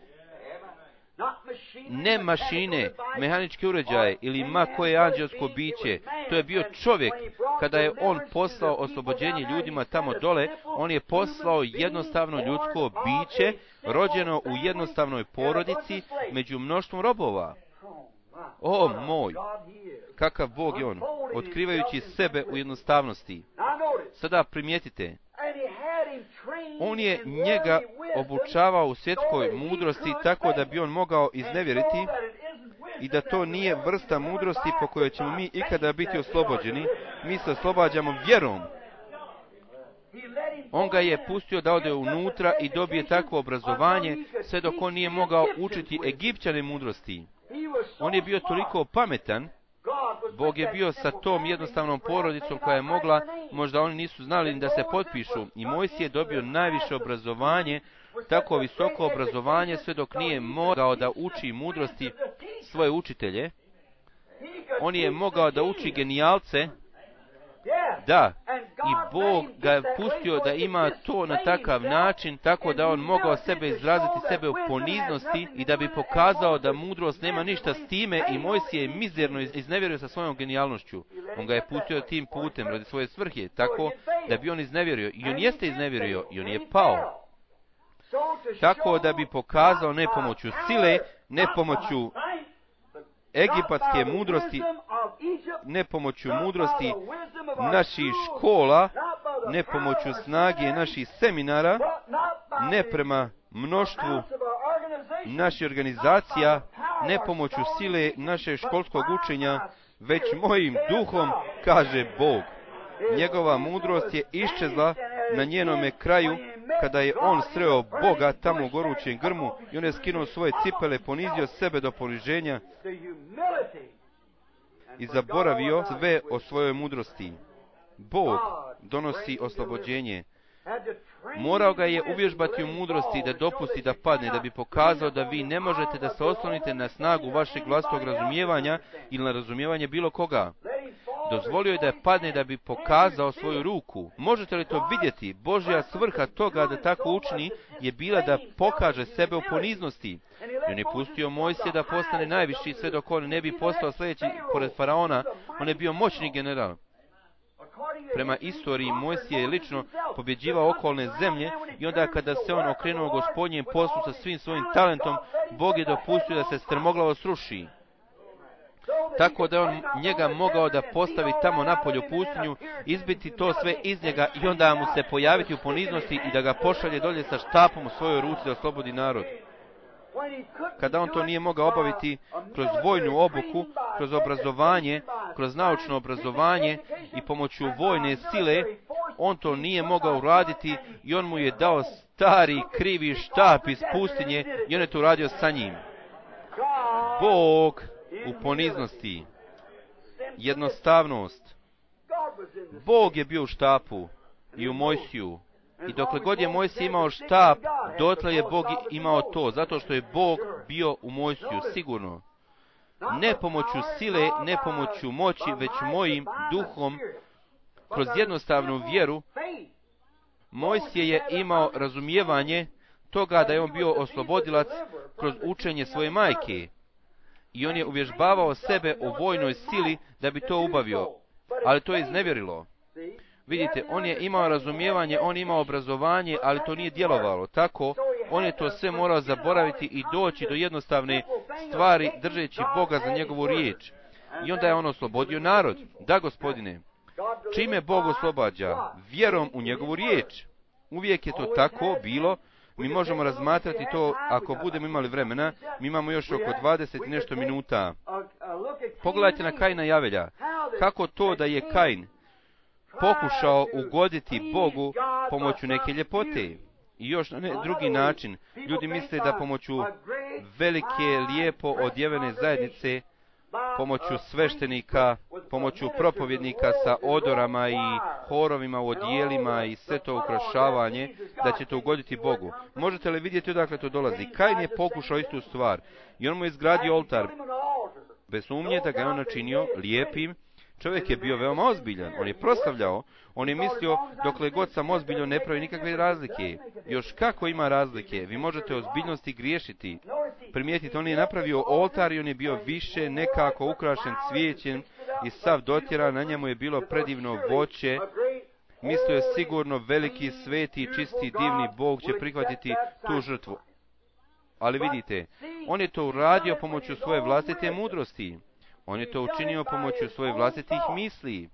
Ne mašine, mehanički uređaje ili ma koje anđelsko biće. To je bio čovjek. Kada je on poslao oslobođenje ljudima tamo dole, on je poslao jednostavno ljudsko biće, rođeno u jednostavnoj porodici među mnoštvom robova. O moj, kakav Bog je on, otkrivajući sebe u jednostavnosti. Sada primijetite, on je njega obučavao u svjetskoj mudrosti tako da bi on mogao iznevjeriti i da to nije vrsta mudrosti po kojoj ćemo mi ikada biti oslobođeni. Mi se oslobađamo vjerom. On ga je pustio da ode unutra i dobije takvo obrazovanje, sve dok on nije mogao učiti Egipćane mudrosti. On je bio toliko pametan. Bog je bio sa tom jednostavnom porodicom koja je mogla, možda oni nisu znali da se potpišu. I Mojsije je dobio najviše obrazovanje, tako visoko obrazovanje, sve dok nije mogao da uči mudrosti svoje učitelje. On je mogao da uči genijalce. Da, i Bog ga je pustio da ima to na takav način, tako da on mogao sebe izraziti, sebe u poniznosti i da bi pokazao da mudrost nema ništa s time i Mojsije je mizerno iznevjerio sa svojom genijalnošću. On ga je pustio tim putem radi svoje svrhe, tako da bi on iznevjerio. I on jeste iznevjerio i on je pao. Tako da bi pokazao ne pomoću sile, ne pomoću egipatske mudrosti, ne pomoću mudrosti naših škola, ne pomoću snage naših seminara, ne prema mnoštvu naših organizacija, ne pomoću sile našeg školskog učenja, već mojim duhom, kaže Bog. Njegova mudrost je iščezla na njenome kraju, kada je on sreo Boga tamo u gorućem grmu i on je skinuo svoje cipele, ponizio sebe do poniženja i zaboravio sve o svojoj mudrosti. Bog donosi oslobođenje. Morao ga je uvježbati u mudrosti da dopusti da padne, da bi pokazao da vi ne možete da se oslonite na snagu vašeg vlastnog razumijevanja ili na razumijevanje bilo koga. Dozvolio je da padne da bi pokazao svoju ruku. Možete li to vidjeti? Božja svrha toga da tako učini je bila da pokaže sebe u poniznosti. I on je pustio Mojsija da postane najviši sve dok on ne bi postao sljedeći pored faraona. On je bio moćni general. Prema istoriji, Mojsije je lično pobjeđivao okolne zemlje i onda kada se on okrenuo Gospodnjem poslu sa svim svojim talentom, Bog je dopustio da se strmoglavo sruši. Tako da je on njega mogao da postavi tamo napolje u pustinju, izbiti to sve iz njega i onda mu se pojaviti u poniznosti i da ga pošalje dolje sa štapom u svojoj ruci da oslobodi narod. Kada on to nije mogao obaviti kroz vojnu obuku, kroz obrazovanje, kroz naučno obrazovanje i pomoću vojne sile, on to nije mogao uraditi i on mu je dao stari krivi štap iz pustinje i on je to uradio sa njim. Bog u poniznosti, jednostavnost. Bog je bio u štapu i u Mojsiju. I dokle god je Mojsije imao štap, dotle je Bog imao to, zato što je Bog bio u Mojsiju, sigurno. Ne pomoću sile, ne pomoću moći, već mojim duhom, kroz jednostavnu vjeru. Mojsije je imao razumijevanje toga da je on bio oslobodilac kroz učenje svoje majke. I on je uvježbavao sebe u vojnoj sili da bi to ubavio. Ali to je iznevjerilo. Vidite, on je imao razumijevanje, on je imao obrazovanje, ali to nije djelovalo. Tako, on je to sve morao zaboraviti i doći do jednostavne stvari držeći Boga za njegovu riječ. I onda je on oslobodio narod. Da, Gospodine. Čime Bog oslobađa? Vjerom u njegovu riječ. Uvijek je to tako bilo. Mi možemo razmatrati to ako budemo imali vremena. Mi imamo još oko dvadeset i nešto minuta. Pogledajte na Kaina i Avelja. Kako to da je Kain pokušao ugoditi Bogu pomoću neke ljepote. I još na ne, drugi način. Ljudi misle da pomoću velike, lijepo odjevene zajednice, pomoću sveštenika, pomoću propovjednika sa odorama i horovima u odijelima i sve to ukrašavanje, da će to ugoditi Bogu. Možete li vidjeti odakle to dolazi? Kain je pokušao istu stvar i on mu je izgradio oltar. Bez sumnje da ga je on načinio lijepim. Čovjek je bio veoma ozbiljan, on je proslavljao, on je mislio dokle god sam ozbiljan ne pravi nikakve razlike. Još kako ima razlike, vi možete ozbiljnosti griješiti. Primijetite, on je napravio oltar i on je bio više nekako ukrašen cvijećem i sav dotjeran, na njemu je bilo predivno voće. Mislio je sigurno veliki, sveti, čisti, divni Bog će prihvatiti tu žrtvu. Ali vidite, on je to uradio pomoću svoje vlastite mudrosti. On je to učinio pomoću svoje vlastitih misli.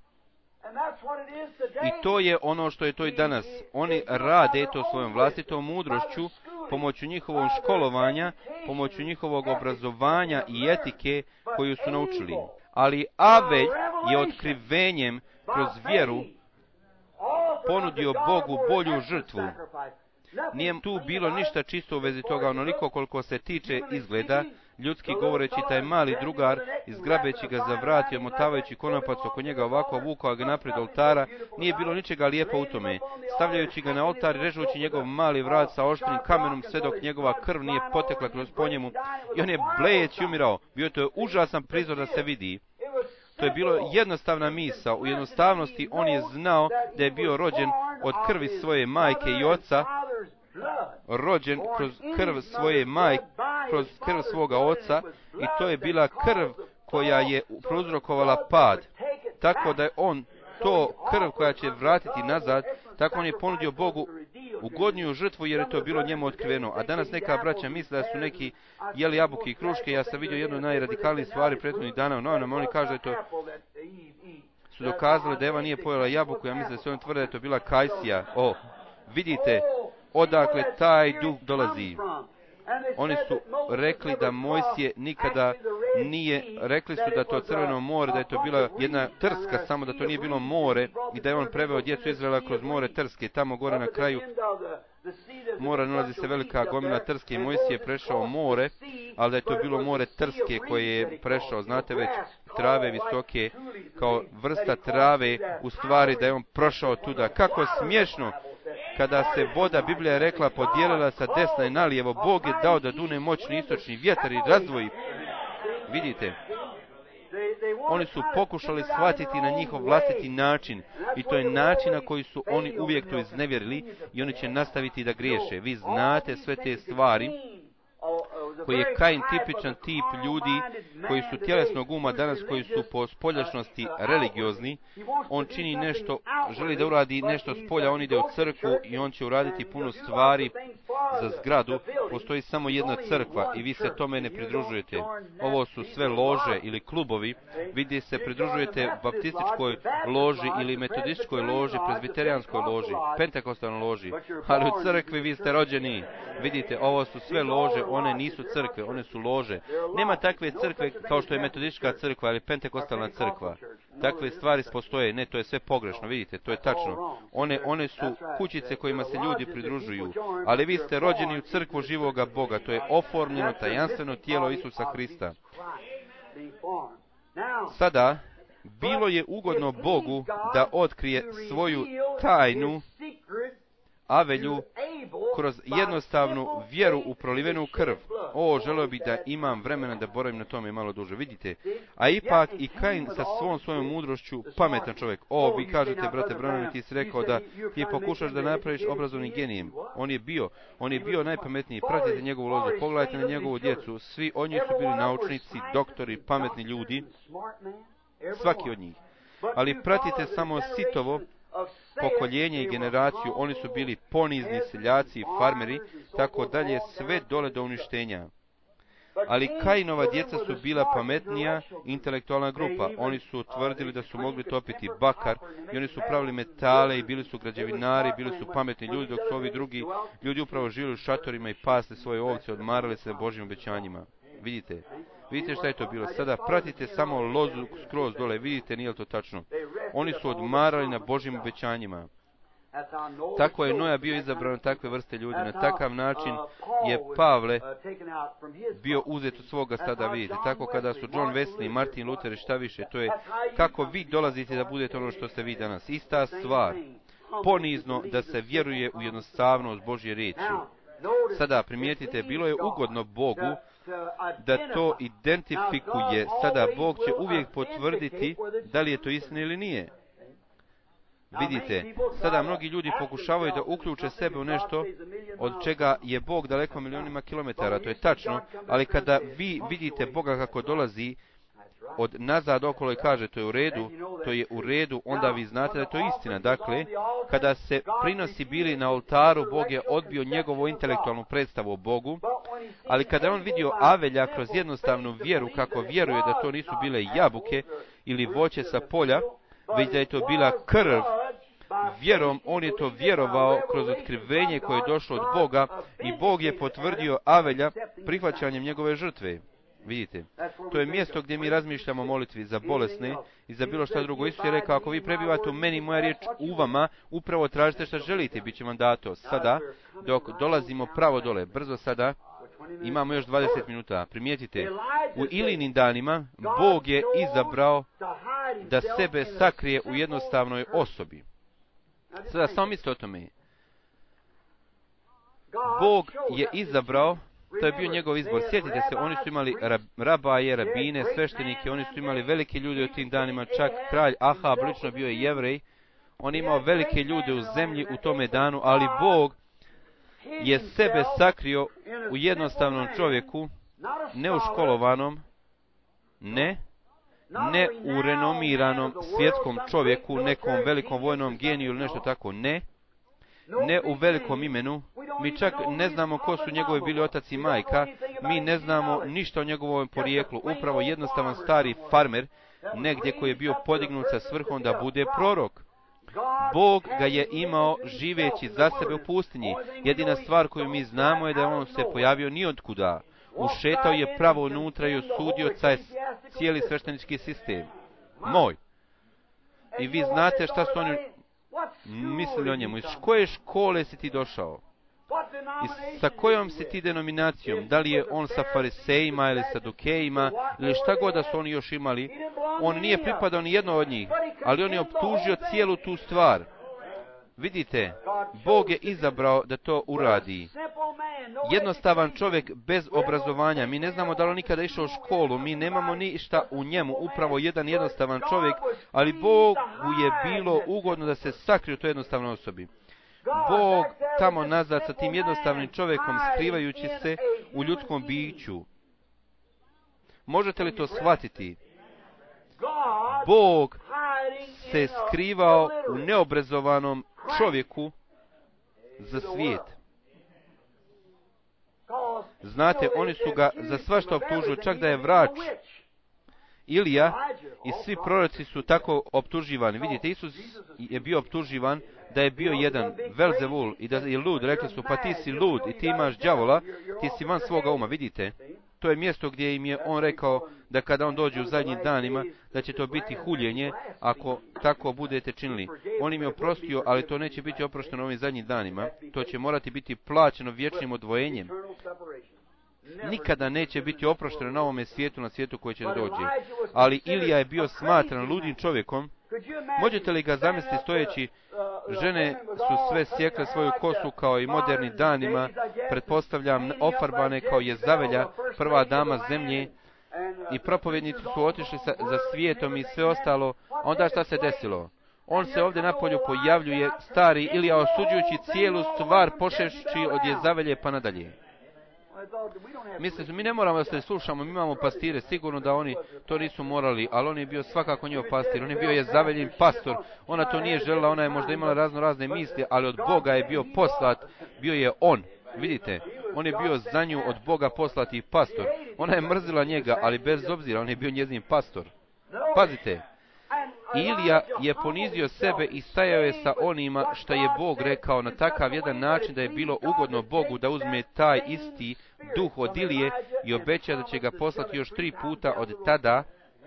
I to je ono što je to i danas. Oni rade to svojom vlastitom mudrošću, pomoću njihovog školovanja, pomoću njihovog obrazovanja i etike koju su naučili. Ali Avelj je otkrivenjem kroz vjeru ponudio Bogu bolju žrtvu. Nije tu bilo ništa čisto u vezi toga, onoliko koliko se tiče izgleda, ljudski govoreći, taj mali drugar, izgrabeći ga za vrat i omotavajući konopac oko njega ovako vukao ga naprijed oltara, nije bilo ničega lijepo u tome. Stavljajući ga na oltar i režući njegov mali vrat sa oštrim kamenom sve dok njegova krv nije potekla kroz po njemu i on je blejeći umirao. Bio to je užasan prizor da se vidi. To je bilo jednostavna misao. U jednostavnosti on je znao da je bio rođen od krvi svoje majke i oca, rođen kroz krv svoje majke, kroz krv svoga oca, i to je bila krv koja je prouzrokovala pad. Tako da je on to krv koja će vratiti nazad, tako on je ponudio Bogu ugodniju žrtvu jer je to bilo njemu otkriveno. A danas neka braća misle da su neki jeli jabuke i kruške. Ja sam vidio jednu od najradikalnijih stvari prethodnih dana u novinama. Oni kažu da je to, su dokazali da Eva nije pojela jabuku. Ja mislim da se oni tvrde da je to bila kajsija. O, vidite odakle taj duh dolazi. Oni su rekli da Mojsije nikada nije, rekli su da to crveno more, da je to bila jedna trska, samo da to nije bilo more i da je on preveo djecu Izraela kroz more trske. Tamo gore na kraju mora nalazi se velika gomila trske i Mojsije je prešao more, ali da je to bilo more trske koje je prešao, znate već, trave visoke, kao vrsta trave, u stvari da je on prošao tuda. Kako smiješno! Kada se voda, Biblija je rekla, podijelila sa desna i nalijevo, Bog je dao da dune moćni istočni vjetar i razdvoji. Vidite, Oni su pokušali shvatiti na njihov vlastiti način i to je način na koji su oni uvijek to iznevjerili i oni će nastaviti da griješe. Vi znate sve te stvari koji je Kain tipičan tip ljudi koji su tjelesnog uma danas, koji su po spoljašnosti religiozni. On čini nešto, želi da uradi nešto s polja, on ide u crkvu i on će uraditi puno stvari za zgradu. Postoji samo jedna crkva i vi se tome ne pridružujete. Ovo su sve lože ili klubovi. Vi se pridružujete baptističkoj loži ili metodističkoj loži, prezbiterijanskoj loži, pentekostalnoj loži, ali u crkvi vi ste rođeni. Vidite, ovo su sve lože, one nisu crkve, one su lože. Nema takve crkve kao što je metodistička crkva ili pentekostalna crkva. Takve stvari postoje, ne, to je sve pogrešno, vidite, to je tačno. One, one su kućice kojima se ljudi pridružuju, ali vi ste rođeni u crkvu živoga Boga, to je oformljeno tajanstveno tijelo Isusa Hrista. Sada, bilo je ugodno Bogu da otkrije svoju tajnu Avelju kroz jednostavnu vjeru u prolivenu krv. O, želeo bih da imam vremena da boravim na tome malo duže, vidite. A ipak i Kain sa svom svojom mudrošću, pametan čovjek. O, vi kažete, brate Branham, ti si rekao da ti pokušaš da napraviš obrazovni genijem. On je bio, on je bio najpametniji. Pratite njegovu lozu, pogledajte na njegovu djecu. Svi od njih su bili naučnici, doktori, pametni ljudi. Svaki od njih. Ali pratite samo Sitovo pokoljenje i generaciju, oni su bili ponizni seljaci, farmeri, tako dalje, sve dole do uništenja. Ali Kainova djeca su bila pametnija intelektualna grupa. Oni su tvrdili da su mogli topiti bakar i oni su pravili metale i bili su građevinari, bili su pametni ljudi, dok su ovi drugi ljudi upravo živjeli u šatorima i pasli svoje ovce, odmarali se Božjim obećanjima. Vidite? Vidite šta je to bilo. Sada pratite samo lozu skroz dole. Vidite, nije li to tačno? Oni su odmarali na Božjim obećanjima. Tako je Noja bio izabran na takve vrste ljudi. Na takav način je Pavle bio uzet od svoga stada, vidite. Tako kada su John Wesley, Martin Luther i šta više, to je kako vi dolazite da budete ono što ste vi danas. Ista stvar. Ponizno da se vjeruje u jednostavnost Božje riječi. Sada primijetite, bilo je ugodno Bogu da to identifikuje. Sada Bog će uvijek potvrditi da li je to istina ili nije. Vidite, sada mnogi ljudi pokušavaju da uključe sebe u nešto od čega je Bog daleko milionima kilometara, to je tačno, ali kada vi vidite Boga kako dolazi od nazad okolo i kaže to je u redu, to je u redu, onda vi znate da je to istina. Dakle, kada se prinosi bili na oltaru, Bog je odbio njegovu intelektualnu predstavu o Bogu, ali kada je on vidio Avelja kroz jednostavnu vjeru, kako vjeruje da to nisu bile jabuke ili voće sa polja, već da je to bila krv, vjerom on je to vjerovao kroz otkrivenje koje je došlo od Boga i Bog je potvrdio Avelja prihvaćanjem njegove žrtve. Vidite, to je mjesto gdje mi razmišljamo o molitvi za bolesne i za bilo šta drugo. Isus je rekao, ako vi prebivate u meni, moja riječ u vama, upravo tražite šta želite, bit će vam dato. Sada, dok dolazimo pravo dole, brzo sada, imamo još dvadeset minuta. Primijetite, u Ilinim danima Bog je izabrao da sebe sakrije u jednostavnoj osobi. Sada samo mislite o tome. Bog je izabrao, to je bio njegov izbor. Sjetite se, oni su imali rab, rabaje, rabine, sveštenike, oni su imali velike ljude u tim danima, čak kralj Ahab lično bio je Jevrej. On je imao velike ljude u zemlji u tome danu, ali Bog je sebe sakrio u jednostavnom čovjeku, neuškolovanom, ne, ne u renomiranom svjetskom čovjeku, nekom velikom vojnom geniju ili nešto tako, ne, ne u velikom imenu. Mi čak ne znamo ko su njegovi bili otac i majka, mi ne znamo ništa o njegovom porijeklu, upravo jednostavan stari farmer, negdje koji je bio podignut sa svrhom da bude prorok. Bog ga je imao živeći za sebe u pustinji. Jedina stvar koju mi znamo je da on se pojavio nijotkuda. Ušetao je pravo unutra i osudio taj cijeli sveštenički sistem. Moj. I vi znate šta su oni mislili o njemu. Iz koje škole si ti došao? I sa kojom si ti denominacijom? Da li je on sa farisejima ili sa dukejima ili šta god da su oni još imali? On nije pripadao ni jedno od njih, ali on je optužio cijelu tu stvar. Vidite, Bog je izabrao da to uradi. Jednostavan čovjek bez obrazovanja, mi ne znamo da li on nikada išao u školu, mi nemamo ništa u njemu, upravo jedan jednostavan čovjek, ali Bogu je bilo ugodno da se sakrije u toj jednostavnoj osobi. Bog tamo nazad sa tim jednostavnim čovjekom, skrivajući se u ljudskom biću. Možete li to shvatiti? Bog se skrivao u neobrazovanom čovjeku za svijet. Znate, oni su ga za svašta optužili, čak da je vrač. Ilija i svi proroci su tako optuživani. Vidite, Isus je bio optuživan da je bio jedan Velzevul i da je lud. Rekli su, pa ti si lud i ti imaš đavola, ti si van svoga uma. Vidite, to je mjesto gdje im je on rekao da kada on dođe u zadnjim danima, da će to biti huljenje ako tako budete činili. On im je oprostio, ali to neće biti oprošteno ovim zadnjim danima. To će morati biti plaćeno vječnim odvojenjem. Nikada neće biti oprošteno na ovome svijetu, na svijetu koji će dođe. Ali Ilija je bio smatran ludim čovjekom. Možete li ga zamisliti stojeći? Žene su sve sjekle svoju kosu kao i modernim danima, pretpostavljam ofarbane kao Jezavelja, prva dama zemlje, i propovjednici su otišli sa, za svijetom i sve ostalo. Onda šta se desilo? On se ovdje napolju pojavljuje, stari Ilija, osuđujući cijelu stvar, počevši od Jezavelje pa nadalje. Mislim, mi ne moramo da se slušamo, mi imamo pastire, sigurno da oni to nisu morali, ali on je bio svakako njihov pastir, on je bio Jezaveljin pastor, ona to nije željela, ona je možda imala razno razne misli, ali od Boga je bio poslat, bio je on, vidite, on je bio za nju od Boga poslati pastor, ona je mrzila njega, ali bez obzira, on je bio njezin pastor. Pazite, Ilija je ponizio sebe i stajao je sa onima što je Bog rekao na takav jedan način da je bilo ugodno Bogu da uzme taj isti duh od Ilije i obeća da će ga poslati još tri puta od tada.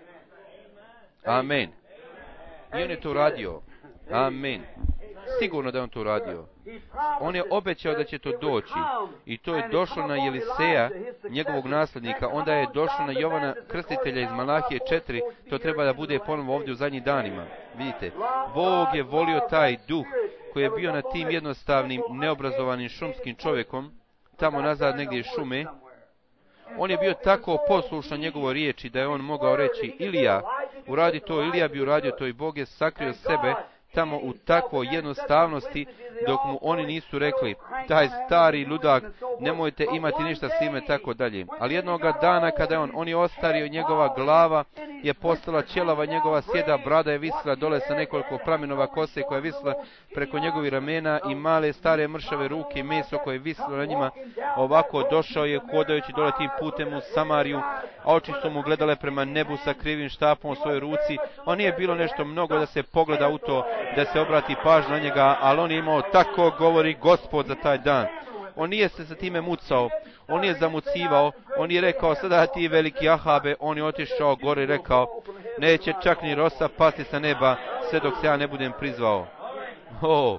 Amen. I on je to uradio. Amen. Sigurno da je on to uradio. On je obećao da će to doći. I to je došlo na Jeliseja, njegovog nasljednika. Onda je došlo na Jovana Krstitelja iz Malahije četiri. To treba da bude ponovo ovdje u zadnjim danima. Vidite, Bog je volio taj duh koji je bio na tim jednostavnim, neobrazovanim šumskim čovjekom, tamo nazad negdje iz šume. On je bio tako poslušan njegovoj riječi da je on mogao reći, Ilija, uradi to, Ilija bi uradio to, i Bog je sakrio sebe tamo u takvoj jednostavnosti, dok mu oni nisu rekli, taj stari ludak, nemojte imati ništa s ime, tako dalje. Ali jednoga dana kada je on, on je ostario, njegova glava je postala ćelava, njegova sjeda brada je visila dole sa nekoliko pramenova kose koja je visila preko njegovih ramena i male stare mršave ruke i meso koje je visilo na njima. Ovako došao je hodajući dole tim putem u Samariju, a oči su mu gledale prema nebu sa krivim štapom u svojoj ruci. On nije bilo nešto mnogo da se pogleda u to, da se obrati pažnja na njega, ali on je imao, tako govori Gospod za taj dan. On nije se sa time mucao, on nije zamucivao, on je rekao, sada ti veliki Ahabe, on je otišao gore i rekao, neće čak ni rosa pasti sa neba, sve dok se ja ne budem prizvao. Oh.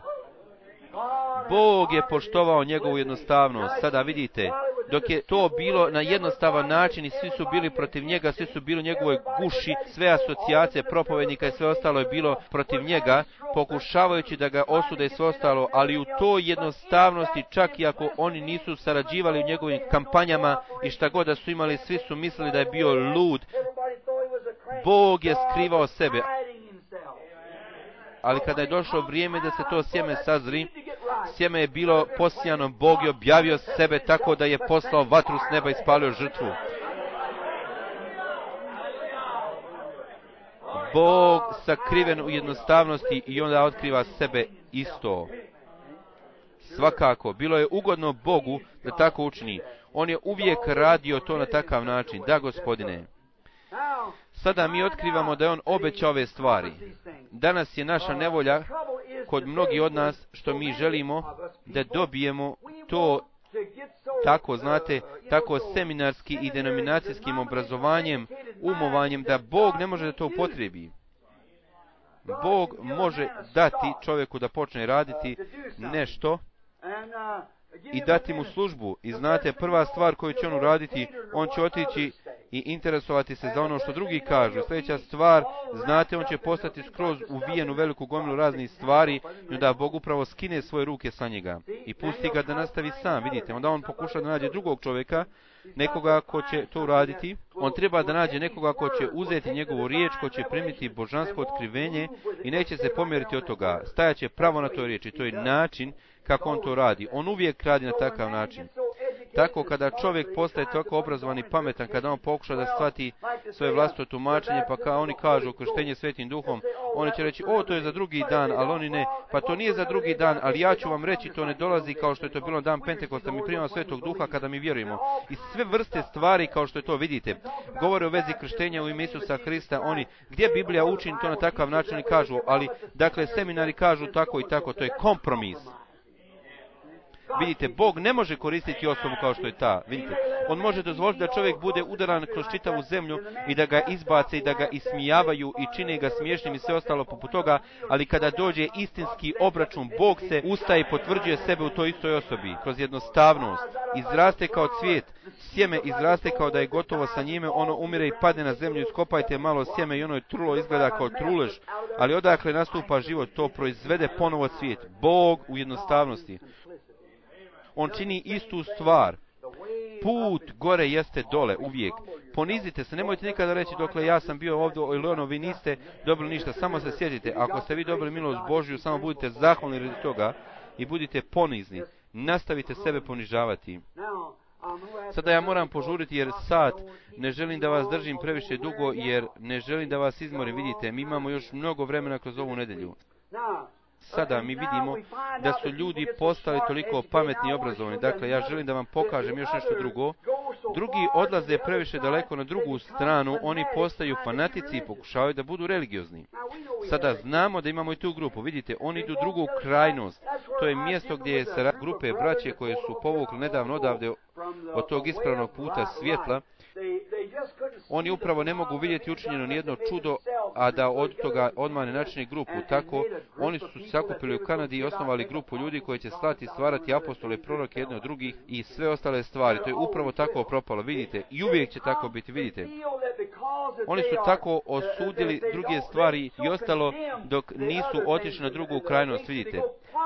Bog je poštovao njegovu jednostavnost. Sada vidite, dok je to bilo na jednostavan način i svi su bili protiv njega, svi su bili u njegovoj guši, sve asocijacije propovednika i sve ostalo je bilo protiv njega, pokušavajući da ga osude i sve ostalo, ali u toj jednostavnosti, čak i ako oni nisu sarađivali u njegovim kampanjama i šta god da su imali, svi su mislili da je bio lud. Bog je skrivao sebe. Ali kada je došlo vrijeme da se to sjeme sazri, sjeme je bilo posijano, Bog je objavio sebe tako da je poslao vatru s neba i spalio žrtvu. Bog sakriven u jednostavnosti i onda otkriva sebe isto. Svakako, bilo je ugodno Bogu da tako učini. On je uvijek radio to na takav način. Da, Gospodine. Sada mi otkrivamo da je on obećao ove stvari. Danas je naša nevolja kod mnogi od nas što mi želimo da dobijemo to tako, znate, tako seminarski i denominacijskim obrazovanjem, umovanjem, da Bog ne može da to upotrebi. Bog može dati čovjeku da počne raditi nešto i dati mu službu. I znate, prva stvar koju će on uraditi, on će otići i interesovati se za ono što drugi kažu. Sljedeća stvar, znate, on će postati skroz uvijen u veliku gomilu raznih stvari i da Bog upravo skine svoje ruke sa njega i pusti ga da nastavi sam, vidite. Onda on pokuša da nađe drugog čovjeka, nekoga ko će to uraditi. On treba da nađe nekoga ko će uzeti njegovu riječ, ko će primiti božansko otkrivenje i neće se pomjeriti od toga. Stajaće pravo na toj riječi. To je način kako on to radi. On uvijek radi na takav način. Tako kada čovjek postaje tako obrazovan i pametan, kada on pokuša da shvati svoje vlastito tumačenje, pa kao oni kažu krštenje Svetim Duhom, oni će reći, o, to je za drugi dan, ali oni ne, pa to nije za drugi dan, ali ja ću vam reći, to ne dolazi kao što je to bilo dan Pentekosta, mi primamo Svetog Duha kada mi vjerujemo. I sve vrste stvari, kao što je to vidite, govore o vezi krštenja u ime Isusa Hrista, oni, gdje Biblija učini to na takav način i kažu, ali, dakle, seminari kažu tako i tako, to je kompromis. Vidite, Bog ne može koristiti osobu kao što je ta. Vidite, on može dozvoliti da čovjek bude udaran kroz čitavu zemlju i da ga izbace i da ga ismijavaju i čine ga smiješnim i sve ostalo poput toga, ali kada dođe istinski obračun, Bog se ustaje i potvrđuje sebe u toj istoj osobi, kroz jednostavnost. Izraste kao cvijet, sjeme izraste kao da je gotovo sa njime, ono umire i padne na zemlju, iskopajte malo sjeme i ono je trulo, izgleda kao trulež, ali odakle nastupa život, to proizvede ponovo cvijet. Bog u jednostavnosti. On čini istu stvar. Put gore jeste dole, uvijek. Ponizite se, nemojte nikada reći dokle ja sam bio ovdje ili ono, vi niste dobili ništa, samo se sjetite. Ako ste vi dobili milost Božju, samo budite zahvalni radi toga i budite ponizni. Nastavite sebe ponižavati. Sada ja moram požuriti jer sat, ne želim da vas držim previše dugo jer ne želim da vas izmorim. Vidite, mi imamo još mnogo vremena kroz ovu nedjelju. Sada mi vidimo da su ljudi postali toliko pametni i obrazovani. Dakle, ja želim da vam pokažem još nešto drugo. Drugi odlaze previše daleko na drugu stranu, oni postaju fanatici i pokušavaju da budu religiozni. Sada znamo da imamo i tu grupu. Vidite, oni idu drugu krajnost. To je mjesto gdje se grupe braće koje su povukli nedavno odavde od tog ispravnog puta svjetla. Oni upravo ne mogu vidjeti učinjeno nijedno čudo, a da od toga odmah ne načini grupu. Tako, oni su se sakupili u Kanadi i osnovali grupu ljudi koji će slati i stvarati apostole i proroke jedne od drugih i sve ostale stvari. To je upravo tako propalo, vidite. I uvijek će tako biti, vidite. Oni su tako osudili druge stvari i ostalo dok nisu otišli na drugu krajnost, vidite.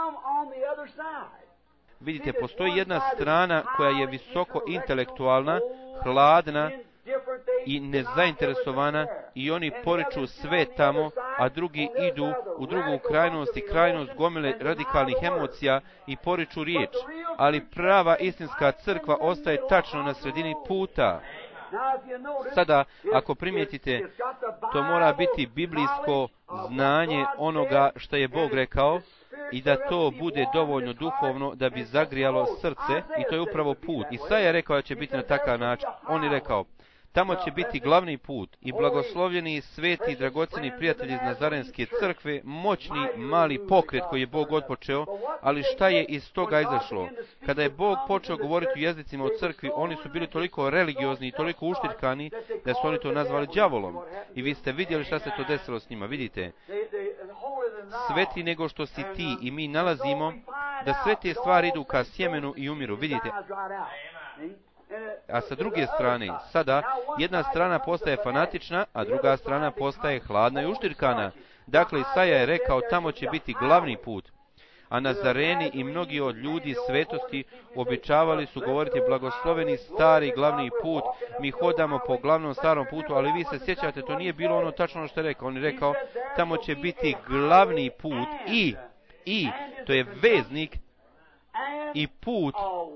Vidite, postoji jedna strana koja je visoko intelektualna, hladna i nezainteresovana i oni poriču sve tamo, a drugi idu u drugu krajnost i krajnost gomile radikalnih emocija i poriču riječ. Ali prava istinska crkva ostaje tačno na sredini puta. Sada, ako primijetite, to mora biti biblijsko znanje onoga što je Bog rekao i da to bude dovoljno duhovno da bi zagrijalo srce i to je upravo put. Isaija je rekao da će biti na takav način. On je rekao, tamo će biti glavni put i blagoslovljeni, sveti, dragocjeni prijatelji iz Nazarenske crkve, moćni, mali pokret koji je Bog otpočeo, ali šta je iz toga izašlo? Kada je Bog počeo govoriti u jezicima u crkvi, oni su bili toliko religiozni i toliko uštirkani da su oni to nazvali đavolom. I vi ste vidjeli šta se to desilo s njima, vidite. Sveti nego što si ti i mi nalazimo da sve te stvari idu ka sjemenu i umiru, vidite. A sa druge strane, sada, jedna strana postaje fanatična, a druga strana postaje hladna i uštirkana. Dakle, Isaija je rekao, tamo će biti glavni put. A Nazareni i mnogi od ljudi svetosti običavali su govoriti blagosloveni stari glavni put, mi hodamo po glavnom starom putu, ali vi se sjećate, to nije bilo ono tačno ono što je rekao. On je rekao, tamo će biti glavni put i, i, to je veznik i put.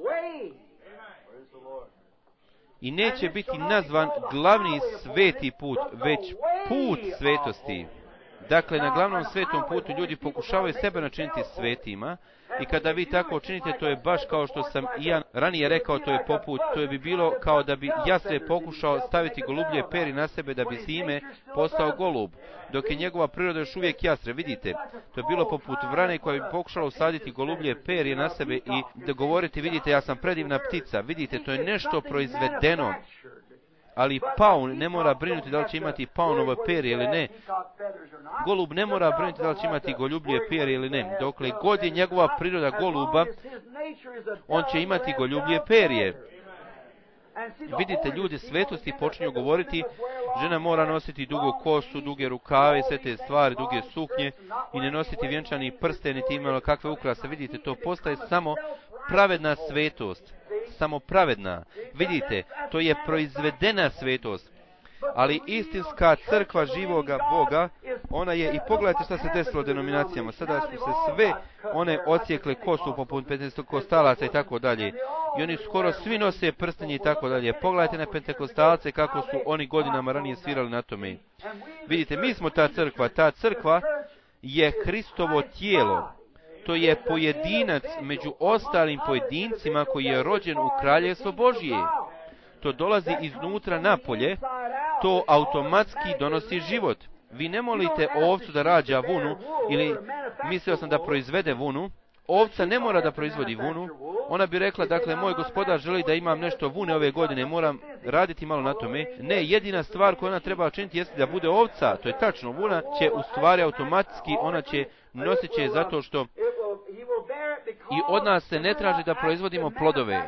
I neće biti nazvan glavni sveti put, već put svetosti. Dakle, na glavnom svetom putu ljudi pokušavaju sebe načiniti svetima i kada vi tako činite, to je baš kao što sam i ja ranije rekao, to je poput, to je bi bilo kao da bi Jasre pokušao staviti golublje peri na sebe da bi Sime postao golub, dok je njegova priroda još uvijek Jasre, vidite. To je bilo poput vrane koja bi pokušala usaditi golublje perje na sebe i da govoriti, vidite, ja sam predivna ptica, vidite, to je nešto proizvedeno. Ali paun ne mora brinuti da li će imati paunove perje ili ne. Golub ne mora brinuti da li će imati goljublje perje ili ne. Dokle god je njegova priroda goluba, on će imati goljublje perje. Vidite, ljudi svetosti počinju govoriti, žena mora nositi dugu kosu, duge rukave, sve te stvari, duge suknje i ne nositi vjenčani prsten, niti imala kakve ukrase. Vidite, to postaje samo pravedna svetost. Samo pravedna. Vidite, to je proizvedena svetost. Ali istinska crkva živoga Boga, ona je, i pogledajte šta se desilo denominacijama, sada su se sve one ocijekle kosu poput pentekostalaca i tako dalje. I oni skoro svi nose prstenje i tako dalje. Pogledajte na pentekostalce kako su oni godinama ranije svirali na tome. Vidite, mi smo ta crkva, ta crkva je Hristovo tijelo. To je pojedinac među ostalim pojedincima koji je rođen u kraljevstvo Božje. To dolazi iznutra napolje, to automatski donosi život. Vi ne molite ovcu da rađa vunu, ili mislio sam da proizvede vunu. Ovca ne mora da proizvodi vunu. Ona bi rekla, dakle, moj gospodar želi da imam nešto vune ove godine, moram raditi malo na tome. Ne, jedina stvar koju ona treba činiti jeste da bude ovca. To je tačno, vuna će u stvari automatski, ona će nosit će zato što i od nas se ne traži da proizvodimo plodove.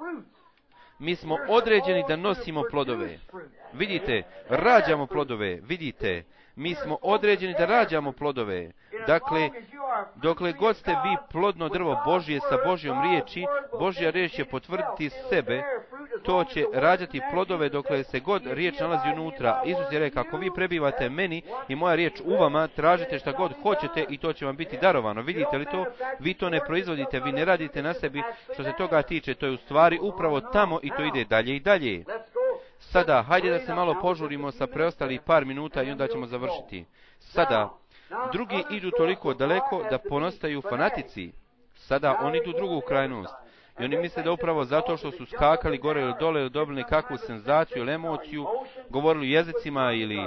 Mi smo određeni da nosimo plodove. Vidite, rađamo plodove, vidite. Mi smo određeni da rađamo plodove. Dakle, dokle god ste vi plodno drvo Božje sa Božjom riječi, Božja riječ će potvrditi sebe, to će rađati plodove dokle se god riječ nalazi unutra. Isus je rekao, ako vi prebivate meni i moja riječ u vama, tražite šta god hoćete i to će vam biti darovano. Vidite li to? Vi to ne proizvodite, vi ne radite na sebi. Što se toga tiče, to je u stvari upravo tamo i to ide dalje i dalje. Sada, hajde da se malo požurimo sa preostalih par minuta i onda ćemo završiti. Sada, drugi idu toliko daleko da ponostaju fanatici. Sada, oni idu drugu krajnost. I oni misle da upravo zato što su skakali gore ili dole ili dobili nekakvu senzaciju ili emociju, govorili jezicima ili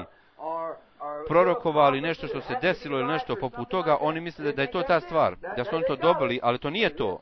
prorokovali nešto što se desilo ili nešto poput toga, oni misle da je to ta stvar, da su oni to dobili, ali to nije to.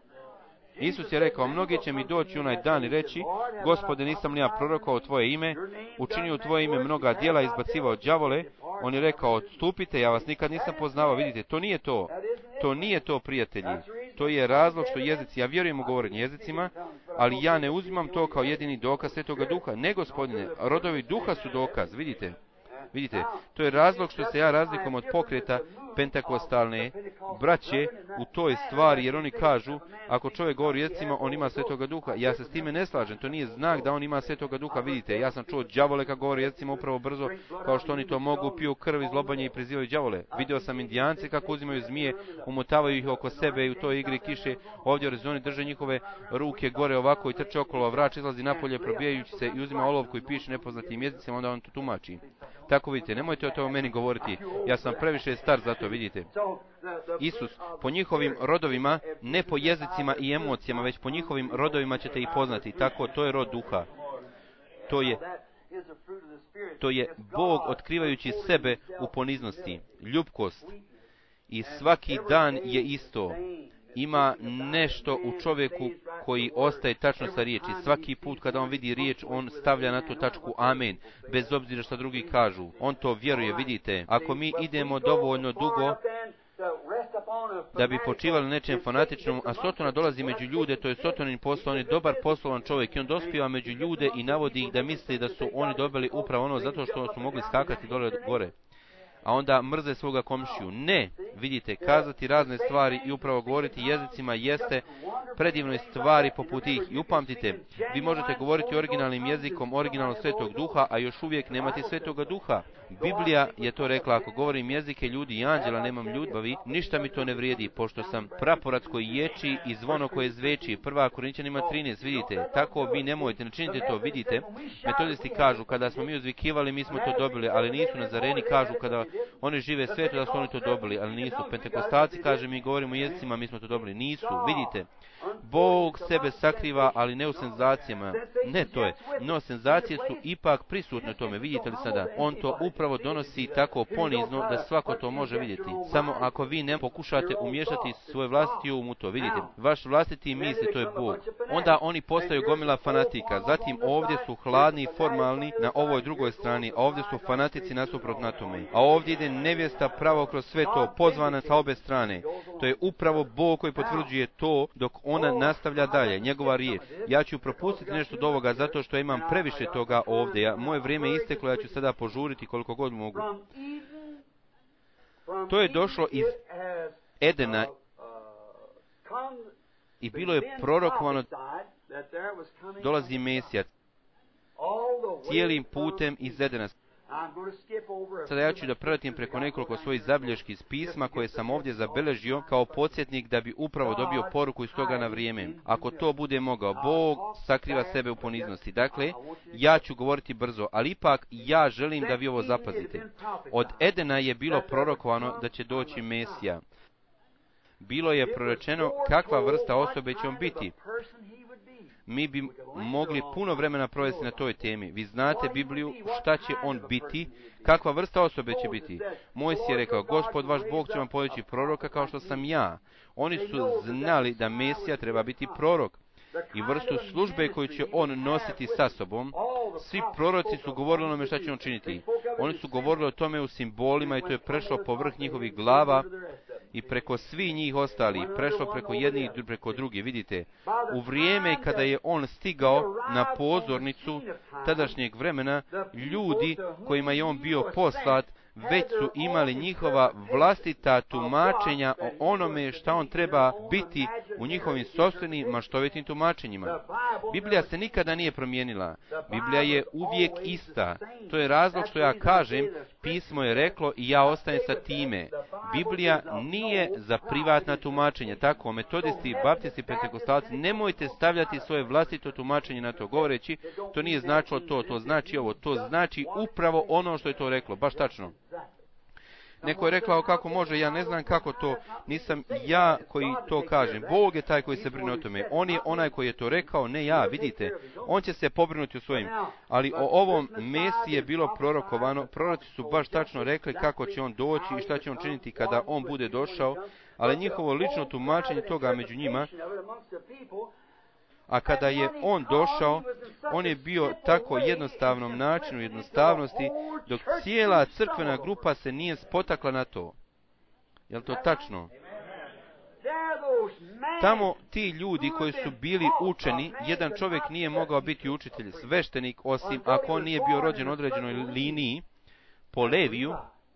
Isus je rekao, mnogi će mi doći onaj dan i reći, Gospode, nisam li ja prorokao tvoje ime, učinio tvoje ime mnoga djela, izbacivao đavole. On je rekao, odstupite, ja vas nikad nisam poznavao. Vidite, to nije to. To nije to, prijatelji. To je razlog što jezici, ja vjerujem u govorenje jezicima, ali ja ne uzimam to kao jedini dokaz Svetoga Duha. Ne, Gospodine, rodovi Duha su dokaz, vidite. Vidite, to je razlog što se ja razlikujem od pokreta pentekostalne braće u toj stvari, jer oni kažu, ako čovjek govori jezicima, on ima Svetoga Duha. Ja se s time ne slažem, to nije znak da on ima Svetoga Duha. Vidite, ja sam čuo đavole kad govori jezicima upravo brzo, kao što oni to mogu, piju krv iz lobanje i prizivaju đavole. Vidio sam Indijance kako uzimaju zmije, umotavaju ih oko sebe i u toj igri kiše, ovdje u Arizoni drže njihove ruke gore ovako i trče okolo, a vrač izlazi napolje probijajući se i uzima olovku i piše nepoznatim jezicima, onda on to tumači. Tako vidite, nemojte o to meni govoriti, ja sam previše star za to, vidite. Isus, po njihovim rodovima, ne po jezicima i emocijama, već po njihovim rodovima ćete ih poznati. Tako, to je rod duha. To je, to je Bog otkrivajući sebe u poniznosti, ljubkost. I svaki dan je isto. Ima nešto u čovjeku koji ostaje tačno sa riječi. Svaki put kada on vidi riječ, on stavlja na to tačku amen, bez obzira što drugi kažu. On to vjeruje, vidite. Ako mi idemo dovoljno dugo da bi počivali nečem fanatičnom, a Sotona dolazi među ljude, to je Sotonin posao, on je dobar poslovan čovjek i on dospijeva među ljude i navodi ih da misli da su oni dobili upravo ono zato što su mogli skakati dole gore. A onda mrze svoga komšiju. Ne, vidite, kazati razne stvari i upravo govoriti jezicima jeste predivnoj stvari poput ih. I upamtite, vi možete govoriti originalnim jezikom originalnog Svetog Duha, a još uvijek nemate Svetoga Duha. Biblija je to rekla, ako govorim jezike ljudi i anđela, nemam ljubavi, ništa mi to ne vrijedi, pošto sam praporac koji ječi i zvono koje zveči. Prva Korinćanima trinaest, vidite, tako vi nemojte, ne činite to, vidite. Metodisti kažu, kada smo mi uzvikivali, mi smo to dobili, ali nisu. Nazareni kažu, kada oni žive sveto, da su oni to dobili, ali nisu. Pentekostalci kaže, mi govorimo jezicima, mi smo to dobili, nisu, vidite. Bog sebe sakriva, ali ne u senzacijama. Ne, to je. No, senzacije su ipak prisutne u tome. Vidite li sada? On to upravo donosi tako ponizno da svako to može vidjeti. Samo ako vi ne pokušate umješati svoj vlastiti um u to, vidite. Vaš vlastiti misli, to je Bog. Onda oni postaju gomila fanatika. Zatim ovdje su hladni i formalni na ovoj drugoj strani, a ovdje su fanatici nasuprot na tome. A ovdje ide nevjesta pravo kroz sve to, pozvana sa obe strane. To je upravo Bog koji potvrđuje to dok ona nastavlja dalje, njegova riječ. Ja ću propustiti nešto od ovoga zato što imam previše toga ovdje. Ja, moje vrijeme je isteklo, ja ću sada požuriti koliko god mogu. To je došlo iz Edena i bilo je prorokovano dolazi Mesija cijelim putem iz Edena. Sada ja ću da preletim preko nekoliko svojih zabilješki iz pisma koje sam ovdje zabeležio kao podsjetnik da bi upravo dobio poruku iz toga na vrijeme. Ako to bude mogao, Bog sakriva sebe u poniznosti. Dakle, ja ću govoriti brzo, ali ipak ja želim da vi ovo zapazite. Od Edena je bilo prorokovano da će doći Mesija. Bilo je prorečeno kakva vrsta osobe će on biti. Mi bi mogli puno vremena provesti na toj temi. Vi znate Bibliju, šta će on biti, kakva vrsta osobe će biti. Mojsije je rekao, Gospod vaš Bog će vam podići proroka kao što sam ja. Oni su znali da Mesija treba biti prorok i vrstu službe koju će on nositi sa sobom. Svi proroci su govorili o onome šta će on činiti. Oni su govorili o tome u simbolima i to je prešlo povrh njihovih glava i preko svih njih ostali, prešlo preko jednih i preko drugih. Vidite, u vrijeme kada je on stigao na pozornicu tadašnjeg vremena, ljudi kojima je on bio poslat, već su imali njihova vlastita tumačenja o onome šta on treba biti u njihovim sopstvenim maštovitim tumačenjima. Biblija se nikada nije promijenila. Biblija je uvijek ista. To je razlog što ja kažem, pismo je reklo i ja ostajem sa time. Biblija nije za privatna tumačenja. Tako, metodisti, baptisti, pentekostalci, nemojte stavljati svoje vlastito tumačenje na to. Govoreći, to nije značilo to, to znači ovo, to znači upravo ono što je to reklo. Baš tačno. Neko je rekao kako može, ja ne znam kako to, nisam ja koji to kažem. Bog je taj koji se brine o tome. On je onaj koji je to rekao, ne ja, vidite. On će se pobrinuti o svojim. Ali o ovom Mesiji je bilo prorokovano. Proroci su baš tačno rekli kako će on doći i šta će on činiti kada on bude došao. Ali njihovo lično tumačenje toga među njima, a kada je on došao, on je bio tako jednostavnom načinu jednostavnosti, dok cijela crkvena grupa se nije spotakla na to. Je li to tačno? Tamo ti ljudi koji su bili učeni, jedan čovjek nije mogao biti učitelj, sveštenik, osim ako on nije bio rođen u određenoj liniji, po Leviju.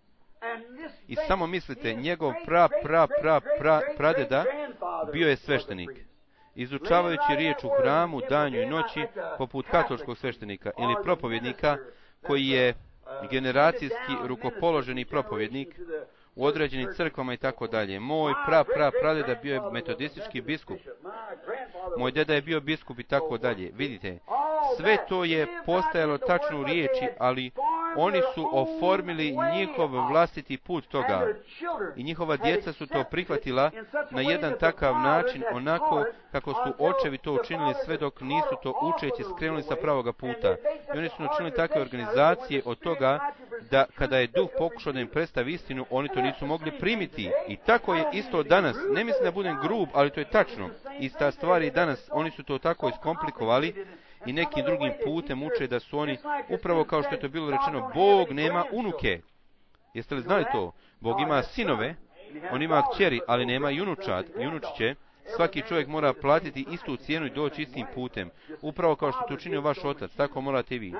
I samo mislite, njegov pra, pra, pra, pra, pradeda bio je sveštenik. Izučavajući riječ u hramu, danju i noći, poput katoličkog sveštenika ili propovjednika, koji je generacijski rukopoloženi propovjednik u određenim crkvama i tako dalje. Moj pra, pra, pradeda bio je metodistički biskup. Moj deda je bio biskup i tako dalje. Vidite, sve to je postajalo tačno u riječi, ali oni su oformili njihov vlastiti put toga. I njihova djeca su to prihvatila na jedan takav način, onako kako su očevi to učinili sve dok nisu to učeći skrenuli sa pravoga puta. I oni su načinili takve organizacije od toga da kada je duh pokušao da im predstavi istinu, oni to nisu mogli primiti. I tako je isto danas. Ne mislim da budem grub, ali to je tačno. Ista stvar i danas. Oni su to tako iskomplikovali i nekim drugim putem uče da su oni, upravo kao što je to bilo rečeno, Bog nema unuke. Jeste li znali to? Bog ima sinove, on ima kćeri, ali nema junučad, junučiće. Svaki čovjek mora platiti istu cijenu i doći istim putem. Upravo kao što to učinio vaš otac, tako morate i vi.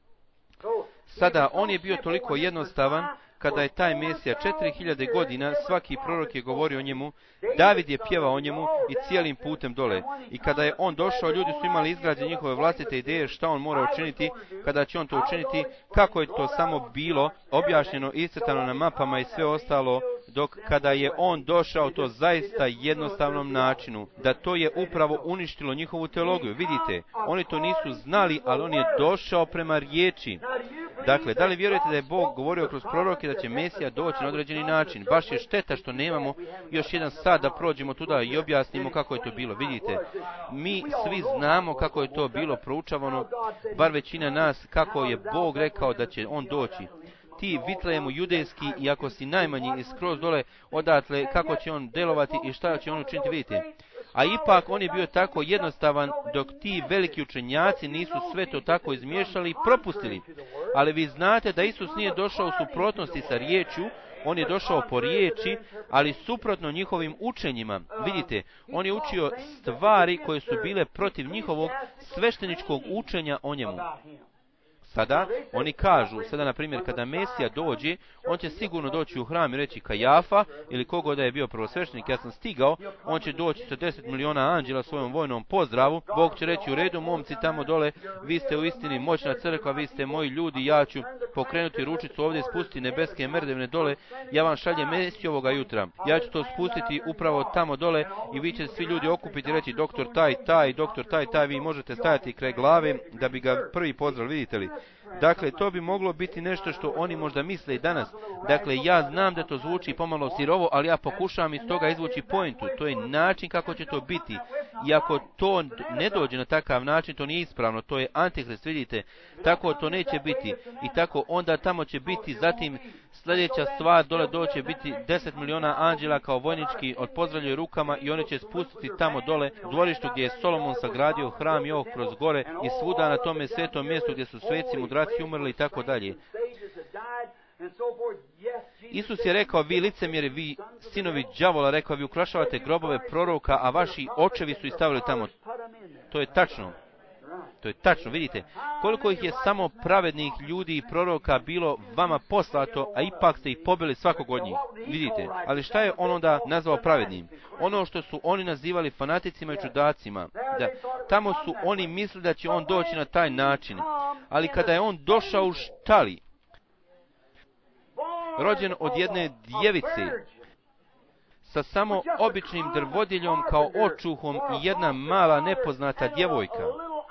Sada, on je bio toliko jednostavan, kada je taj Mesija četiri hiljade godina, svaki prorok je govorio o njemu, David je pjevao o njemu i cijelim putem dole. I kada je on došao, ljudi su imali izgrađene njihove vlastite ideje šta on mora učiniti, kada će on to učiniti, kako je to samo bilo objašnjeno, iscrtano na mapama i sve ostalo, dok kada je on došao to zaista jednostavnom načinu, da to je upravo uništilo njihovu teologiju. Vidite, oni to nisu znali, ali on je došao prema riječi. Dakle, da li vjerujete da je Bog govorio kroz proroke da će Mesija doći na određeni način? Baš je šteta što nemamo još jedan sat da prođemo tuda i objasnimo kako je to bilo. Vidite, mi svi znamo kako je to bilo proučavano, bar većina nas, kako je Bog rekao da će on doći. Ti Vitlejemu judejski, i ako si najmanji i skroz dole odatle, kako će on delovati i šta će on učiniti, vidite. A ipak on je bio tako jednostavan, dok ti veliki učenjaci nisu sve to tako izmiješali i propustili. Ali vi znate da Isus nije došao u suprotnosti sa riječju, on je došao po riječi, ali suprotno njihovim učenjima. Vidite, on je učio stvari koje su bile protiv njihovog svešteničkog učenja o njemu. Sada, oni kažu, sada na primjer kada Mesija dođe, on će sigurno doći u hram i reći Kajafa, ili kogo da je bio prvosveštenik, ja sam stigao, on će doći sa deset miliona anđela svojom vojnom pozdravu, Bog će reći u redu, momci tamo dole, vi ste u istini moćna crkva, vi ste moji ljudi, ja ću pokrenuti ručicu ovdje, spustiti nebeske merdevne dole, ja vam šaljem Mesiju ovoga jutra, ja ću to spustiti upravo tamo dole i vi ćete svi ljudi okupiti i reći doktor taj, taj, doktor taj, taj, vi možete stajati kraj glave da bi ga prvi pozdrav, vidite li. Dakle, to bi moglo biti nešto što oni možda misle i danas. Dakle, ja znam da to zvuči pomalo sirovo, ali ja pokušavam iz toga izvući pointu. To je način kako će to biti. I ako to ne dođe na takav način, to nije ispravno. To je antihrist, vidite. Tako to neće biti. I tako onda tamo će biti zatim sljedeća stvar, dole doće biti deset miliona anđela kao vojnički odpozdravljaju rukama i oni će spustiti tamo dole u dvorištu gdje je Solomon sagradio hram i ovog kroz gore i svuda na tome svetom mjestu gdje su sveci, mudraci umrli i tako dalje. Isus je rekao, vi licemjeri, vi sinovi đavola, rekao, vi ukrašavate grobove proroka, a vaši očevi su ih stavili tamo. To je tačno. To je tačno, vidite, koliko ih je samo pravednih ljudi i proroka bilo vama poslato, a ipak ste ih pobili svakog od njih. Vidite, ali šta je on onda nazvao pravednim? Ono što su oni nazivali fanaticima i čudacima. Da, tamo su oni mislili da će on doći na taj način. Ali kada je on došao u štali, rođen od jedne djevice, sa samo običnim drvodiljom kao očuhom i jedna mala nepoznata djevojka.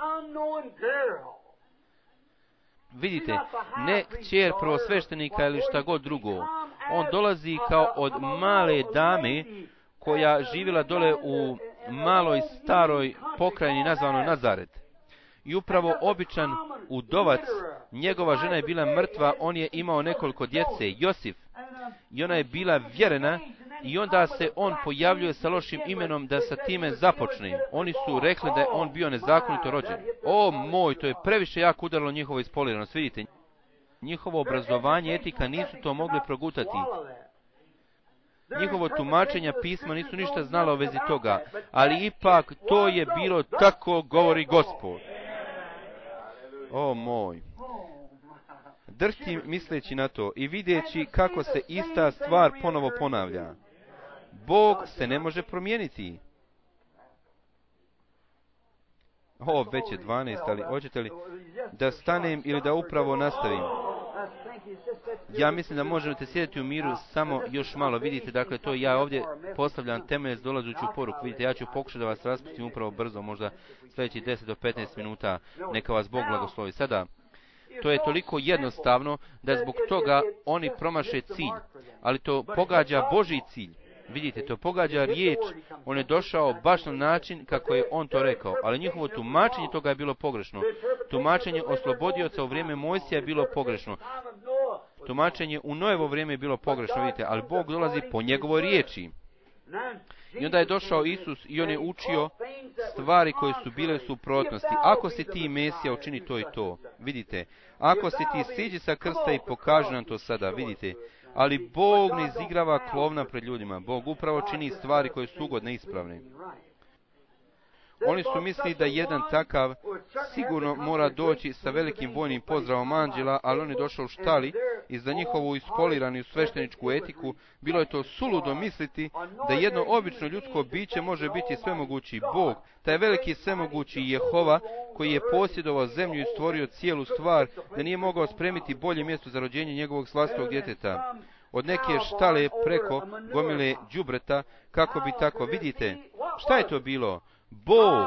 Vidite, ne kćer prvosveštenika ili šta god drugo. On dolazi kao od male dame koja živjela dole u maloj staroj pokrajini nazvanoj Nazaret. I upravo običan udovac, njegova žena je bila mrtva, on je imao nekoliko djece, Josif, i ona je bila vjerena. I onda se on pojavljuje sa lošim imenom da sa time započne. Oni su rekli da je on bio nezakonito rođen. O moj, to je previše jako udarilo njihovo ispoliranost. Vidite, njihovo obrazovanje, etika nisu to mogli progutati. Njihovo tumačenja pisma nisu ništa znala o vezi toga. Ali ipak to je bilo tako, govori Gospod. O moj. Drhtim misleći na to i vidjeći kako se ista stvar ponovo ponavlja. Bog se ne može promijeniti. O, već je dvanaest, ali hoćete li da stanem ili da upravo nastavim? Ja mislim da možete sjediti u miru samo još malo. Vidite, dakle, to ja ovdje postavljam temelj s dolazuću poruku. Vidite, ja ću pokušati da vas raspustim upravo brzo, možda sljedeći deset do petnaest minuta. Neka vas Bog blagoslovi. Sada, to je toliko jednostavno da zbog toga oni promaše cilj, ali to pogađa Božji cilj. Vidite, to pogađa riječ, on je došao baš na način kako je on to rekao, ali njihovo tumačenje toga je bilo pogrešno. Tumačenje oslobodioca u vrijeme Mojsija je bilo pogrešno. Tumačenje u Noevo vrijeme je bilo pogrešno, vidite, ali Bog dolazi po njegovoj riječi. I onda je došao Isus i on je učio stvari koje su bile u suprotnosti. Ako si ti Mesija, učini to i to. Vidite, ako si ti, siđi sa krsta i pokaži nam to sada, vidite. Ali Bog ne izigrava klovna pred ljudima. Bog upravo čini stvari koje su ugodne i ispravne. Oni su mislili da jedan takav sigurno mora doći sa velikim vojnim pozdravom anđela, ali on je došao u štali i za njihovu ispoliranu svešteničku etiku bilo je to suludo misliti da jedno obično ljudsko biće može biti svemogući Bog, taj veliki svemogući Jehova koji je posjedovao zemlju i stvorio cijelu stvar, da nije mogao spremiti bolje mjesto za rođenje njegovog vlastitog djeteta. Od neke štale preko gomile đubreta, kako bi tako, vidite, šta je to bilo? Bog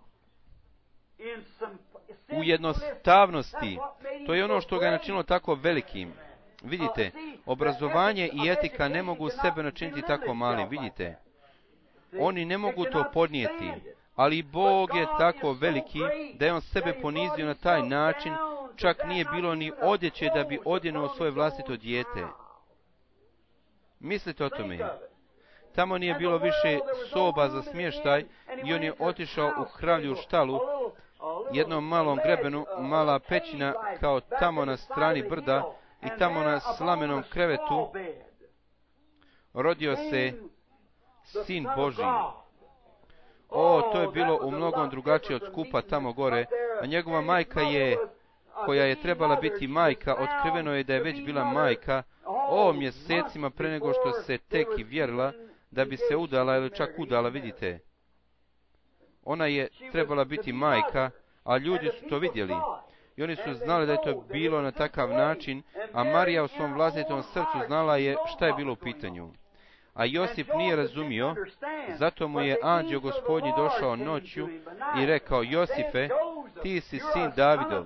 u jednostavnosti, to je ono što ga je načinilo tako velikim. Vidite, obrazovanje i etika ne mogu sebe načiniti tako malim, vidite. Oni ne mogu to podnijeti, ali Bog je tako veliki da je on sebe ponizio na taj način, čak nije bilo ni odjeće da bi odjenuo svoje vlastito dijete. Mislite o tome. Tamo nije bilo više soba za smještaj i on je otišao u kravlju štalu jednom malom grebenu, mala pećina kao tamo na strani brda i tamo na slamenom krevetu rodio se Sin Božji. O, to je bilo u mnogom drugačije od skupa tamo gore, a njegova majka je, koja je trebala biti majka, otkriveno je da je već bila majka, o, mjesecima pre nego što se tek i vjerila da bi se udala ili čak udala, vidite. Ona je trebala biti majka, a ljudi su to vidjeli. I oni su znali da je to bilo na takav način, a Marija u svom vlastitom srcu znala je šta je bilo u pitanju. A Josip nije razumio, zato mu je anđeo Gospodnji došao noću i rekao, Josife, ti si sin Davidov.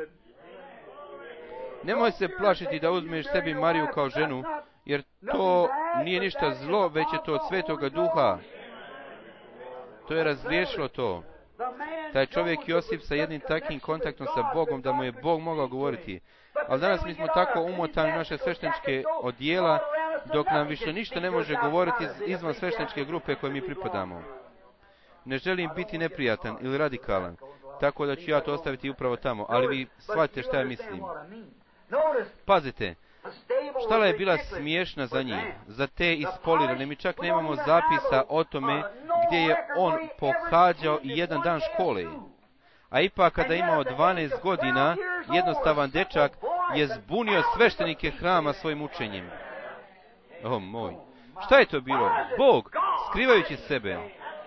Nemoj se plašiti da uzmeš sebi Mariju kao ženu, jer to nije ništa zlo, već je to od Svetoga Duha. To je razriješilo to. Taj čovjek Josip sa jednim takvim kontaktom sa Bogom, da mu je Bog mogao govoriti. Ali danas mi smo tako umotani u naše svešteničke odijela, dok nam više ništa ne može govoriti izvan svešteničke grupe koje mi pripadamo. Ne želim biti neprijatan ili radikalan, tako da ću ja to ostaviti upravo tamo, ali vi shvatite šta ja mislim. Pazite, štala je bila smiješna za njih, za te ispolirane. Mi čak nemamo zapisa o tome gdje je on pohađao i jedan dan škole. A ipak kada je imao dvanaest godina, jednostavan dečak je zbunio sveštenike hrama svojim učenjem. O moj, šta je to bilo? Bog, skrivajući sebe.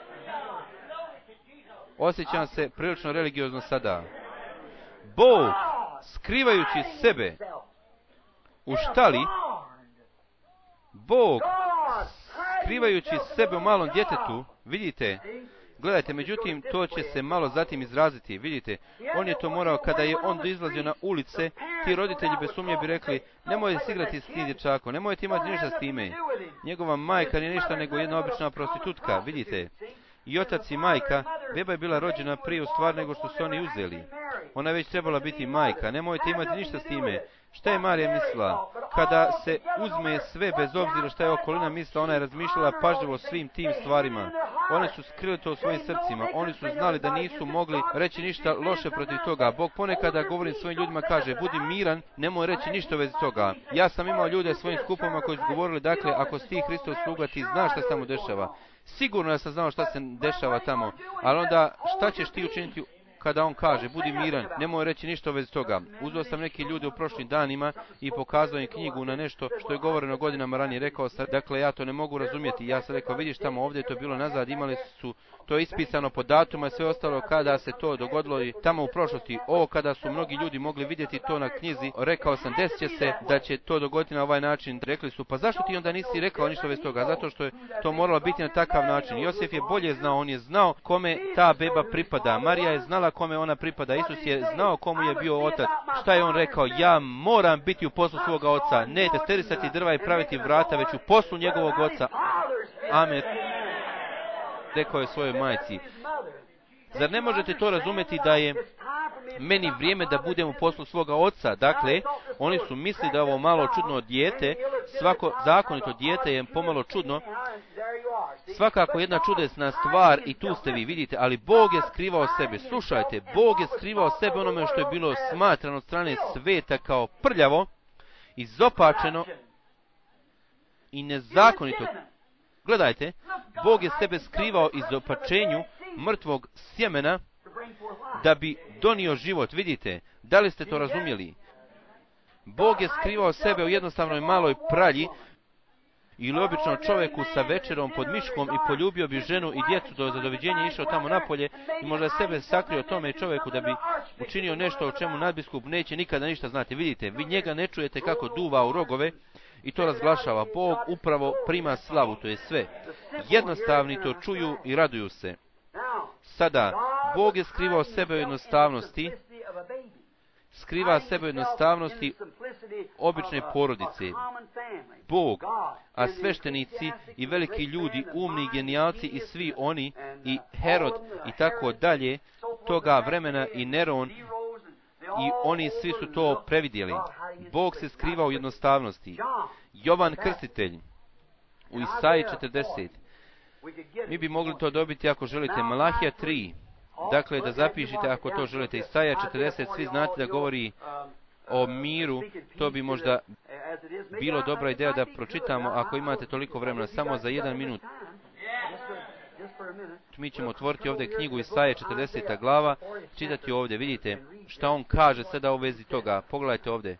Osjećam se prilično religiozno sada. Bog, skrivajući sebe u štali, Bog, skrivajući sebe u malom djetetu, vidite, gledajte, međutim, to će se malo zatim izraziti, vidite, on je to morao, kada je on izlazio na ulice, ti roditelji bez sumnje bi rekli, nemojte se igrati s tim dječakom, nemojte imati ništa s time. Njegova majka nije ništa nego jedna obična prostitutka, vidite. I otac i majka, beba je bila rođena prije u stvar nego što su oni uzeli. Ona je već trebala biti majka, nemojte imati ništa s time. Šta je Marija mislila? Kada se uzme sve bez obzira šta je okolina mislila, ona je razmišljala pažljivo o svim tim stvarima. One su skrili to u svojim srcima. Oni su znali da nisu mogli reći ništa loše protiv toga. Bog ponekada govorim svojim ljudima kaže, budi miran, nemoj reći ništa u vezi toga. Ja sam imao ljude svojim skupovima koji su govorili, dakle, ako si ti Hristov sluga, ti znaš šta se tamo dešava. Sigurno ja sam znao šta se dešava tamo, ali onda šta ćeš ti učiniti kada on kaže, budi miran, nemoj reći ništa u vezi toga. Uzeo sam neki ljude u prošlim danima i pokazao im knjigu na nešto što je govoreno godinama ranije. Rekao sam, dakle, ja to ne mogu razumjeti. Ja sam rekao, vidiš tamo ovdje, to je bilo nazad, imali su to ispisano po datuma i sve ostalo kada se to dogodilo i tamo u prošlosti. Ovo kada su mnogi ljudi mogli vidjeti to na knjizi, rekao sam, desit će se da će to dogoditi na ovaj način. Rekli su, pa zašto ti onda nisi rekao ništa bez toga? Zato što je to moralo biti na takav način. Josif je bolje znao, on je znao kome ta beba pripada. Marija je znala kome ona pripada. Isus je znao komu je bio otac. Šta je on rekao? Ja moram biti u poslu svoga oca. Ne testerisati drva i praviti vrata, već u poslu njegovog oca. Amen. Rekao je svojoj majci. Zar ne možete to razumjeti da je meni vrijeme da budem u poslu svoga oca? Dakle, oni su mislili da ovo malo čudno dijete, svako zakonito dijete je pomalo čudno, svakako jedna čudesna stvar i tu ste vi, vidite, ali Bog je skrivao sebe. Slušajte, Bog je skrivao sebe onome što je bilo smatrano od strane sveta kao prljavo, izopačeno i nezakonito. Gledajte, Bog je sebe skrivao izopačenju mrtvog sjemena da bi donio život. Vidite, da li ste to razumjeli? Bog je skrivao sebe u jednostavnoj maloj pralji ili običnom čovjeku sa večerom pod miškom i poljubio bi ženu i djecu do zadoviđenja išao tamo napolje i možda sebe sakrio tome čovjeku da bi učinio nešto o čemu nadbiskup neće nikada ništa znati. Vidite, vi njega ne čujete kako duva u rogove i to razglašava. Bog upravo prima slavu, to je sve. Jednostavni to čuju i raduju se. Sada, Bog je skrivao sebe u jednostavnosti, skriva sebe u jednostavnosti obične porodice. Bog, a sveštenici i veliki ljudi, umni genijalci i svi oni, i Herod i tako dalje, toga vremena i Neron, i oni svi su to previdjeli. Bog se skriva u jednostavnosti. Jovan Krstitelj, u Isaiji četrdeset. Mi bi mogli to dobiti ako želite. Malahija tri. Dakle, da zapišite ako to želite. Isaija četrdeset, svi znate da govori o miru, to bi možda bilo dobra ideja da pročitamo ako imate toliko vremena, samo za jedan minut. Mi ćemo otvoriti ovdje knjigu Isaije četrdeseta glava, čitati ovdje, vidite šta on kaže sada u vezi toga. Pogledajte ovdje.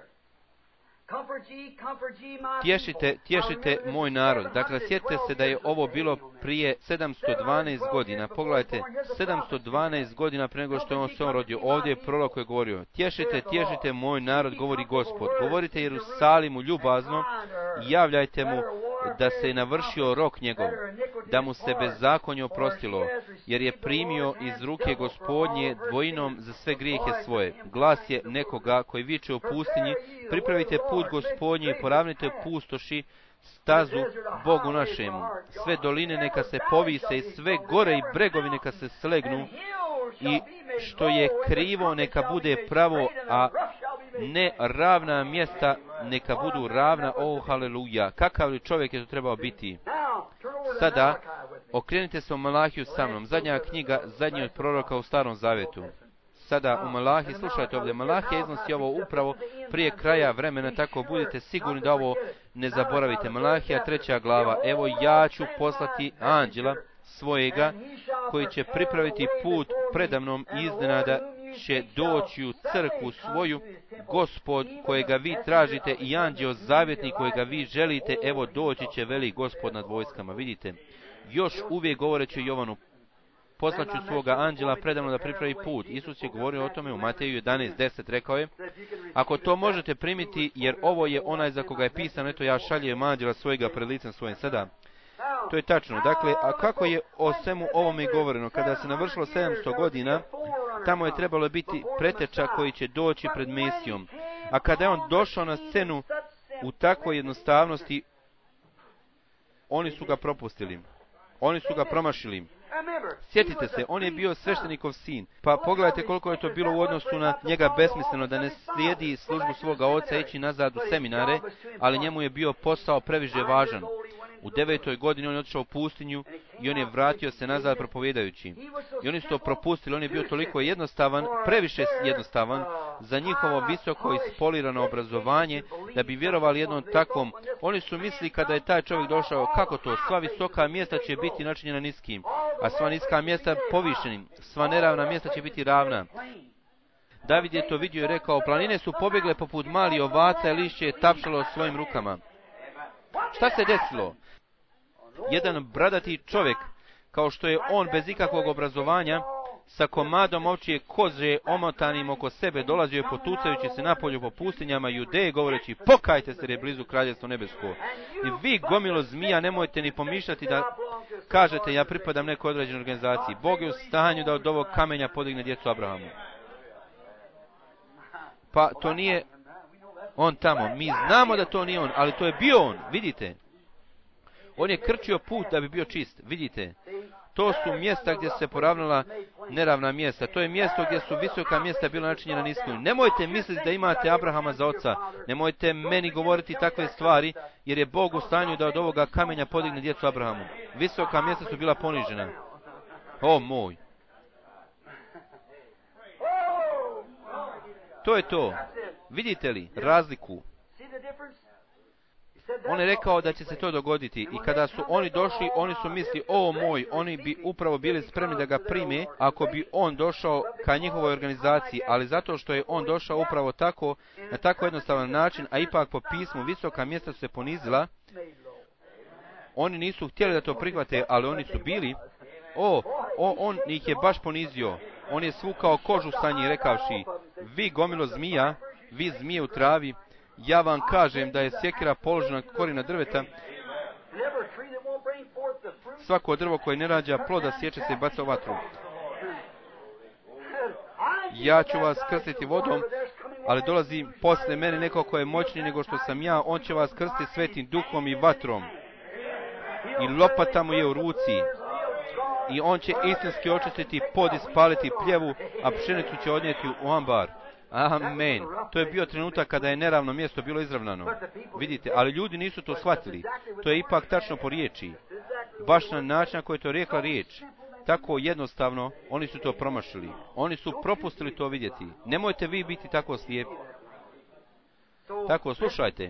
Tješite, tješite moj narod. Dakle, sjetite se da je ovo bilo prije sedamsto dvanaest godina. Pogledajte, sedamsto dvanaest godina prije nego što je on se on rodio. Ovdje je prorok koji je govorio: tješite, tješite moj narod, govori Gospod. Govorite Jerusalimu ljubazno i javljajte mu da se je navršio rok njegov, da mu se bezakonje oprostilo, jer je primio iz ruke Gospodnje dvojinom za sve grijehe svoje. Glas je nekoga koji viče u pustinji: pripravite put Gospodnji i poravnite pustoši stazu Bogu našemu. Sve doline neka se povise i sve gore i bregovi neka se slegnu, i što je krivo neka bude pravo, a ne ravna mjesta neka budu ravna. O, haleluja! Kakav li čovjek je to trebao biti? Sada okrenite se u Malahiju sa mnom. Zadnja knjiga, zadnji od proroka u Starom Zavjetu. Sada u Malahi, slušajte ovdje, Malahija iznosi ovo upravo prije kraja vremena, tako budite sigurni da ovo ne zaboravite. Malahija treća glava. Evo, ja ću poslati anđela svojega koji će pripraviti put predamnom, iznenada će doći u crkvu svoju, Gospod kojega vi tražite i anđeo zavjetnik kojega vi želite, evo doći će, veli Gospod nad vojskama. Vidite, još uvijek govoreći o Jovanu: poslaću svoga anđela predamno da pripravi put. Isus je govorio o tome u Mateju jedanaest deset, rekao je: ako to možete primiti, jer ovo je onaj za koga je pisano, eto ja šaljem anđela svojega pred licem svojim. Sada, to je tačno. Dakle, a kako je o svemu ovome govoreno? Kada se navršilo sedamsto godina, tamo je trebalo biti preteča koji će doći pred Mesijom. A kada je on došao na scenu u takvoj jednostavnosti, oni su ga propustili. Oni su ga promašili. Sjetite se, on je bio sveštenikov sin. Pa pogledajte koliko je to bilo u odnosu na njega besmisleno da ne slijedi službu svoga oca, ići nazad u seminare, ali njemu je bio posao previše važan. U devetoj godini on je otišao u pustinju i on je vratio se nazad propovjedajući. I oni su to propustili, on je bio toliko jednostavan, previše jednostavan za njihovo visoko ispolirano obrazovanje, da bi vjerovali jednom takvom. Oni su mislili kada je taj čovjek došao: kako to, sva visoka mjesta će biti načinjena niskim, a sva niska mjesta povišenim, sva neravna mjesta će biti ravna. David je to vidio i rekao: planine su pobjegle poput mali ovaca i lišće je tapšalo svojim rukama. Šta se desilo? Jedan bradati čovjek, kao što je on, bez ikakvog obrazovanja, sa komadom ovčije kože omotanim oko sebe, dolazio je potucajući se napolju po pustinjama Judeje, govoreći: pokajte se, jer je blizu kraljevstvo nebesko. I vi, gomilo zmija, nemojte ni pomišljati da kažete: ja pripadam nekoj određenoj organizaciji. Bog je u stanju da od ovog kamenja podigne djecu Abrahamu. Pa to nije on tamo. Mi znamo da to nije on, ali to je bio on, vidite. On je krčio put da bi bio čist, vidite. To su mjesta gdje se poravnala neravna mjesta. To je mjesto gdje su visoka mjesta bila načinjena niskim. Nemojte misliti da imate Abrahama za oca. Nemojte meni govoriti takve stvari, jer je Bog u stanju da od ovoga kamenja podigne djecu Abrahamu. Visoka mjesta su bila ponižena. O moj. To je to. Vidite li razliku? On je rekao da će se to dogoditi, i kada su oni došli, oni su misli: o moj, oni bi upravo bili spremni da ga prime ako bi on došao ka njihovoj organizaciji, ali zato što je on došao upravo tako, na tako jednostavan način, a ipak po pismu visoka mjesta su se ponizila, oni nisu htjeli da to prihvate, ali oni su bili. O, o on ih je baš ponizio. On je svukao kožu sa njih, rekavši: vi, gomilo zmija, vi zmije u travi, ja vam kažem da je sjekira položena korina drveta. Svako drvo koje ne rađa ploda sječe se i baca u vatru. Ja ću vas krstiti vodom, ali dolazi posle mene neko ko je moćniji nego što sam ja. On će vas krstiti svetim duhom i vatrom. I lopata mu je u ruci. I on će istinski očistiti pod i spaliti pljevu, a pšenicu će odnijeti u ambar. Amen. To je bio trenutak kada je neravno mjesto bilo izravnano. Vidite, ali ljudi nisu to shvatili. To je ipak tačno po riječi. Baš na način na koji je to rekla riječ. tako jednostavno, oni su to promašili. Oni su propustili to vidjeti. Nemojte vi biti tako slijepi. Tako, slušajte.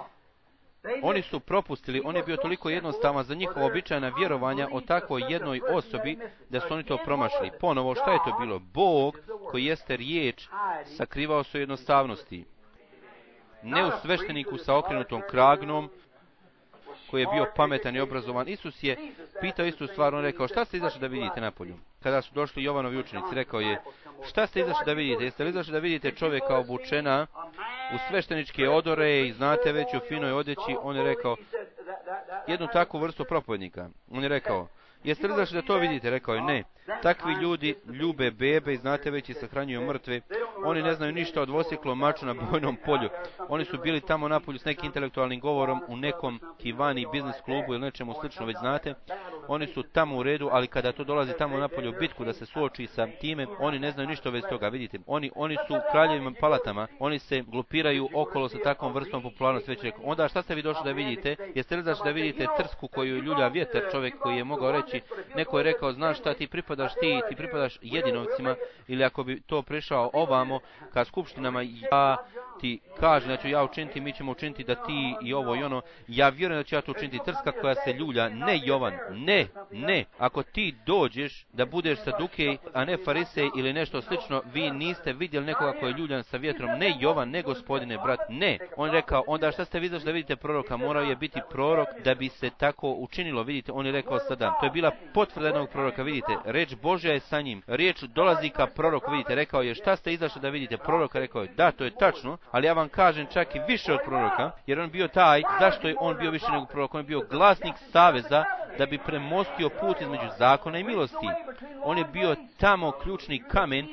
Oni su propustili, on je bio toliko jednostavan za njihova običajna vjerovanja o takvoj jednoj osobi, da su oni to promašili. Ponovo, šta je to bilo? Bog, koji jeste riječ, sakrivao se u jednostavnosti. Ne u svešteniku sa okrenutom kragnom, koji je bio pametan i obrazovan. Isus je pitao istu stvar, on rekao, šta ste izašli da vidite napolju? Kada su došli Jovanovi učenici, rekao je, šta ste izašli da vidite? Jeste li izašli da vidite čovjeka obučena u svešteničke odore i znate već u finoj odjeći? On je rekao, jednu takvu vrstu propovjednika. On je rekao, jeste li izašli da to vidite? Rekao je, ne. Takvi ljudi ljube bebe i znate već i sahranjuju mrtve. Oni ne znaju ništa o dvosjeklom maču na bojnom polju. Oni su bili tamo napolju s nekim intelektualnim govorom u nekom kivani biznis klubu ili nečemu slično, već znate. Oni su tamo u redu, ali kada to dolazi tamo napolju u bitku da se suoči sa time, oni ne znaju ništa već toga, vidite. Oni, oni su kraljevima palatama, oni se glupiraju okolo sa takvom vrstom popularnosti, već rekao. Onda šta ste vi došli da vidite? Jeste li zašto da vidite trsku koju ljulja vjetar, čovjek koji je mogao reći, neko je rekao, znaš šta, ti pripadaš ti, ti pripadaš jedinovcima, ili ako bi to prišao ovamo ka skupštinama, ja ti kažem da ću ja učiniti, mi ćemo učiniti da ti i ovo i ono, ja vjerujem da ću ja to učiniti. Trska koja se ljulja, ne Jovan, ne, ne. Ako ti dođeš da budeš Sadukej, a ne Farisej ili nešto slično, vi niste vidjeli nekoga koji je ljuljan sa vjetrom, ne Jovan, ne gospodine brat, ne. On je rekao, onda šta ste vidjeli da vidite proroka? Morao je biti prorok da bi se tako učinilo, vidite. On je rekao sada, to je bila potvrda jednog proroka, vidite, reč Božja je sa njim, riječ dolazi ka proroku, vidite. Rekao je, šta ste izašli da vidite proroka? Rekao je, da, to je tačno, ali ja vam kažem čak i više od proroka, jer on bio taj, zašto je on bio više nego prorok? On je bio glasnik saveza da bi premostio put između zakona i milosti. On je bio tamo ključni kamen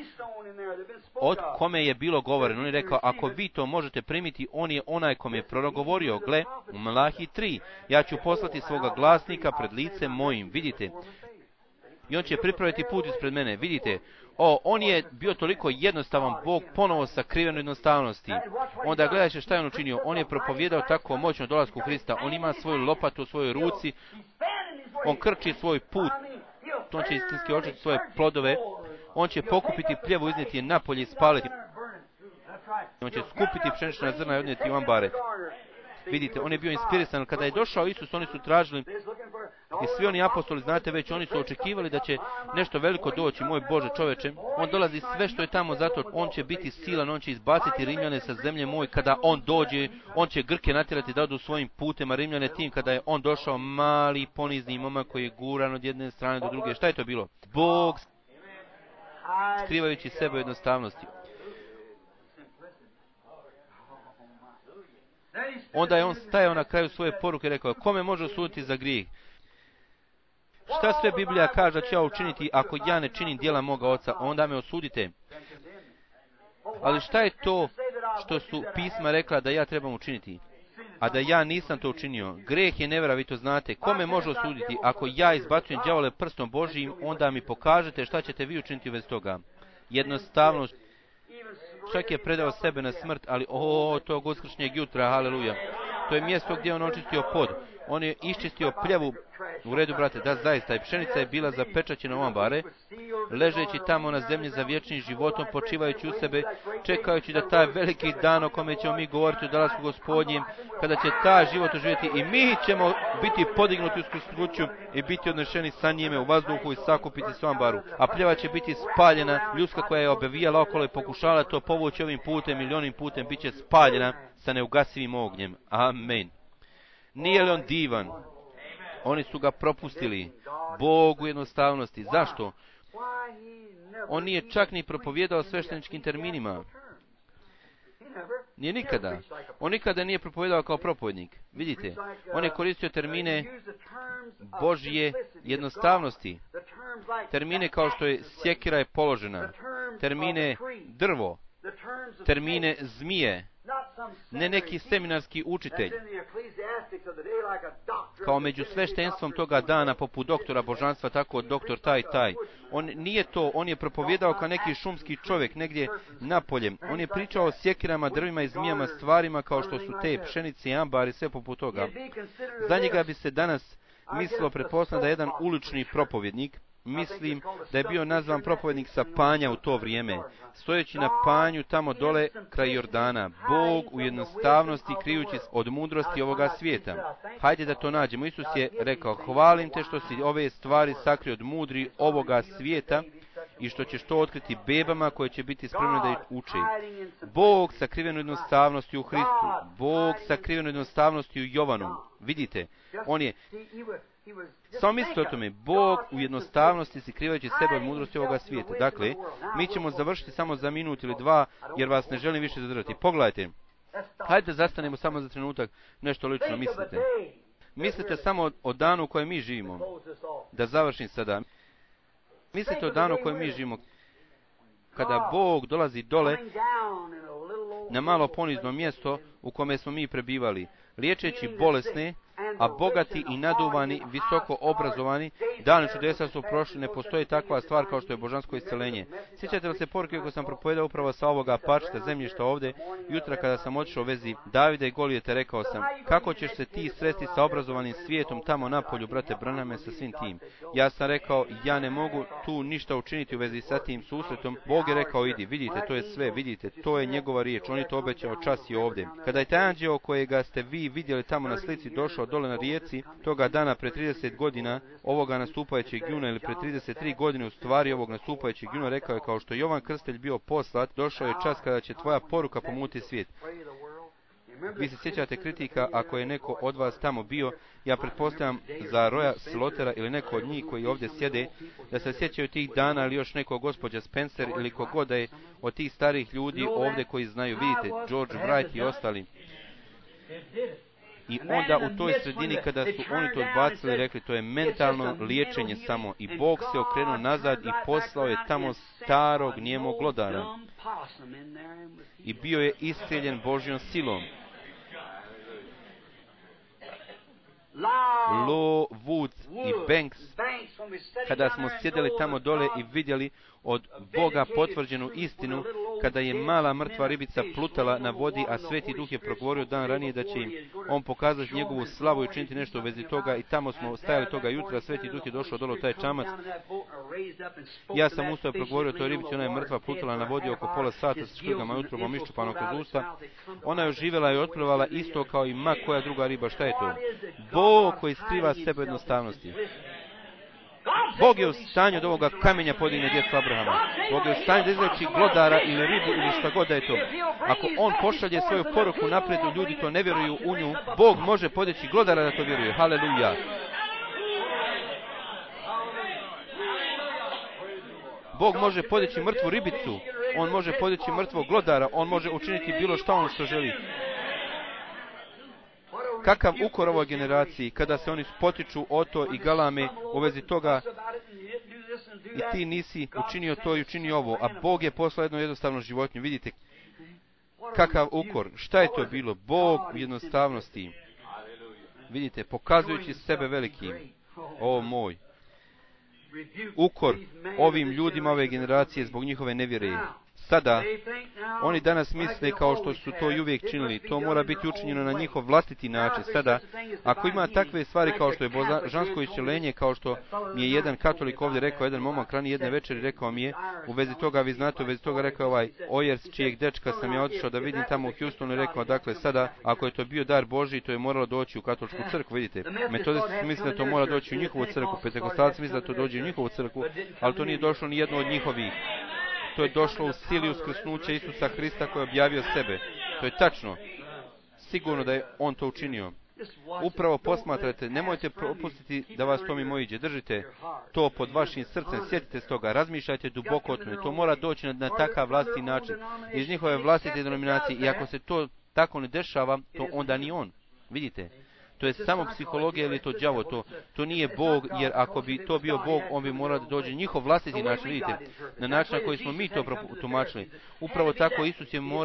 od kome je bilo govoreno. On je rekao, ako vi to možete primiti, on je onaj kome je prorok govorio. Gle, u Malahi tri, ja ću poslati svoga glasnika pred licem mojim, vidite. I on će pripraviti put ispred mene, vidite. O, on je bio toliko jednostavan Bog, ponovo sakriven u jednostavnosti. Onda gledajte šta je on učinio. On je propovjedao tako moćno dolasku Hrista. On ima svoju lopatu u svojoj ruci. On krči svoj put. On će istinski očiti svoje plodove. On će pokupiti pljevu, iznijeti je napolje i spaliti. On će skupiti pšenična zrna i odnijeti u ambare. Vidite, on je bio inspirisan. Kada je došao Isus, oni su tražili, i svi oni apostoli, znate već, oni su očekivali da će nešto veliko doći, moj Bože čoveče. On dolazi sve što je tamo, zato on će biti silan, on će izbaciti Rimljane sa zemlje moj. Kada on dođe, on će Grke natjerati da odu svojim putem, a Rimljane tim. Kada je on došao, mali ponizni momak koji je guran od jedne strane do druge. Šta je to bilo? Bog skrivajući sebe u jednostavnosti. Onda je on stajao na kraju svoje poruke i rekao, kome može osuditi za grijeh? Šta sve Biblija kaže da ću ja učiniti ako ja ne činim djela moga oca? Onda me osudite. Ali šta je to što su pisma rekla da ja trebam učiniti, a da ja nisam to učinio? Greh je nevjera, vi to znate. Kome može osuditi? Ako ja izbacujem đavole prstom Božijim, onda mi pokažete šta ćete vi učiniti bez toga. Jednostavno, čak je predao sebe na smrt, ali o, tog uskršnjeg jutra, haleluja. To je mjesto gdje on očistio pod. On je iščistio pljevu. U redu, brate, da, zaista. I pšenica je bila zapečaćena u ambare, ležeći tamo na zemlji za vječnim životom, počivajući u sebe, čekajući da taj veliki dan o kome ćemo mi govoriti u dolasku Gospodnjem, kada će taj život oživjeti i mi ćemo biti podignuti u uskrsnuću i biti odnešeni sa njime u vazduhu i sakupiti se u ambaru. A pljeva će biti spaljena, ljudska koja je obevijala okolo i pokušala to povući ovim putem ili onim putem, bit će spaljena sa neugasivim ognjem. Amen. Nije li on divan? Oni su ga propustili. Bog u jednostavnosti. Zašto? On nije čak ni propovijedao svešteničkim terminima. Nije nikada. On nikada nije propovijedao kao propovjednik. Vidite, on je koristio termine Božje jednostavnosti. Termine kao što je sjekira je položena. Termine drvo. Termine zmije. Ne neki seminarski učitelj, kao među sveštenstvom toga dana, poput doktora božanstva, tako doktor taj taj. On nije to, on je propovjedao kao neki šumski čovjek, negdje napolje. On je pričao o sjekirama, drvima i zmijama, stvarima kao što su te pšenice i ambari, sve poput toga. Za njega bi se danas mislilo, pretpostavljam, da je jedan ulični propovjednik, mislim da je bio nazvan propovednik sa panja u to vrijeme. Stojeći na panju tamo dole kraj Jordana, Bog u jednostavnosti krijući od mudrosti ovoga svijeta. Hajde da to nađemo. Isus je rekao, hvalim te što si ove stvari sakrio od mudri ovoga svijeta i što ćeš to otkriti bebama koje će biti spremne da ih uče. Bog sakriven u jednostavnosti u Hristu. Bog sakriven u jednostavnosti u Jovanu. Vidite, on je... Samo mislite o tome, Bog u jednostavnosti sakrivajući sebe od mudrosti ovoga svijeta. Dakle, mi ćemo završiti samo za minut ili dva, jer vas ne želim više zadržati. Pogledajte, hajde da zastanemo samo za trenutak, nešto lično mislite. Mislite samo o danu u kojem mi živimo. Da završim sada. Mislite o danu u kojem mi živimo. Kada Bog dolazi dole na malo ponizno mjesto u kome smo mi prebivali, liječeći bolesne, a bogati i naduvani, visoko obrazovani, dani čudesa su prošli, ne postoji takva stvar kao što je božansko isceljenje. Sjećate li se poruke kako sam propovedao upravo sa ovoga parčeta zemljišta ovdje, jutra kada sam otišao u vezi Davida i Golijete, rekao sam, kako ćeš se ti sresti sa obrazovanim svijetom tamo na polju, brate Branhame, sa svim tim. Ja sam rekao, ja ne mogu tu ništa učiniti u vezi sa tim susretom. Bog je rekao, idi, vidite, to je sve, vidite, to je njegova riječ, on je to obećao, čas je ovdje. Kada je taj anđeo kojega ste vi vidjeli tamo na slici došao dole na rijeci, toga dana pre trideset godina, ovoga nastupajućeg juna, ili pre trideset tri godine u stvari ovog nastupajućeg juna, rekao je, kao što Jovan Krstitelj bio poslat, došao je čas kada će tvoja poruka pomutiti svijet. Vi se sjećate kritika, ako je neko od vas tamo bio, ja pretpostavljam za Roya Slotera ili neko od njih koji ovdje sjede, da se sjećaju tih dana, ili još neko gospođa Spencer ili kogod da je od tih starih ljudi ovdje koji znaju, vidite, George Wright i ostali. I onda u toj sredini kada su oni to odbacili, rekli, to je mentalno liječenje samo. I Bog se okrenuo nazad i poslao je tamo starog nijemog glodara. I bio je iscijeljen Božjom silom. Law, Woods i Banks, kada smo sjedeli tamo dole i vidjeli od Boga potvrđenu istinu, kada je mala mrtva ribica plutala na vodi, a Sveti Duh je progovorio dan ranije da će im on pokazati njegovu slavu i učiniti nešto u vezi toga, i tamo smo stajali toga jutra, Sveti Duh je došao dole u taj čamac. Ja sam ustao i progovorio toj ribici, ona je mrtva plutala na vodi oko pola sata sa škrgama i utrobom iščupano kroz usta. Ona je oživjela i otplivala isto kao i ma koja druga riba. Šta je to? Bog koji skriva sebe jednostavnosti. Bog je u stanju od ovoga kamenja podigne djecu Abrahama. Bog je u stanju da izleči glodara ili ribu ili šta god da je to. Ako on pošalje svoju poruku naprijed, ljudi to ne vjeruju u nju, Bog može podići glodara da to vjeruje. Haleluja. Bog može podići mrtvu ribicu, on može podići mrtvog glodara, on može učiniti bilo što on što želi. Kakav ukor ovoj generaciji kada se oni potiču o to i galame u vezi toga, i ti nisi učinio to i učinio ovo, a Bog je poslao jednu jednostavnu životinju. Vidite kakav ukor. Šta je to bilo? Bog u jednostavnosti. Vidite, pokazujući sebe velikim. O moj. Ukor ovim ljudima ove generacije zbog njihove nevjere. Sada, oni danas misle kao što su to i uvijek činili, to mora biti učinjeno na njihov vlastiti način. Sada, ako ima takve stvari kao što je božansko isceljenje, kao što mi je jedan katolik ovdje rekao, jedan momak rani jedne večeri rekao mi je, u vezi toga, vi znate, u vezi toga rekao ovaj Ojers, čijeg dečka sam ja otišao da vidim tamo u Houstonu, i rekao, dakle, sada, ako je to bio dar Božji, to je moralo doći u katoličku crkvu, vidite. Metodisti misle da to mora doći u njihovu crkvu, pentekostalci misle da to dođe u njihovu crkvu, ali to nije došlo ni jedno od njihovih. To je došlo u sili uskrsnuća Isusa Hrista koji je objavio sebe. To je tačno. Sigurno da je on to učinio. Upravo posmatrajte, nemojte propustiti da vas to mimo iđe. Držite to pod vašim srcem, sjetite s toga, razmišljajte duboko o tome. To mora doći na, na takav vlastiti način, iz njihove vlastite denominacije, i ako se to tako ne dešava, to onda ni on. Vidite? To je samo psihologija ili je to đavo, to, to nije Bog, jer ako bi to bio Bog, on bi morao da dođe njihov vlastiti način, vidite, na način na koji smo mi to tumačili. Upravo tako Isus je morao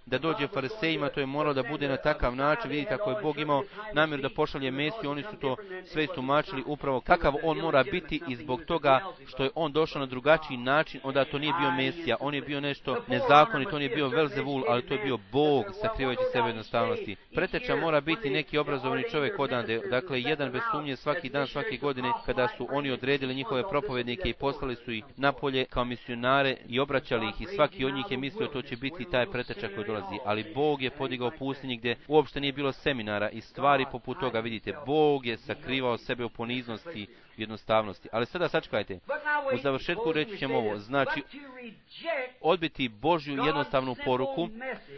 da dođe farisejima, to je moralo da bude na takav način. Vidite, ako je Bog imao namjeru da pošalje Mesiju, oni su to sve istumačili upravo kakav on mora biti i zbog toga što je on došao na drugačiji način, onda to nije bio Mesija, on je bio nešto nezakonito, on je bio Velzevul, ali to je bio Bog sakrivajući sebe jednostavnosti. Preteča mora biti neki obrazovni čovjek odande, dakle jedan bez sumnje svaki dan, svake godine, kada su oni odredili njihove propovednike i poslali su ih napolje kao misionare i obraćali ih i svaki od njih je mislio to će biti taj preteča koji dolazi, ali Bog je podigao pustinji gdje uopšte nije bilo seminara i stvari poput toga, vidite, Bog je sakrivao sebe u poniznosti i jednostavnosti. Ali sada sačekajte, u završetku reći ćemo ovo, znači odbiti Božju jednostavnu poruku,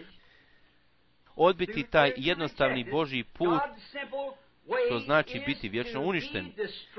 odbiti taj jednostavni Božji put, to znači biti vječno uništen.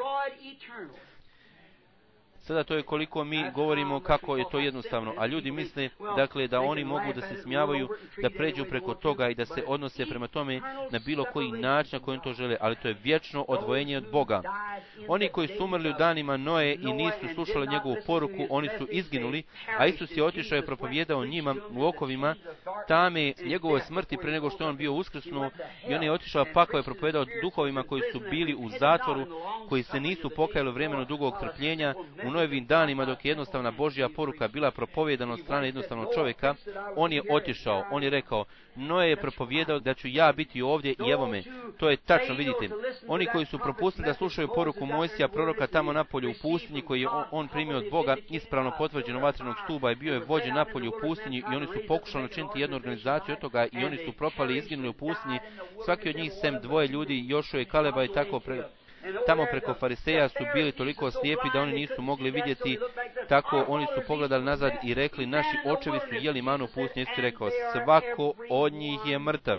Sada to je koliko mi govorimo kako je to jednostavno, a ljudi misle dakle da oni mogu da se smijavaju, da pređu preko toga i da se odnose prema tome na bilo koji način na kojem to žele, ali to je vječno odvojenje od Boga. Oni koji su umrli u danima Noe i nisu slušali njegovu poruku, oni su izginuli, a Isus je otišao i propovjedao njima u okovima tame njegove smrti pre nego što je on bio uskrsnuo, i on je otišao pakao i propovjedao duhovima koji su bili u zatvoru, koji se nisu pokajali u vremenu dugog trpljenja, u Noevim danima dok je jednostavna Božja poruka bila propovjedana od strane jednostavnog čovjeka, on je otišao, on je rekao, Noe je propovjedao da ću ja biti ovdje i evo me. To je tačno, vidite. Oni koji su propustili da slušaju poruku Mojsija, proroka tamo napolje u pustinji, koji je on, on primio od Boga, ispravno potvrđeno vatrenog stuba i bio je vođen napolje u pustinji i oni su pokušali načiniti jednu organizaciju od toga i oni su propali i izginuli u pustinji. Svaki od njih sem dvoje ljudi, Jošua i Kaleba i tako pre... Tamo preko fariseja su bili toliko slijepi da oni nisu mogli vidjeti, tako oni su pogledali nazad i rekli, naši očevi su jeli manu u pustinji. Isus je rekao, svako od njih je mrtav.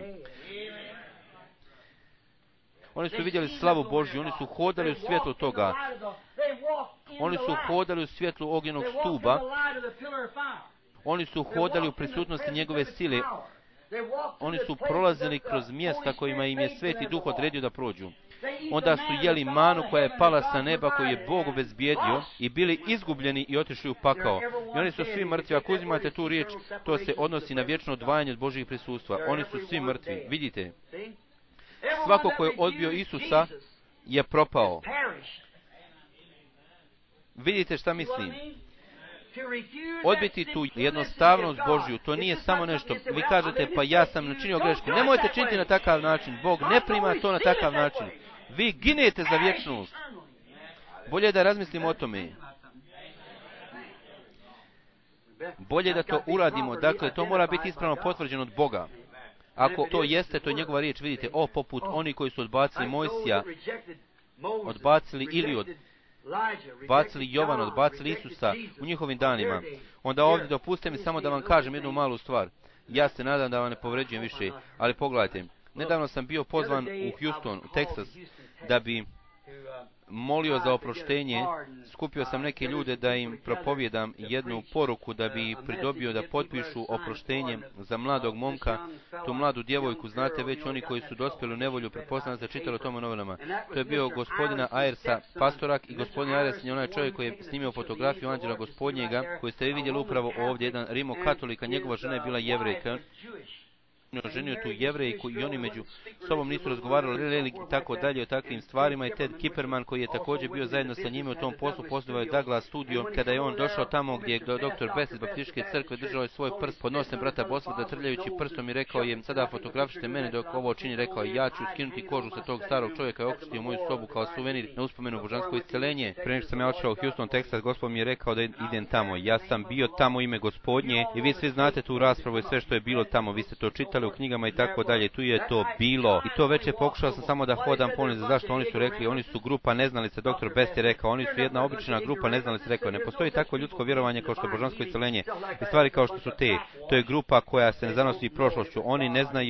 Oni su vidjeli slavu Božju, oni su hodali u svjetlu toga. Oni su hodali u svjetlu ognjenog stuba. Oni su hodali u prisutnosti njegove sile. Oni su prolazili kroz mjesta kojima im je Sveti Duh odredio da prođu. Onda su jeli manu koja je pala sa neba, koju je Bog obezbijedio, i bili izgubljeni i otišli u pakao. I oni su svi mrtvi. Ako uzimate tu riječ, to se odnosi na vječno odvajanje od Božjih prisustva. Oni su svi mrtvi. Vidite, svako ko je odbio Isusa je propao. Vidite šta mislim? Odbiti tu jednostavnost Božju, to nije samo nešto. Vi kažete, pa ja sam načinio grešku. Nemojte činiti na takav način. Bog ne prima to na takav način. Vi ginete za vječnost. Bolje da razmislimo o tome. Bolje da to uradimo. Dakle, to mora biti ispravno potvrđeno od Boga. Ako to jeste, to je njegova riječ. Vidite, o, poput oni koji su odbacili Mojsija, odbacili Iliju, odbacili Jovana, odbacili Isusa u njihovim danima. Onda ovdje dopustite mi samo da vam kažem jednu malu stvar. Ja se nadam da vam ne povređujem više, ali pogledajte. Nedavno sam bio pozvan u Houston, u Texas, da bi molio za oproštenje. Skupio sam neke ljude da im propovjedam jednu poruku, da bi pridobio da potpišu oproštenje za mladog momka, tu mladu djevojku, znate već oni koji su dospjeli u nevolju, pretpostavljam se čitali o tome u novinama. To je bio gospodina Ayersa Pastorak, i gospodin Ayers je onaj čovjek koji je snimio fotografiju anđela gospodnjega, koju ste vi vidjeli upravo ovdje, jedan rimokatolika, njegova žena je bila Jevrejka. Ženio tu Jevrejku i oni među sobom nisu razgovarali i tako dalje o takvim stvarima, i Ted Kipperman koji je također bio zajedno sa njime u tom poslu poslovao je Douglas studio. Kada je on došao tamo gdje je doktor Best iz Baptističke crkve, držao je svoj prst pod nosem brata Bosforda trljajući prstom i rekao je, sada fotografišite mene dok ovo čini. Rekao je, ja ću skinuti kožu sa tog starog čovjeka i okrstiti u moju sobu kao suvenir na uspomenu božansko isceljenje. Prije nego što sam ja otišao u Houston, Texas, Gospod mi je rekao da idem tamo. Ja sam bio tamo u ime Gospodnje i vi svi znate tu raspravu i sve što je bilo tamo. Vi ste to čitali u knjigama i tako dalje. Tu je to bilo. I to već je pokušao sam samo da hodam ponizno. Zašto? Oni su rekli, oni su grupa neznalica. Doktor Best je rekao, oni su jedna obična grupa neznalica. Rekao, ne postoji tako ljudsko vjerovanje kao što je božansko isceljenje i stvari kao što su te. To je grupa koja se ne zanosi prošlošću. Oni ne znaju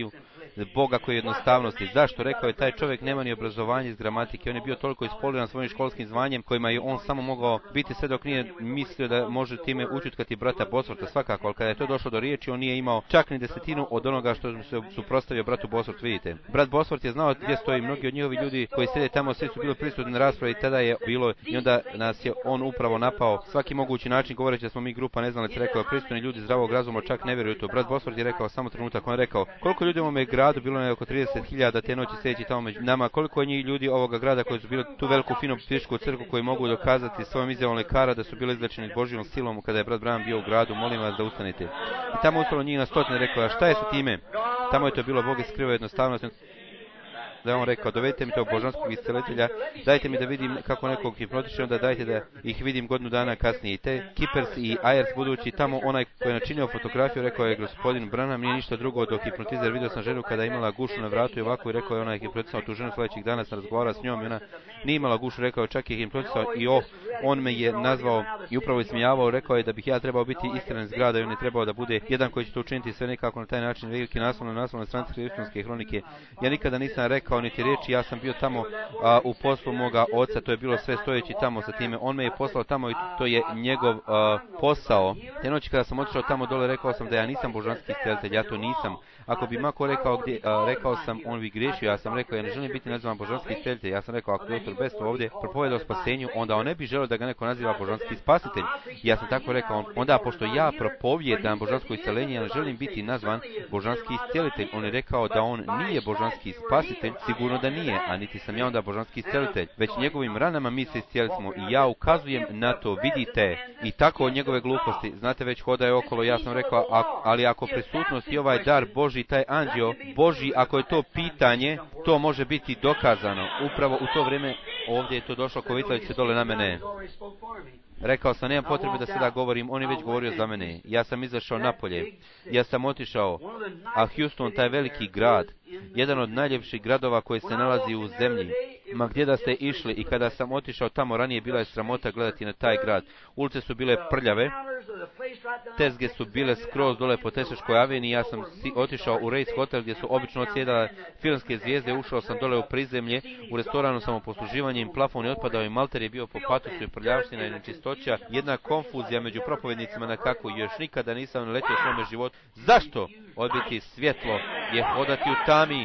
Boga koji je jednostavnosti. Zašto? Rekao je, taj čovjek nema ni obrazovanje iz gramatike. On je bio toliko ispoliran svojim školskim zvanjem kojima je on samo mogao biti sve dok nije mislio da može time učutkati brata Bosworta svakako, ali kada je to došlo do riječi, on nije imao čak ni desetinu od onoga što se suprotstavio bratu Bosworth, vidite. Brat Bosworth je znao gdje stoji, mnogi od njihovi ljudi koji sjede tamo, svi su bili prisutni na raspravi, tada je bilo i onda nas je on upravo napao svaki mogući način, govoreći da smo mi grupa neznalica. Rekao je, pristojni ljudi zdravog razuma čak ne vjeruju to. Brat Bosworth je rekao, samo trenutak, on je rekao, koliko ljudi u ovome gradu, bilo je oko trideset hiljada te noći sjedeći tamo među nama, koliko je njih ljudi ovoga grada koji su bili tu veliku finu ptičku crkvu koji mogu dokazati svojom izjavom lekara da su bili izlečeni Božjom silom kada je brat Branham bio u gradu, molim vas da ustanete. I tamo ustalo njih na stotine, rekao, a šta je sa time? Tamo je to bilo, Bog je skrivao jednostavnost. Da je on rekao, dovedite mi tog božanskog iscelitelja, dajte mi da vidim kako nekog hipnotiče, onda dajte da ih vidim godinu dana kasnije. I te Kippers i Ayers budući, tamo onaj koji je načinio fotografiju, rekao je, gospodin Branham nije ništa drugo do hipnotizer. Vidio sam ženu kada je imala gušu na vratu i ovako, i rekao je, ona je hipnotisao tu ženu sljedećih dana, sam razgovarao s njom i ona nije imala gušu, rekao je, čak je hipnotisao i oh, on me je nazvao i upravo ismijavao, rekao je da bih ja trebao biti iskren iz grada i on je trebao da bude jedan koji će to učiniti sve nekako na taj način. Veliki naslov na naslovnoj stranici Hrišćanske hronike. Ja nikada nisam rekao niti riječi, ja sam bio tamo a, u poslu moga oca, to je bilo sve stojeći tamo sa time. On me je poslao tamo i to je njegov a, posao. Te noći kada sam otišao tamo dole, rekao sam da ja nisam božanski iscelitelj, ja to nisam. Ako bi Mako rekao gdje, a, rekao sam, on bi griješio, ja sam rekao, ja ne želim biti nazvan božanski iscelitelj. Ja sam rekao, ako doktor Besto ovdje propovijedao o spasenju, onda on ne bi želio da ga neko naziva božanski spasitelj. Ja sam tako rekao, onda pošto ja propovijedam božansko isceljenje, ja ne želim biti nazvan božanski iscelitelj. On je rekao da on nije božanski spasitelj, sigurno da nije, a niti sam ja onda božanski iscelitelj, već njegovim ranama mi se iscijeli smo i ja ukazujem na to, vidite, i tako od njegove gluposti. Znate, već hodaje okolo, ja sam rekao, a, ali ako prisutnost i ovaj dar Božji, taj anđeo Božji, ako je to pitanje, to može biti dokazano. Upravo u to vrijeme ovdje je to došlo, Kovitlavić se dole na mene. Rekao sam, nemam potrebe da sada govorim, on je već govorio za mene. Ja sam izašao napolje, ja sam otišao, a Houston, taj veliki grad, jedan od najljepših gradova koji se nalazi u zemlji, ma gdje da ste išli, i kada sam otišao tamo ranije, bila je sramota gledati na taj grad. Ulice su bile prljave, tezge su bile skroz dole po Teseškoj aveniji. Ja sam si otišao u Race Hotel gdje su obično odsjedale filmske zvijezde, ušao sam dole u prizemlje, u restoranu sam u posluživanjem, plafon je otpadao i malter je bio po patusu i prljavština i nečistoća, jedna konfuzija među propovednicima na kako još nikada nisam naletio u svome životu. Zašto odbiti svjetlo je hodati u tami?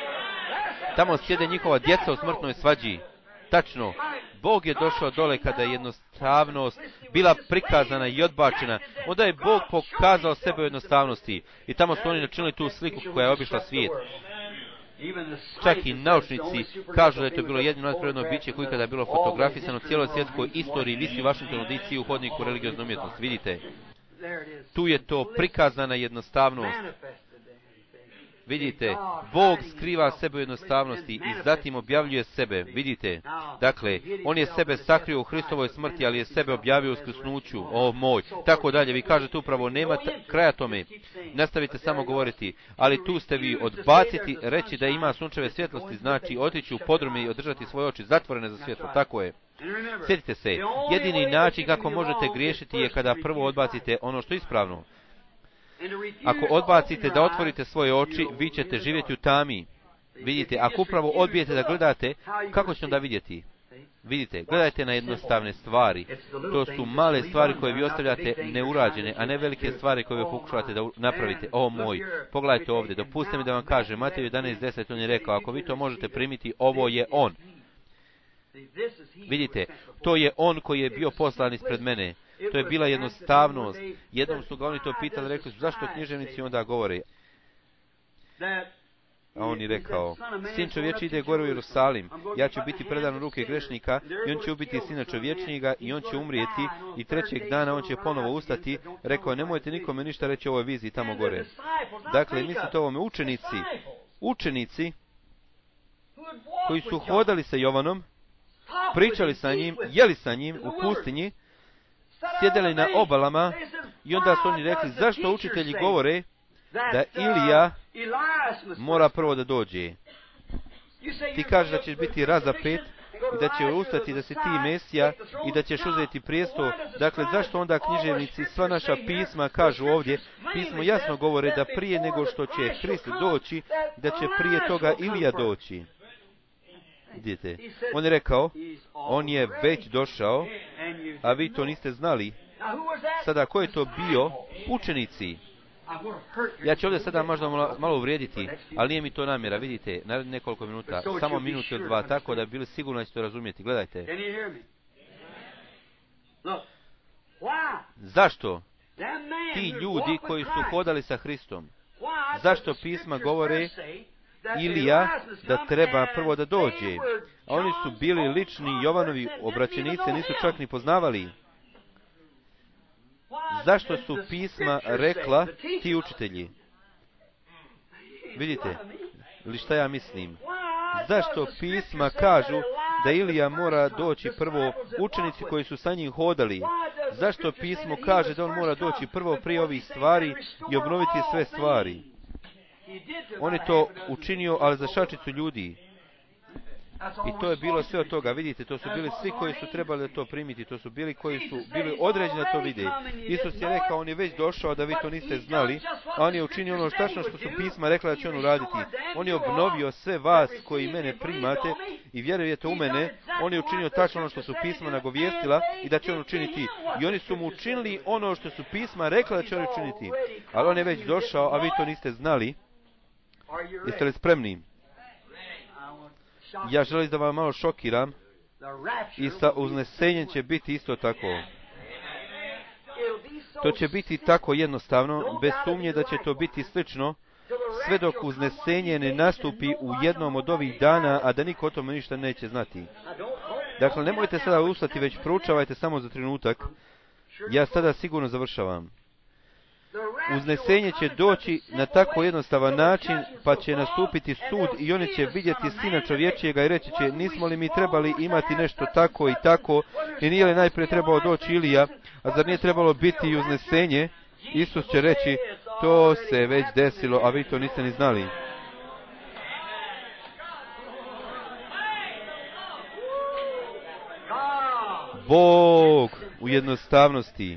Tamo sjede njihova djeca u smrtnoj svađi. Tačno, Bog je došao dole kada je jednostavnost bila prikazana i odbačena. Onda je Bog pokazao sebe u jednostavnosti. I tamo su oni načinili tu sliku koja je obišla svijet. Čak i naučnici kažu da je to bilo jedino nadprirodno biće koji kada je bilo fotografisano u cijeloj svjetskoj istoriji, visi u Washingtonu D C u hodniku religiozne umjetnosti. Vidite, tu je to prikazana jednostavnost. Vidite, Bog skriva sebe u jednostavnosti i zatim objavljuje sebe. Vidite, dakle, on je sebe sakrio u Hristovoj smrti, ali je sebe objavio u uskrsnuću. O moj, tako dalje. Vi kažete upravo, nema kraja tome. Nastavite samo govoriti, ali tu ste vi. Odbaciti, reći da ima sunčeve svjetlosti, znači otići u podrume i održati svoje oči zatvorene za svjetlo. Tako je. Sjetite se, jedini način kako možete griješiti je kada prvo odbacite ono što je ispravno. Ako odbacite da otvorite svoje oči, vi ćete živjeti u tami. Vidite, ako upravo odbijete da gledate, kako ćete onda vidjeti? Vidite, gledajte na jednostavne stvari. To su male stvari koje vi ostavljate neurađene, a ne velike stvari koje vi pokušavate da napravite. O moj, pogledajte ovdje, dopustite mi da vam kažem, Matej jedanaest deset, on je rekao, ako vi to možete primiti, ovo je on. Vidite, to je on koji je bio poslan ispred mene. To je bila jednostavnost. Jednom su ga oni to pitali, rekli su, zašto književnici onda govore? A on je rekao, sin čovječi ide gore u Jerusalim, ja ću biti predan u ruke grešnika i on će ubiti sina čovječnjega i on će umrijeti i trećeg dana on će ponovo ustati. Rekao, nemojte nikome ništa reći o ovoj viziji tamo gore. Dakle, mislite ovome, učenici, učenici koji su hodali sa Jovanom, pričali sa njim, jeli sa njim u pustinji, sjedeli na obalama i onda su oni rekli, zašto učitelji govore da Ilija mora prvo da dođe? Ti kažeš da ćeš biti razapet, i da će ustati da si ti Mesija i da ćeš uzeti prijesto. Dakle, zašto onda književnici, sva naša pisma kažu ovdje, pismo jasno govore da prije nego što će Hrist doći, da će prije toga Ilija doći. Vidite, on je rekao, on je već došao, a vi to niste znali. Sada, ko je to bio? Učenici. Ja ću ovdje sada možda malo, malo uvrijediti, ali nije mi to namjera, vidite, na nekoliko minuta, samo minutu ili dva, tako da bi bili sigurno da ćete to razumjeti. Gledajte. Zašto ti ljudi koji su hodali sa Hristom, zašto pisma govore Ilija da treba prvo da dođe? A oni su bili lični Jovanovi obraćenice, nisu čak ni poznavali. Zašto su pisma rekla ti učitelji? Vidite, ili šta ja mislim? Zašto pisma kažu da Ilija mora doći prvo, učenici koji su sa njim hodali? Zašto pismo kaže da on mora doći prvo prije ovih stvari i obnoviti sve stvari? On je to učinio, ali za šačicu ljudi. I to je bilo sve od toga. Vidite, to su bili svi koji su trebali da to primiti. To su bili koji su bili određeni da to vide. Isus je rekao, on je već došao da vi to niste znali, a on je učinio ono tačno što su pisma rekla da će on uraditi. On je obnovio sve vas koji mene primate i vjerujete u mene. On je učinio tačno ono što su pisma nagovijestila i da će on učiniti. I oni su mu učinili ono što su pisma rekla da će on učiniti. Ali on je već došao, a vi to niste znali. Jeste li spremni? Ja želim da vam malo šokiram i sa uznesenjem će biti isto tako. To će biti tako jednostavno, bez sumnje da će to biti slično, sve dok uznesenje ne nastupi u jednom od ovih dana, a da niko o tome ništa neće znati. Dakle, nemojte sada ustati, već proučavajte samo za trenutak. Ja sada sigurno završavam. Uznesenje će doći na tako jednostavan način, pa će nastupiti sud i oni će vidjeti Sina čovječijega i reći će, nismo li mi trebali imati nešto tako i tako, i nije li najprije trebao doći Ilija, a zar nije trebalo biti i uznesenje? Isus će reći, to se već desilo, a vi to niste ni znali. Bog u jednostavnosti.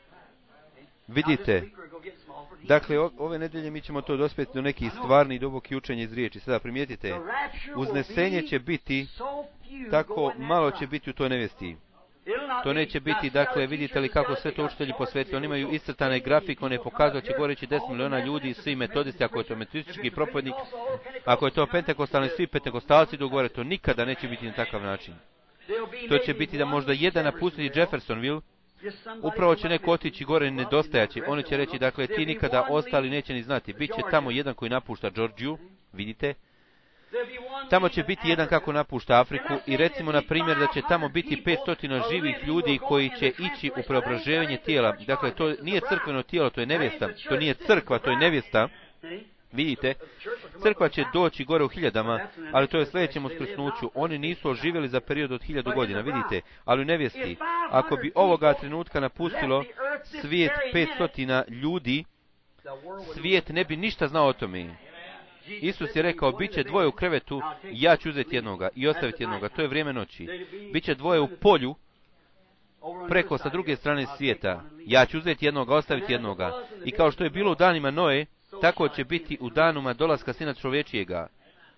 Vidite, dakle, ove nedelje mi ćemo to dospjeti do nekih stvarnih i dubokih učenja iz riječi. Sada primijetite, uznesenje će biti, tako malo će biti u toj nevjesti. To neće biti, dakle, vidite li kako sve to učitelji posvetili. Oni imaju iscrtane grafikone, pokazat će goreći deset miliona ljudi, svi metodisti, ako je to metodistički propovjednik, ako je to pentekostalni, svi pentekostalci dogovore, to nikada neće biti na takav način. To će biti da možda jedan napustiti Jeffersonville, upravo će neko otići gore nedostajaći. Oni će reći, dakle, ti nikada ostali neće ni znati. Biće tamo jedan koji napušta Georgiju, vidite. Tamo će biti jedan kako napušta Afriku i recimo, na primjer, da će tamo biti petsto živih ljudi koji će ići u preobražavanje tijela. Dakle, to nije crkveno tijelo, to je nevjesta. To nije crkva, to je nevjesta. Vidite, crkva će doći gore u hiljadama, ali to je sljedećem uskrsnuću. Oni nisu oživjeli za period od hiljadu godina, vidite, ali u nevjesti. Ako bi ovoga trenutka napustilo svijet petstotina ljudi, svijet ne bi ništa znao o tome. Isus je rekao, bit će dvoje u krevetu, ja ću uzeti jednoga i ostaviti jednoga. To je vrijeme noći. Biće dvoje u polju, preko sa druge strane svijeta. Ja ću uzeti jednoga, ostaviti jednoga. I kao što je bilo u danima Noe, tako će biti u danuma dolaska Sina čovječijega.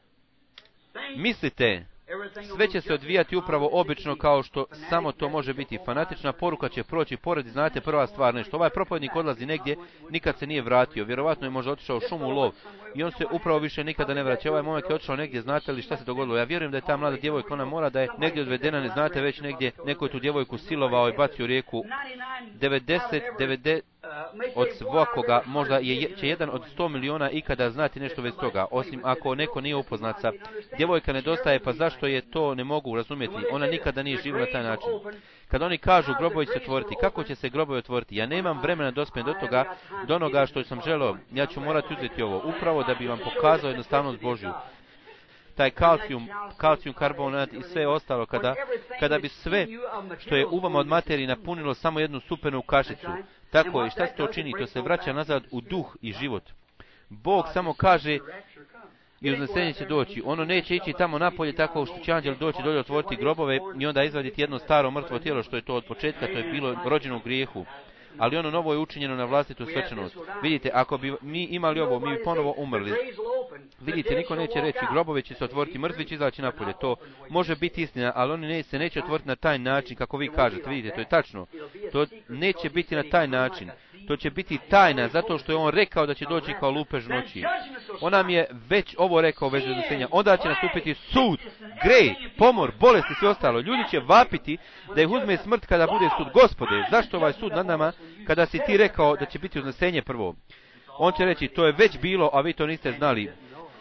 Mislite, sve će se odvijati upravo obično kao što samo to može biti. Fanatična poruka će proći pored i znate prva stvar nešto. Ovaj propovjednik odlazi negdje, nikad se nije vratio. Vjerovatno je možda otišao u šumu u lov i on se upravo više nikada ne vraća. Ovaj momak je otišao negdje, znate li šta se dogodilo? Ja vjerujem da je ta mlada djevojka, ona mora da je negdje odvedena, ne znate već negdje, neko je tu djevojku silovao i bacio u rijeku. devedeset, devedeset od svakoga, možda je, će jedan od sto miliona ikada znati nešto već toga, osim ako neko nije upoznat sa. Djevojka nedostaje, pa zašto je to ne mogu razumjeti? Ona nikada nije živjela na taj način. Kad oni kažu grobovi će se otvoriti, kako će se grobovi otvoriti? Ja nemam vremena dospjem do toga, do onoga što sam želeo. Ja ću morati uzeti ovo, upravo da bi vam pokazao jednostavnost Božju. Taj kalcijum, kalcijum karbonat i sve ostalo, kada, kada bi sve što je u vama od materije napunilo samo jednu supenu kašicu. Tako je, šta se to čini? To se vraća nazad u duh i život. Bog samo kaže, i uznesenje će doći. Ono neće ići tamo napolje tako što će anđel doći dolje otvoriti grobove i onda izvaditi jedno staro mrtvo tijelo što je to od početka, to je bilo rođeno u grijehu. Ali ono novo je učinjeno na vlastitu svečanost. Vidite, ako bi mi imali ovo, mi bi ponovo umrli. Vidite, niko neće reći, grobovi će se otvoriti, mrtvi će izaći napolje. To može biti istina, ali oni ne, se neće otvoriti na taj način kako vi kažete. Vidite, to je tačno. To neće biti na taj način. To će biti tajna, zato što je on rekao da će doći kao lupež noći. On nam je već ovo rekao u vezi uznesenja. Onda će nastupiti sud, grej, pomor, bolest i sve ostalo. Ljudi će vapiti da ih uzme smrt kada bude sud. Gospode, zašto ovaj sud nad nama kada si ti rekao da će biti uznesenje prvo? On će reći, to je već bilo, a vi to niste znali.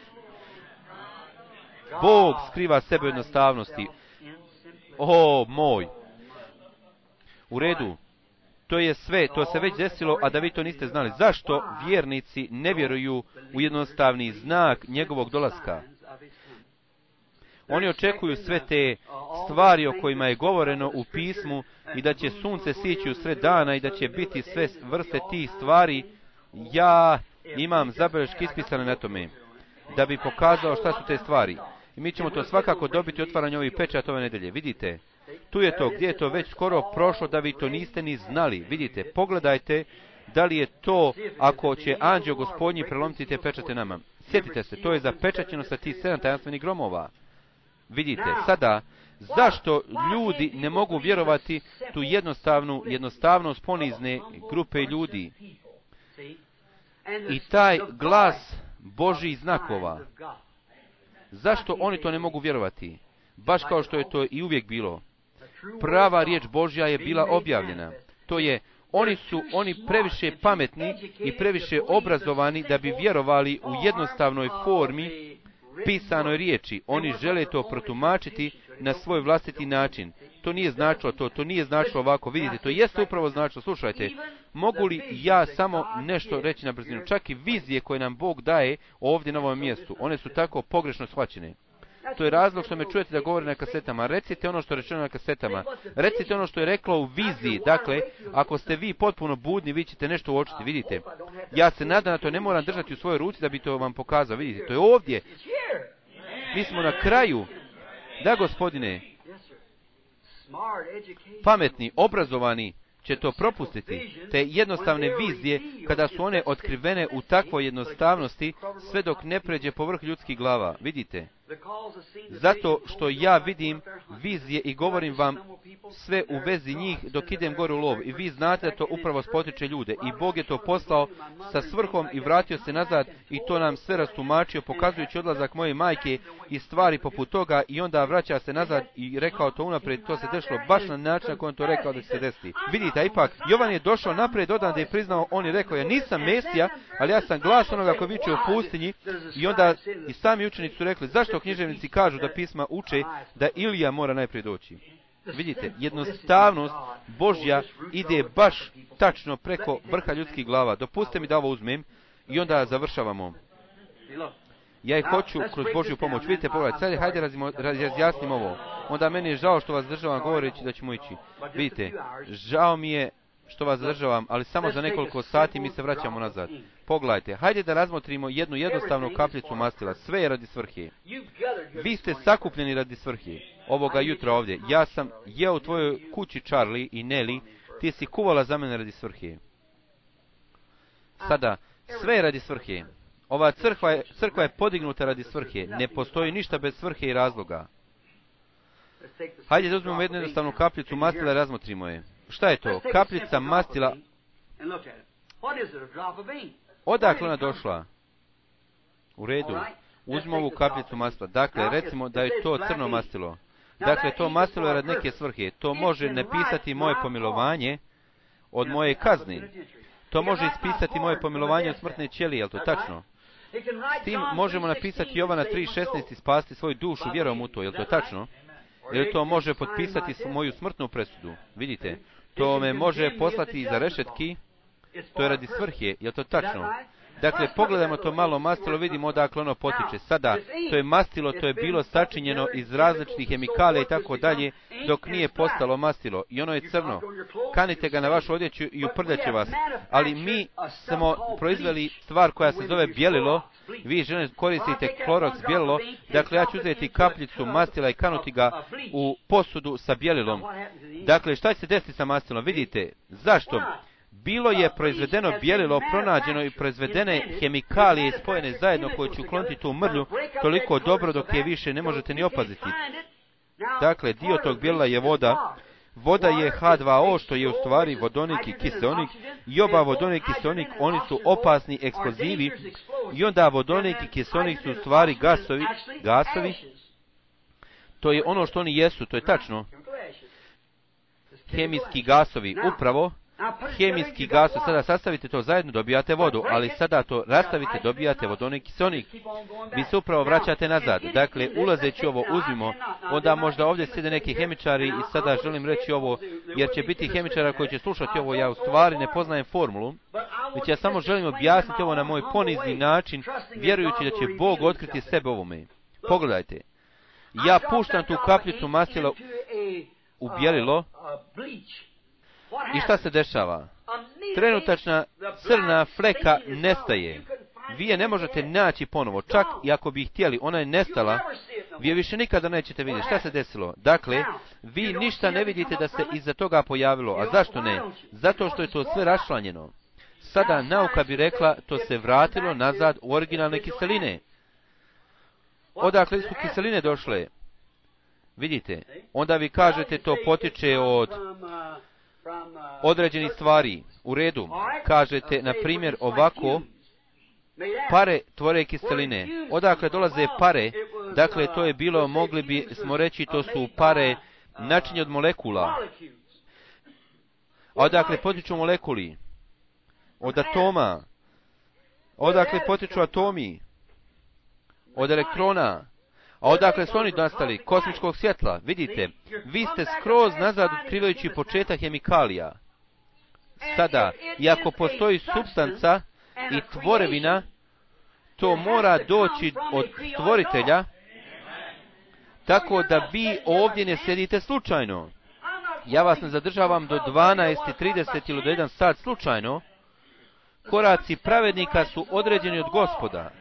Bog skriva sebe u jednostavnosti. O, moj. U redu. To je sve, to se već desilo, a da vi to niste znali. Zašto vjernici ne vjeruju u jednostavni znak njegovog dolaska? Oni očekuju sve te stvari o kojima je govoreno u pismu i da će sunce sići u sred dana i da će biti sve vrste tih stvari. Ja imam zabilješke ispisane na tome da bi pokazao šta su te stvari. I mi ćemo to svakako dobiti otvaranje ovih pečata ove nedelje. Vidite, tu je to, gdje je to već skoro prošlo da vi to niste ni znali. Vidite, pogledajte da li je to ako će anđeo gospodnji prelomiti te pečate nama. Sjetite se, to je zapečaćeno sa tih sedam tajanstvenih gromova. Vidite, sada, zašto ljudi ne mogu vjerovati tu jednostavnu, jednostavnost ponizne grupe ljudi? I taj glas Božjih znakova. Zašto oni to ne mogu vjerovati? Baš kao što je to i uvijek bilo. Prava riječ Božja je bila objavljena. To je, oni su oni previše pametni i previše obrazovani da bi vjerovali u jednostavnoj formi pisanoj riječi. Oni žele to protumačiti na svoj vlastiti način. To nije značilo to, to nije značilo ovako. Vidite, to jeste upravo značilo. Slušajte, mogu li ja samo nešto reći na brzinu? Čak i vizije koje nam Bog daje ovdje na ovom mjestu, one su tako pogrešno shvaćene. To je razlog što me čujete da govori na kasetama. Recite ono što je rečeno na kasetama. Recite ono što je reklo u viziji. Dakle, ako ste vi potpuno budni, vi ćete nešto uočiti. Vidite, ja se nadam da to ne moram držati u svojoj ruci da bi to vam pokazao. Vidite, to je ovdje. Mi smo na kraju. Da, gospodine, pametni, obrazovani će to propustiti. Te jednostavne vizije, kada su one otkrivene u takvoj jednostavnosti, sve dok ne pređe povrh ljudskih glava. Vidite, zato što ja vidim vizije i govorim vam sve u vezi njih dok idem gore u lov. I vi znate da to upravo spotiče ljude. I Bog je to poslao sa svrhom i vratio se nazad i to nam sve rastumačio, pokazujući odlazak moje majke i stvari poput toga, i onda vraća se nazad i rekao to unaprijed, to se dešlo baš na način na kojem to rekao da će se desiti. Vidite, a ipak, Jovan je došao naprijed odande i priznao, on je rekao, ja nisam Mesija, ali ja sam glas onoga koji viče u pustinji. I onda i sami učenici su rekli, zašto književnici kažu da pisma uče da Ilija mora najprije doći? Vidite, jednostavnost Božja ide baš tačno preko vrha ljudskih glava. Dopustite mi da ovo uzmem i onda završavamo. Ja ih hoću kroz Božju pomoć. Vidite, pogledajte, sad hajde razjasnim ovo. Onda meni je žao što vas zadržavam govoreći da ćemo ići. Vidite, žao mi je što vas zadržavam, ali samo za nekoliko sati mi se vraćamo nazad. Pogledajte, hajde da razmotrimo jednu jednostavnu kapljicu mastila. Sve je radi svrhe. Vi ste sakupljeni radi svrhe. Ovoga jutra ovdje. Ja sam jeo u tvojoj kući, Charlie i Nelly. Ti si kuvala za mene radi svrhe. Sada, sve je radi svrhe. Ova crkva je, crkva je podignuta radi svrhe. Ne postoji ništa bez svrhe i razloga. Hajde da uzmemo jednu jednostavnu kapljicu mastila i razmotrimo je. Šta je to? Kapljica mastila. Odakle ona došla? U redu. Uzmimo ovu kapljicu mastila. Dakle, recimo da je to crno mastilo. Dakle, to mastilo je rad neke svrhe. To može napisati moje pomilovanje od moje kazne. To može ispisati moje pomilovanje od smrtne ćelije, je li to tačno? S tim možemo napisati Jovana tri šesnaest i spasti svoju dušu vjerom u to, je li to tačno? Ili to može potpisati moju smrtnu presudu? Vidite, to me može poslati iza rešetki, to je radi svrhe, je li to tačno? Dakle, pogledajmo to malo mastilo, vidimo odakle ono potiče. Sada, to je mastilo, to je bilo sačinjeno iz različitih hemikalija i tako dalje, dok nije postalo mastilo. I ono je crno. Kanite ga na vašu odjeću i uprljaće vas. Ali mi smo proizveli stvar koja se zove bijelilo. Vi žene koristite Clorox bijelilo. Dakle, ja ću uzeti kapljicu mastila i kanuti ga u posudu sa bijelilom. Dakle, šta će se desiti sa mastilom? Vidite, zašto? Bilo je proizvedeno bijelilo, pronađeno i proizvedene hemikalije i spojene zajedno koje će ukloniti tu mrlju toliko dobro dok je više ne možete ni opaziti. Dakle, dio tog bijelila je voda. Voda je H dva O, što je u stvari vodonik i kiseonik. I oba vodonik i kiseonik, oni su opasni eksplozivi. I onda vodonik i kiseonik su u stvari gasovi. Gasovi. To je ono što oni jesu, to je tačno. Hemijski gasovi, upravo. Hemijski gas, sada sastavite to zajedno, dobijate vodu, ali sada to rastavite, dobijate vodonik i kiseonik. Vi se upravo vraćate nazad. Dakle, ulazeći ovo uzmimo, onda možda ovdje sjede neki hemičari i sada želim reći ovo, jer će biti hemičara koji će slušati ovo, ja u stvari ne poznajem formulu, već ja samo želim objasniti ovo na moj ponizni način, vjerujući da će Bog otkriti sebe ovome. Pogledajte, ja puštam tu kapljicu mastila u bijelilo, i šta se dešava? Trenutačna crna fleka nestaje. Vi je ne možete naći ponovo, čak i ako bi htjeli, ona je nestala, vi je više nikada nećete vidjeti. Šta se desilo? Dakle, vi ništa ne vidite da se iza toga pojavilo. A zašto ne? Zato što je to sve raščlanjeno. Sada nauka bi rekla, to se vratilo nazad u originalne kiseline. Odakle su kiseline došle? Vidite, onda vi kažete to potiče od određenih stvari. U redu, kažete, na primjer, ovako, pare tvore kiseline. Odakle dolaze pare? Dakle, to je bilo, mogli bi smo reći, to su pare načinje od molekula. Odakle potiču molekuli? Od atoma. Odakle potiču atomi? Od elektrona. A odakle su oni nastali? Kosmičkog svjetla. Vidite, vi ste skroz nazad otkrivajući početak hemikalija. Sada, iako postoji supstanca i tvorevina, to mora doći od stvoritelja, tako da vi ovdje ne sjedite slučajno. Ja vas ne zadržavam do dvanaest i trideset ili do jedan sat slučajno. Koraci pravednika su određeni od Gospoda.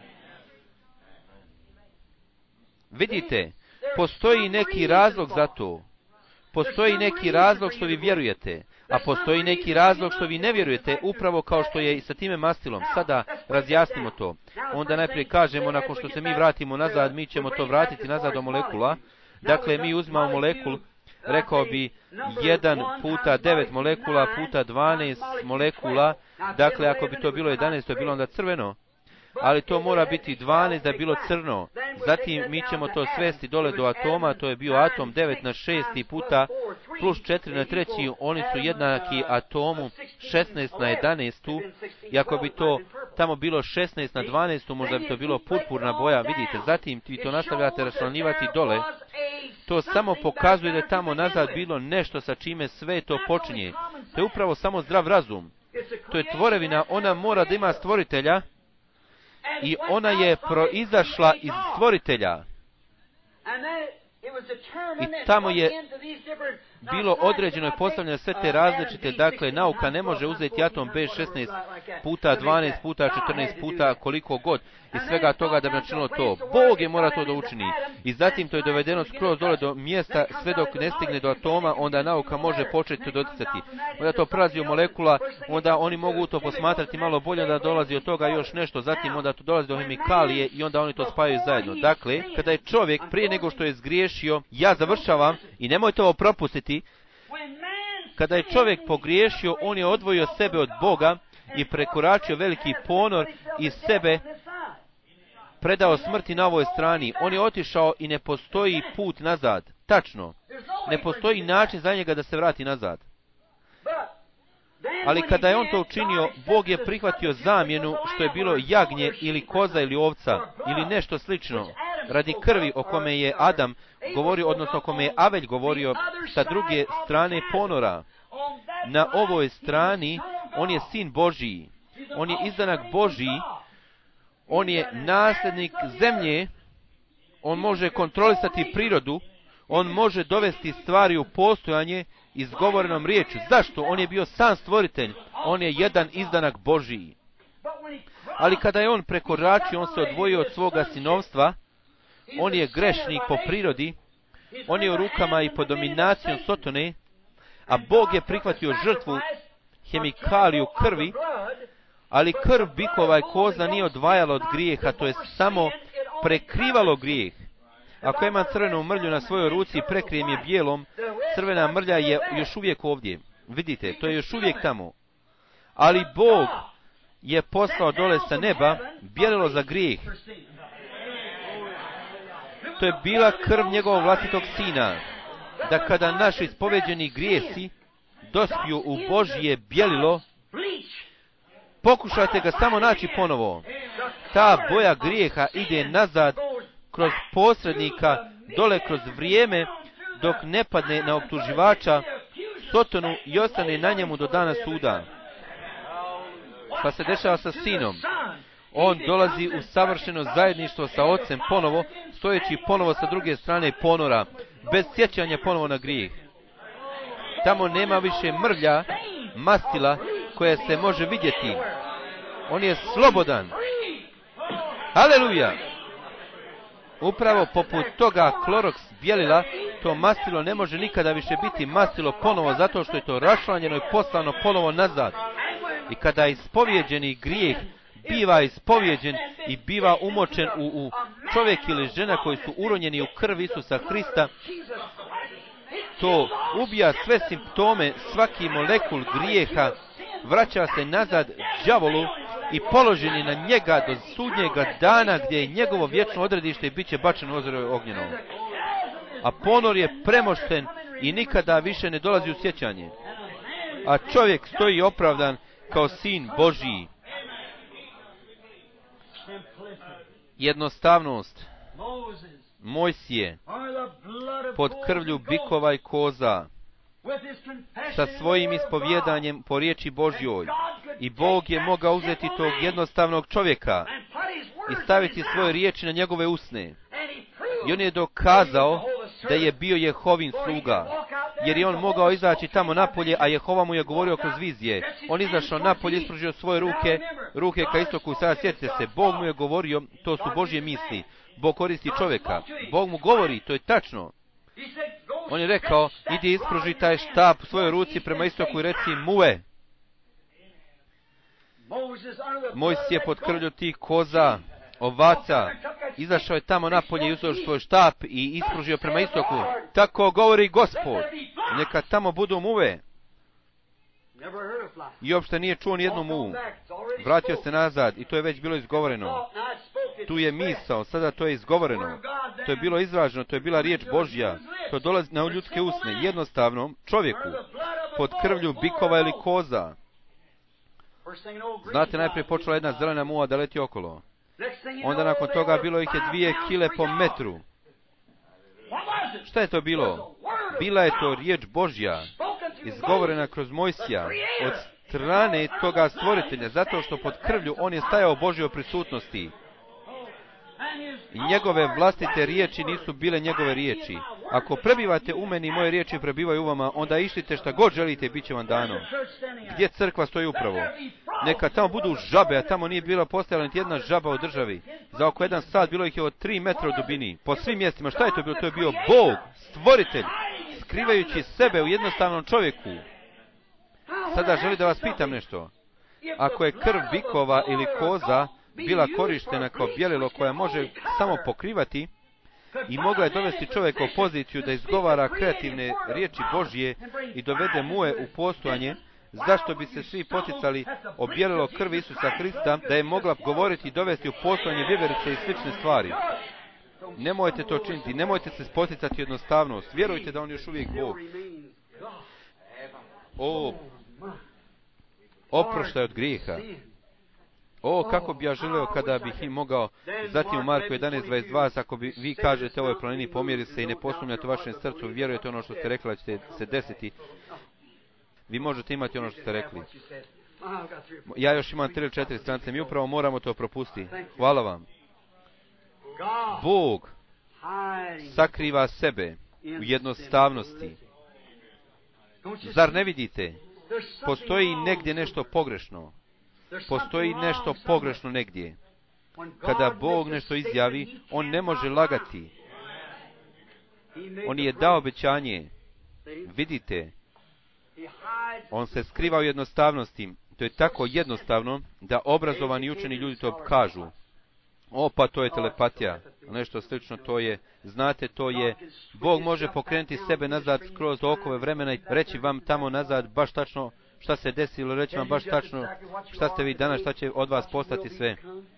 Vidite, postoji neki razlog za to. Postoji neki razlog što vi vjerujete, a postoji neki razlog što vi ne vjerujete, upravo kao što je i sa time mastilom. Sada razjasnimo to. Onda najprije kažemo, nakon što se mi vratimo nazad, mi ćemo to vratiti nazad do molekula. Dakle, mi uzmamo molekul, rekao bi, jedan puta devet molekula puta dvanaest molekula. Dakle, ako bi to bilo jedanaest, to je bilo onda crveno. Ali to mora biti dvanaest da je bilo crno. Zatim mi ćemo to svesti dole do atoma, to je bio atom devet na šest puta plus četiri na treći, oni su jednaki atomu šesnaest na jedanaest. I ako bi to tamo bilo šesnaest na dvanaest, možda bi to bilo purpurna boja, vidite. Zatim vi to nastavljate raščlanjivati dole. To samo pokazuje da je tamo nazad bilo nešto sa čime sve to počinje. To je upravo samo zdrav razum. To je tvorevina, ona mora da ima stvoritelja. I ona je proizašla iz stvoritelja. I tamo je bilo određeno i postavljeno sve te različite, dakle, nauka ne može uzeti atom bez šesnaest puta, dvanaest puta, četrnaest puta, koliko god, i svega toga da bi načinilo to. Bog je mora to da učini. I zatim to je dovedeno skroz dole do mjesta, sve dok ne stigne do atoma, onda nauka može početi doticati. Onda to prelazi u molekula, onda oni mogu to posmatrati malo bolje, da dolazi od toga još nešto, zatim onda to dolazi do hemikalije i onda oni to spajaju zajedno. Dakle, kada je čovjek prije nego što je zgriješio, ja završavam i nemojte ovo propustiti, kada je čovjek pogriješio, on je odvojio sebe od Boga i prekoračio veliki ponor i sebe predao smrti na ovoj strani. On je otišao i ne postoji put nazad. Tačno. Ne postoji način za njega da se vrati nazad. Ali kada je on to učinio, Bog je prihvatio zamjenu, što je bilo jagnje ili koza ili ovca ili nešto slično, radi krvi o kome je Adam govorio, odnosno o kome je Avelj govorio, sa druge strane ponora. Na ovoj strani on je sin Božiji. On je izdanak Božiji, On je nasljednik zemlje, on može kontrolisati prirodu, on može dovesti stvari u postojanje izgovorenom riječju. Zašto? On je bio sam stvoritelj, on je jedan izdanak Božiji. Ali kada je on prekoračio, on se odvojio od svoga sinovstva, on je grešnik po prirodi, on je u rukama i pod dominacijom Sotone, a Bog je prihvatio žrtvu, hemikaliju krvi, ali krv bikova i koza nije odvajala od grijeha, to je samo prekrivalo grijeh. Ako imam crvenu mrlju na svojoj ruci i prekrijem je bijelom, crvena mrlja je još uvijek ovdje. Vidite, to je još uvijek tamo. Ali Bog je poslao dole sa neba bijelilo za grijeh. To je bila krv njegovog vlastitog sina, da kada naši ispoveđeni grijesi dospiju u Božje bijelilo, pokušajte ga samo naći ponovo. Ta boja grijeha ide nazad kroz posrednika, dole kroz vrijeme, dok ne padne na optuživača Sotonu i ostane na njemu do dana suda. Šta se dešava sa sinom? On dolazi u savršeno zajedništvo sa ocem ponovo, stojeći ponovo sa druge strane ponora, bez sjećanja ponovo na grijeh. Tamo nema više mrlja, mastila, koje se može vidjeti. On je slobodan. Haleluja! Upravo poput toga kloroks bijelila, to mastilo ne može nikada više biti mastilo ponovo, zato što je to rašlanjeno i poslano ponovo nazad. I kada je ispovjeđeni grijeh biva ispovjeđen i biva umočen u, u čovjek ili žena koji su uronjeni u krv Isusa Hrista, to ubija sve simptome, svaki molekul grijeha, vraća se nazad đavolu i položen je na njega do sudnjega dana, gdje je njegovo vječno odredište i bit će bačen u ozero ognjeno. A ponor je premošten i nikada više ne dolazi u sjećanje. A čovjek stoji opravdan kao sin Božiji. Jednostavnost. Mojsije pod krvlju bikova i koza, sa svojim ispovjedanjem po riječi Božjoj, i Bog je mogao uzeti tog jednostavnog čovjeka i staviti svoje riječi na njegove usne. I on je dokazao da je bio Jehovin sluga, jer je on mogao izaći tamo napolje, a Jehova mu je govorio kroz vizije. On izašao napolje, ispružio svoje ruke, ruke ka istoku, sada sjetite se, Bog mu je govorio, to su Božje misli. Bog koristi čovjeka. Bog mu govori, to je tačno. On je rekao, idi ispruži taj štap u svojoj ruci prema istoku i reci muve. Mojsije pod krvlju tih koza, ovaca, izašao je tamo napolje i uzeo svoj štap i ispružio prema istoku. Tako govori Gospod, neka tamo budu muve. I uopšte nije čuo nijednu muvu. Vratio se nazad i to je već bilo izgovoreno. Tu je misao, sada to je izgovoreno. To je bilo izraženo, to je bila riječ Božja. To dolazi na ljudske usne, jednostavno čovjeku, pod krvlju bikova ili koza. Znate, najprije počela jedna zelena muva da leti okolo. Onda nakon toga bilo ih je dvije kile po metru. Šta je to bilo? Bila je to riječ Božja, izgovorena kroz Mojsija, od strane toga stvoritelja, zato što pod krvlju on je stajao u Božjoj prisutnosti. I njegove vlastite riječi nisu bile njegove riječi. Ako prebivate u meni, moje riječi prebivaju u vama, onda išlite šta god želite i bit će vam dano. Gdje crkva stoji upravo? Neka tamo budu žabe, a tamo nije bila postojala niti jedna žaba u državi. Za oko jedan sat bilo ih je od tri metra u dubini. Po svim mjestima, šta je to bilo? To je bio Bog, stvoritelj, skrivajući sebe u jednostavnom čovjeku. Sada želim da vas pitam nešto. Ako je krv bikova ili koza bila korištena kao bijelilo koja može samo pokrivati i mogla je dovesti čovjeka u poziciju da izgovara kreativne riječi Božje i dovede muve u postojanje, zašto bi se svi poticali o bijelilo krvi Isusa Hrista da je mogla govoriti i dovesti u postojanje vjeverice i slične stvari? Nemojte to činiti, nemojte se poticati jednostavnost, vjerujte da on još uvijek Bog. O, oproštaj od grijeha. O, kako bi ja želeo kada bih im mogao, zatim u Marku jedanaest dvadeset dva, ako bi vi kažete ovoj planini pomjeri se i ne posumnjate u vašem srcu, vjerujete ono što ste rekli da ćete se desiti, vi možete imati ono što ste rekli. Ja još imam tri ili četiri stranice, mi upravo moramo to propustiti. Hvala vam. Bog sakriva sebe u jednostavnosti. Zar ne vidite? Postoji negdje nešto pogrešno. Postoji nešto pogrešno negdje. Kada Bog nešto izjavi, On ne može lagati. On je dao obećanje. Vidite, On se skriva u jednostavnosti. To je tako jednostavno da obrazovani i učeni ljudi to kažu. O, pa to je telepatija. Nešto slično to je. Znate, to je. Bog može pokrenuti sebe nazad skroz okove vremena i reći vam tamo nazad baš tačno šta se desilo, reći vam baš tačno šta ste vi danas, šta će od vas postati sve.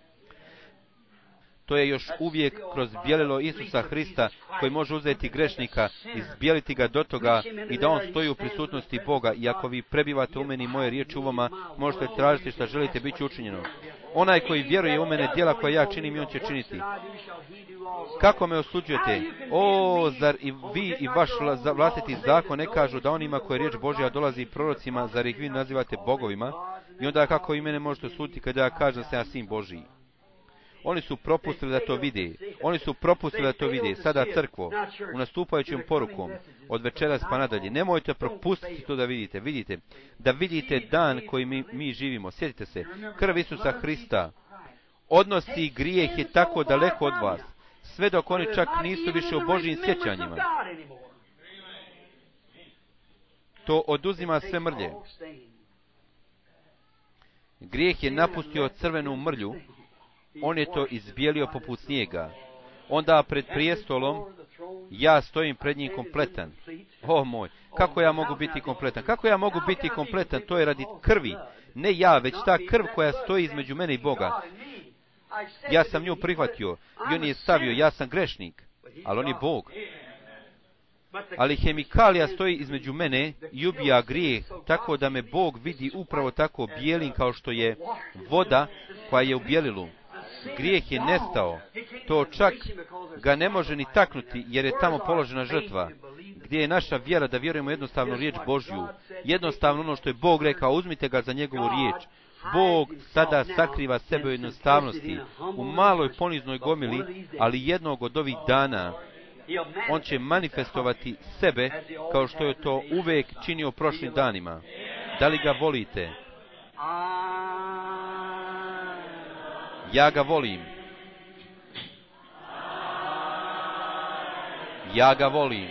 To je još uvijek kroz bijelilo Isusa Hrista koji može uzeti grešnika, izbijeliti ga do toga i da on stoji u prisutnosti Boga. I ako vi prebivate u meni moje riječi u vama, možete tražiti šta želite, bit će učinjeno. Onaj koji vjeruje u mene, djela koje ja činim i on će činiti. Kako me osuđujete? O, zar i vi i vaš vlastiti zakon ne kažu da onima koje riječ Božja dolazi prorocima, zar ih vi nazivate bogovima? I onda kako i mene možete osuditi kada ja kažem da sam ja sin Božiji? Oni su propustili da to vide. Oni su propustili da to vide. Sada crkvo, u nastupajućim porukom, od večeras pa nadalje. Nemojte propustiti to da vidite. Vidite, da vidite dan koji mi, mi živimo. Sjetite se, krv Isusa Hrista odnosi grijeh je tako daleko od vas, sve dok oni čak nisu više u Božjim sjećanjima. To oduzima sve mrlje. Grijeh je napustio crvenu mrlju. On je to izbijelio poput snijega. Onda pred prijestolom ja stojim pred njim kompletan. O moj, kako ja mogu biti kompletan? Kako ja mogu biti kompletan? To je radi krvi. Ne ja, već ta krv koja stoji između mene i Boga. Ja sam nju prihvatio i on je stavio, ja sam grešnik, ali on je Bog. Ali hemikalija stoji između mene i ubija grijeh, tako da me Bog vidi upravo tako bijelim kao što je voda koja je u bijelilu. Grijeh je nestao. To čak ga ne može ni taknuti, jer je tamo položena žrtva. Gdje je naša vjera da vjerujemo jednostavno riječ Božju. Jednostavno ono što je Bog rekao, uzmite ga za njegovu riječ. Bog sada sakriva sebe u jednostavnosti, u maloj poniznoj gomili, ali jednog od ovih dana on će manifestovati sebe kao što je to uvijek činio u prošlim danima. Da li ga volite? Ja ga volim. Ja ga volim.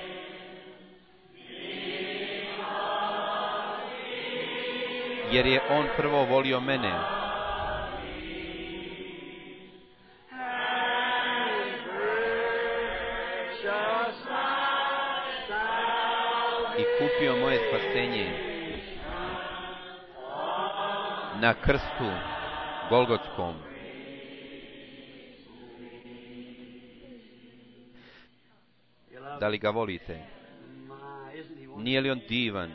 Jer je on prvo volio mene. I kupio moje spasenje na krstu Golgotskom. Da li ga volite? Nije li on divan?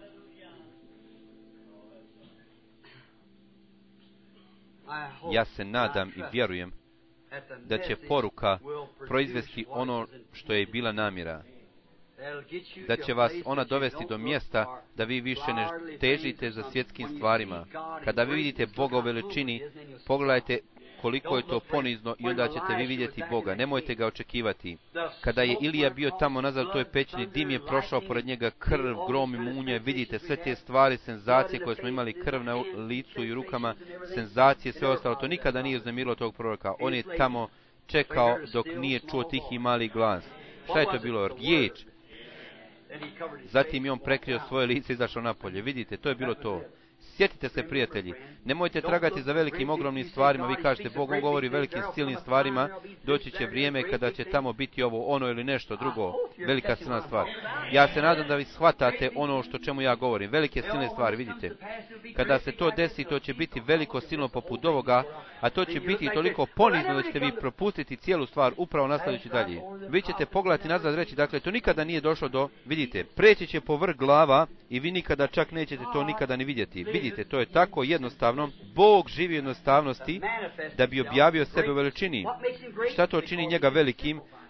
Ja se nadam i vjerujem da će poruka proizvesti ono što je bila namjera. Da će vas ona dovesti do mjesta da vi više ne težite za svjetskim stvarima. Kada vi vidite Boga u veličini, pogledajte koliko je to ponizno i onda ćete vi vidjeti Boga. Nemojte ga očekivati. Kada je Ilija bio tamo nazad u toj pećini, dim je prošao pored njega, krv, grom i munje. Vidite sve te stvari, senzacije koje smo imali, krv na licu i rukama, senzacije, sve ostalo. To nikada nije uznemirilo tog proroka. On je tamo čekao dok nije čuo tihi mali glas. Šta je to bilo? Riječ. Zatim je on prekrio svoje lice i izašao napolje. Vidite, to je bilo to. Sjetite se, prijatelji, nemojte tragati za velikim, ogromnim stvarima. Vi kažete, Bog on govori velikim, silnim stvarima, doći će vrijeme kada će tamo biti ovo, ono ili nešto drugo, velika silna stvar. Ja se nadam da vi shvatate ono što čemu ja govorim, velike silne stvari, vidite. Kada se to desi, to će biti veliko silno poput ovoga, a to će biti toliko ponizno da ćete vi propustiti cijelu stvar, upravo nastavljajući dalje. Vi ćete pogledati nazad i reći, dakle, to nikada nije došlo do, vidite, preći će po vrh glava i vi nikada čak nećete to nikada ni vidjeti. Vidite, to je tako jednostavno. Bog živi u jednostavnosti da bi objavio sebe u veličini. Šta to čini njega velikim?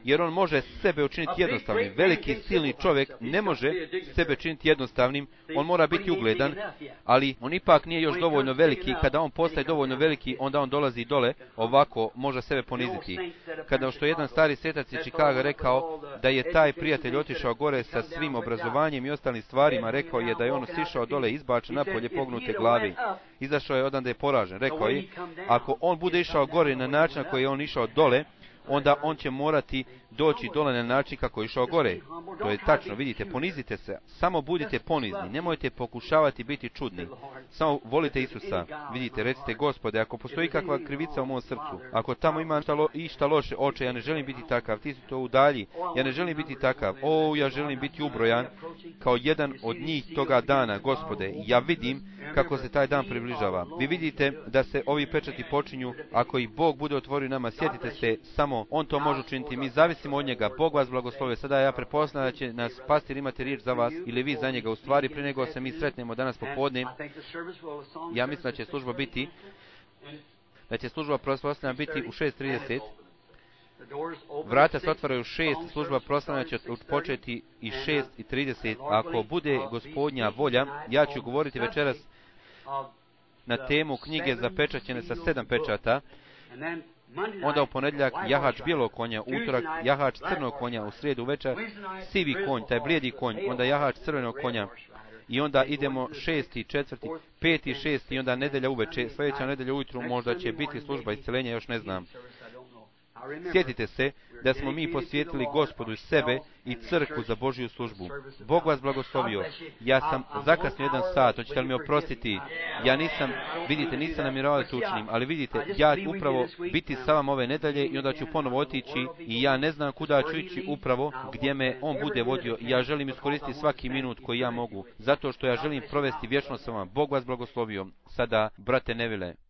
jer on može sebe učiniti jednostavnim. Veliki, silni čovjek ne može sebe činiti jednostavnim, on mora biti ugledan, ali on ipak nije još dovoljno veliki. Kada on postaje dovoljno veliki, onda on dolazi dole, ovako može sebe poniziti. Kada što je jedan stari svetac iz Chicaga rekao da je taj prijatelj otišao gore sa svim obrazovanjem i ostalim stvarima, rekao je da je on sišao dole, izbačen napolje pognute glavi. Izašao je odande je poražen. Rekao je, ako on bude išao gore na način na koji je on išao dole, onda on će morati doći dole na način kako je išao gore. To je tačno, vidite, ponizite se, samo budite ponizni, nemojte pokušavati biti čudni. Samo volite Isusa, vidite, recite, Gospode, ako postoji kakva krivica u mom srcu, ako tamo ima išta loše, oče, ja ne želim biti takav, ti si to udalji, ja ne želim biti takav, o, ja želim biti ubrojan kao jedan od njih toga dana, Gospode, ja vidim kako se taj dan približava. Vi vidite da se ovi pečati počinju, ako i Bog bude otvorio nama, sjetite se, samo On to može učiniti, mi zavisimo od njega, Bog vas blagoslove. Sada ja prepoznam da će nas pastir imati riječ za vas, ili vi za njega. U stvari, prije nego se mi sretnemo danas popodne, ja mislim da će služba biti, da će služba proslavljena biti u šest trideset. Vrata se otvaraju u šest, služba proslavljena će početi i šest trideset. Ako bude Gospodnja volja, ja ću govoriti večeras na temu knjige zapečaćene sa sedam pečata. Onda u ponedjeljak jahač bijelog konja, utorak jahač crnog konja, u srijedu večer sivi konj, taj blijedi konj, onda jahač crvenog konja. I onda idemo šesti, četvrti, peti, šesti i onda nedelja uveče, sljedeća nedelja ujutru možda će biti služba isceljenja, još ne znam. Sjetite se da smo mi posvijetili Gospodu sebe i crkvu za Božju službu. Bog vas blagoslovio. Ja sam zakasnio jedan sat, hoćete li mi oprostiti? Ja nisam, vidite, nisam namjeravao da to učinim, ali vidite, ja upravo biti sa vam ove nedelje i onda ću ponovo otići i ja ne znam kuda ću ići upravo gdje me On bude vodio i ja želim iskoristiti svaki minut koji ja mogu, zato što ja želim provesti vječno sa vama. Bog vas blagoslovio. Sada, brate Nevile.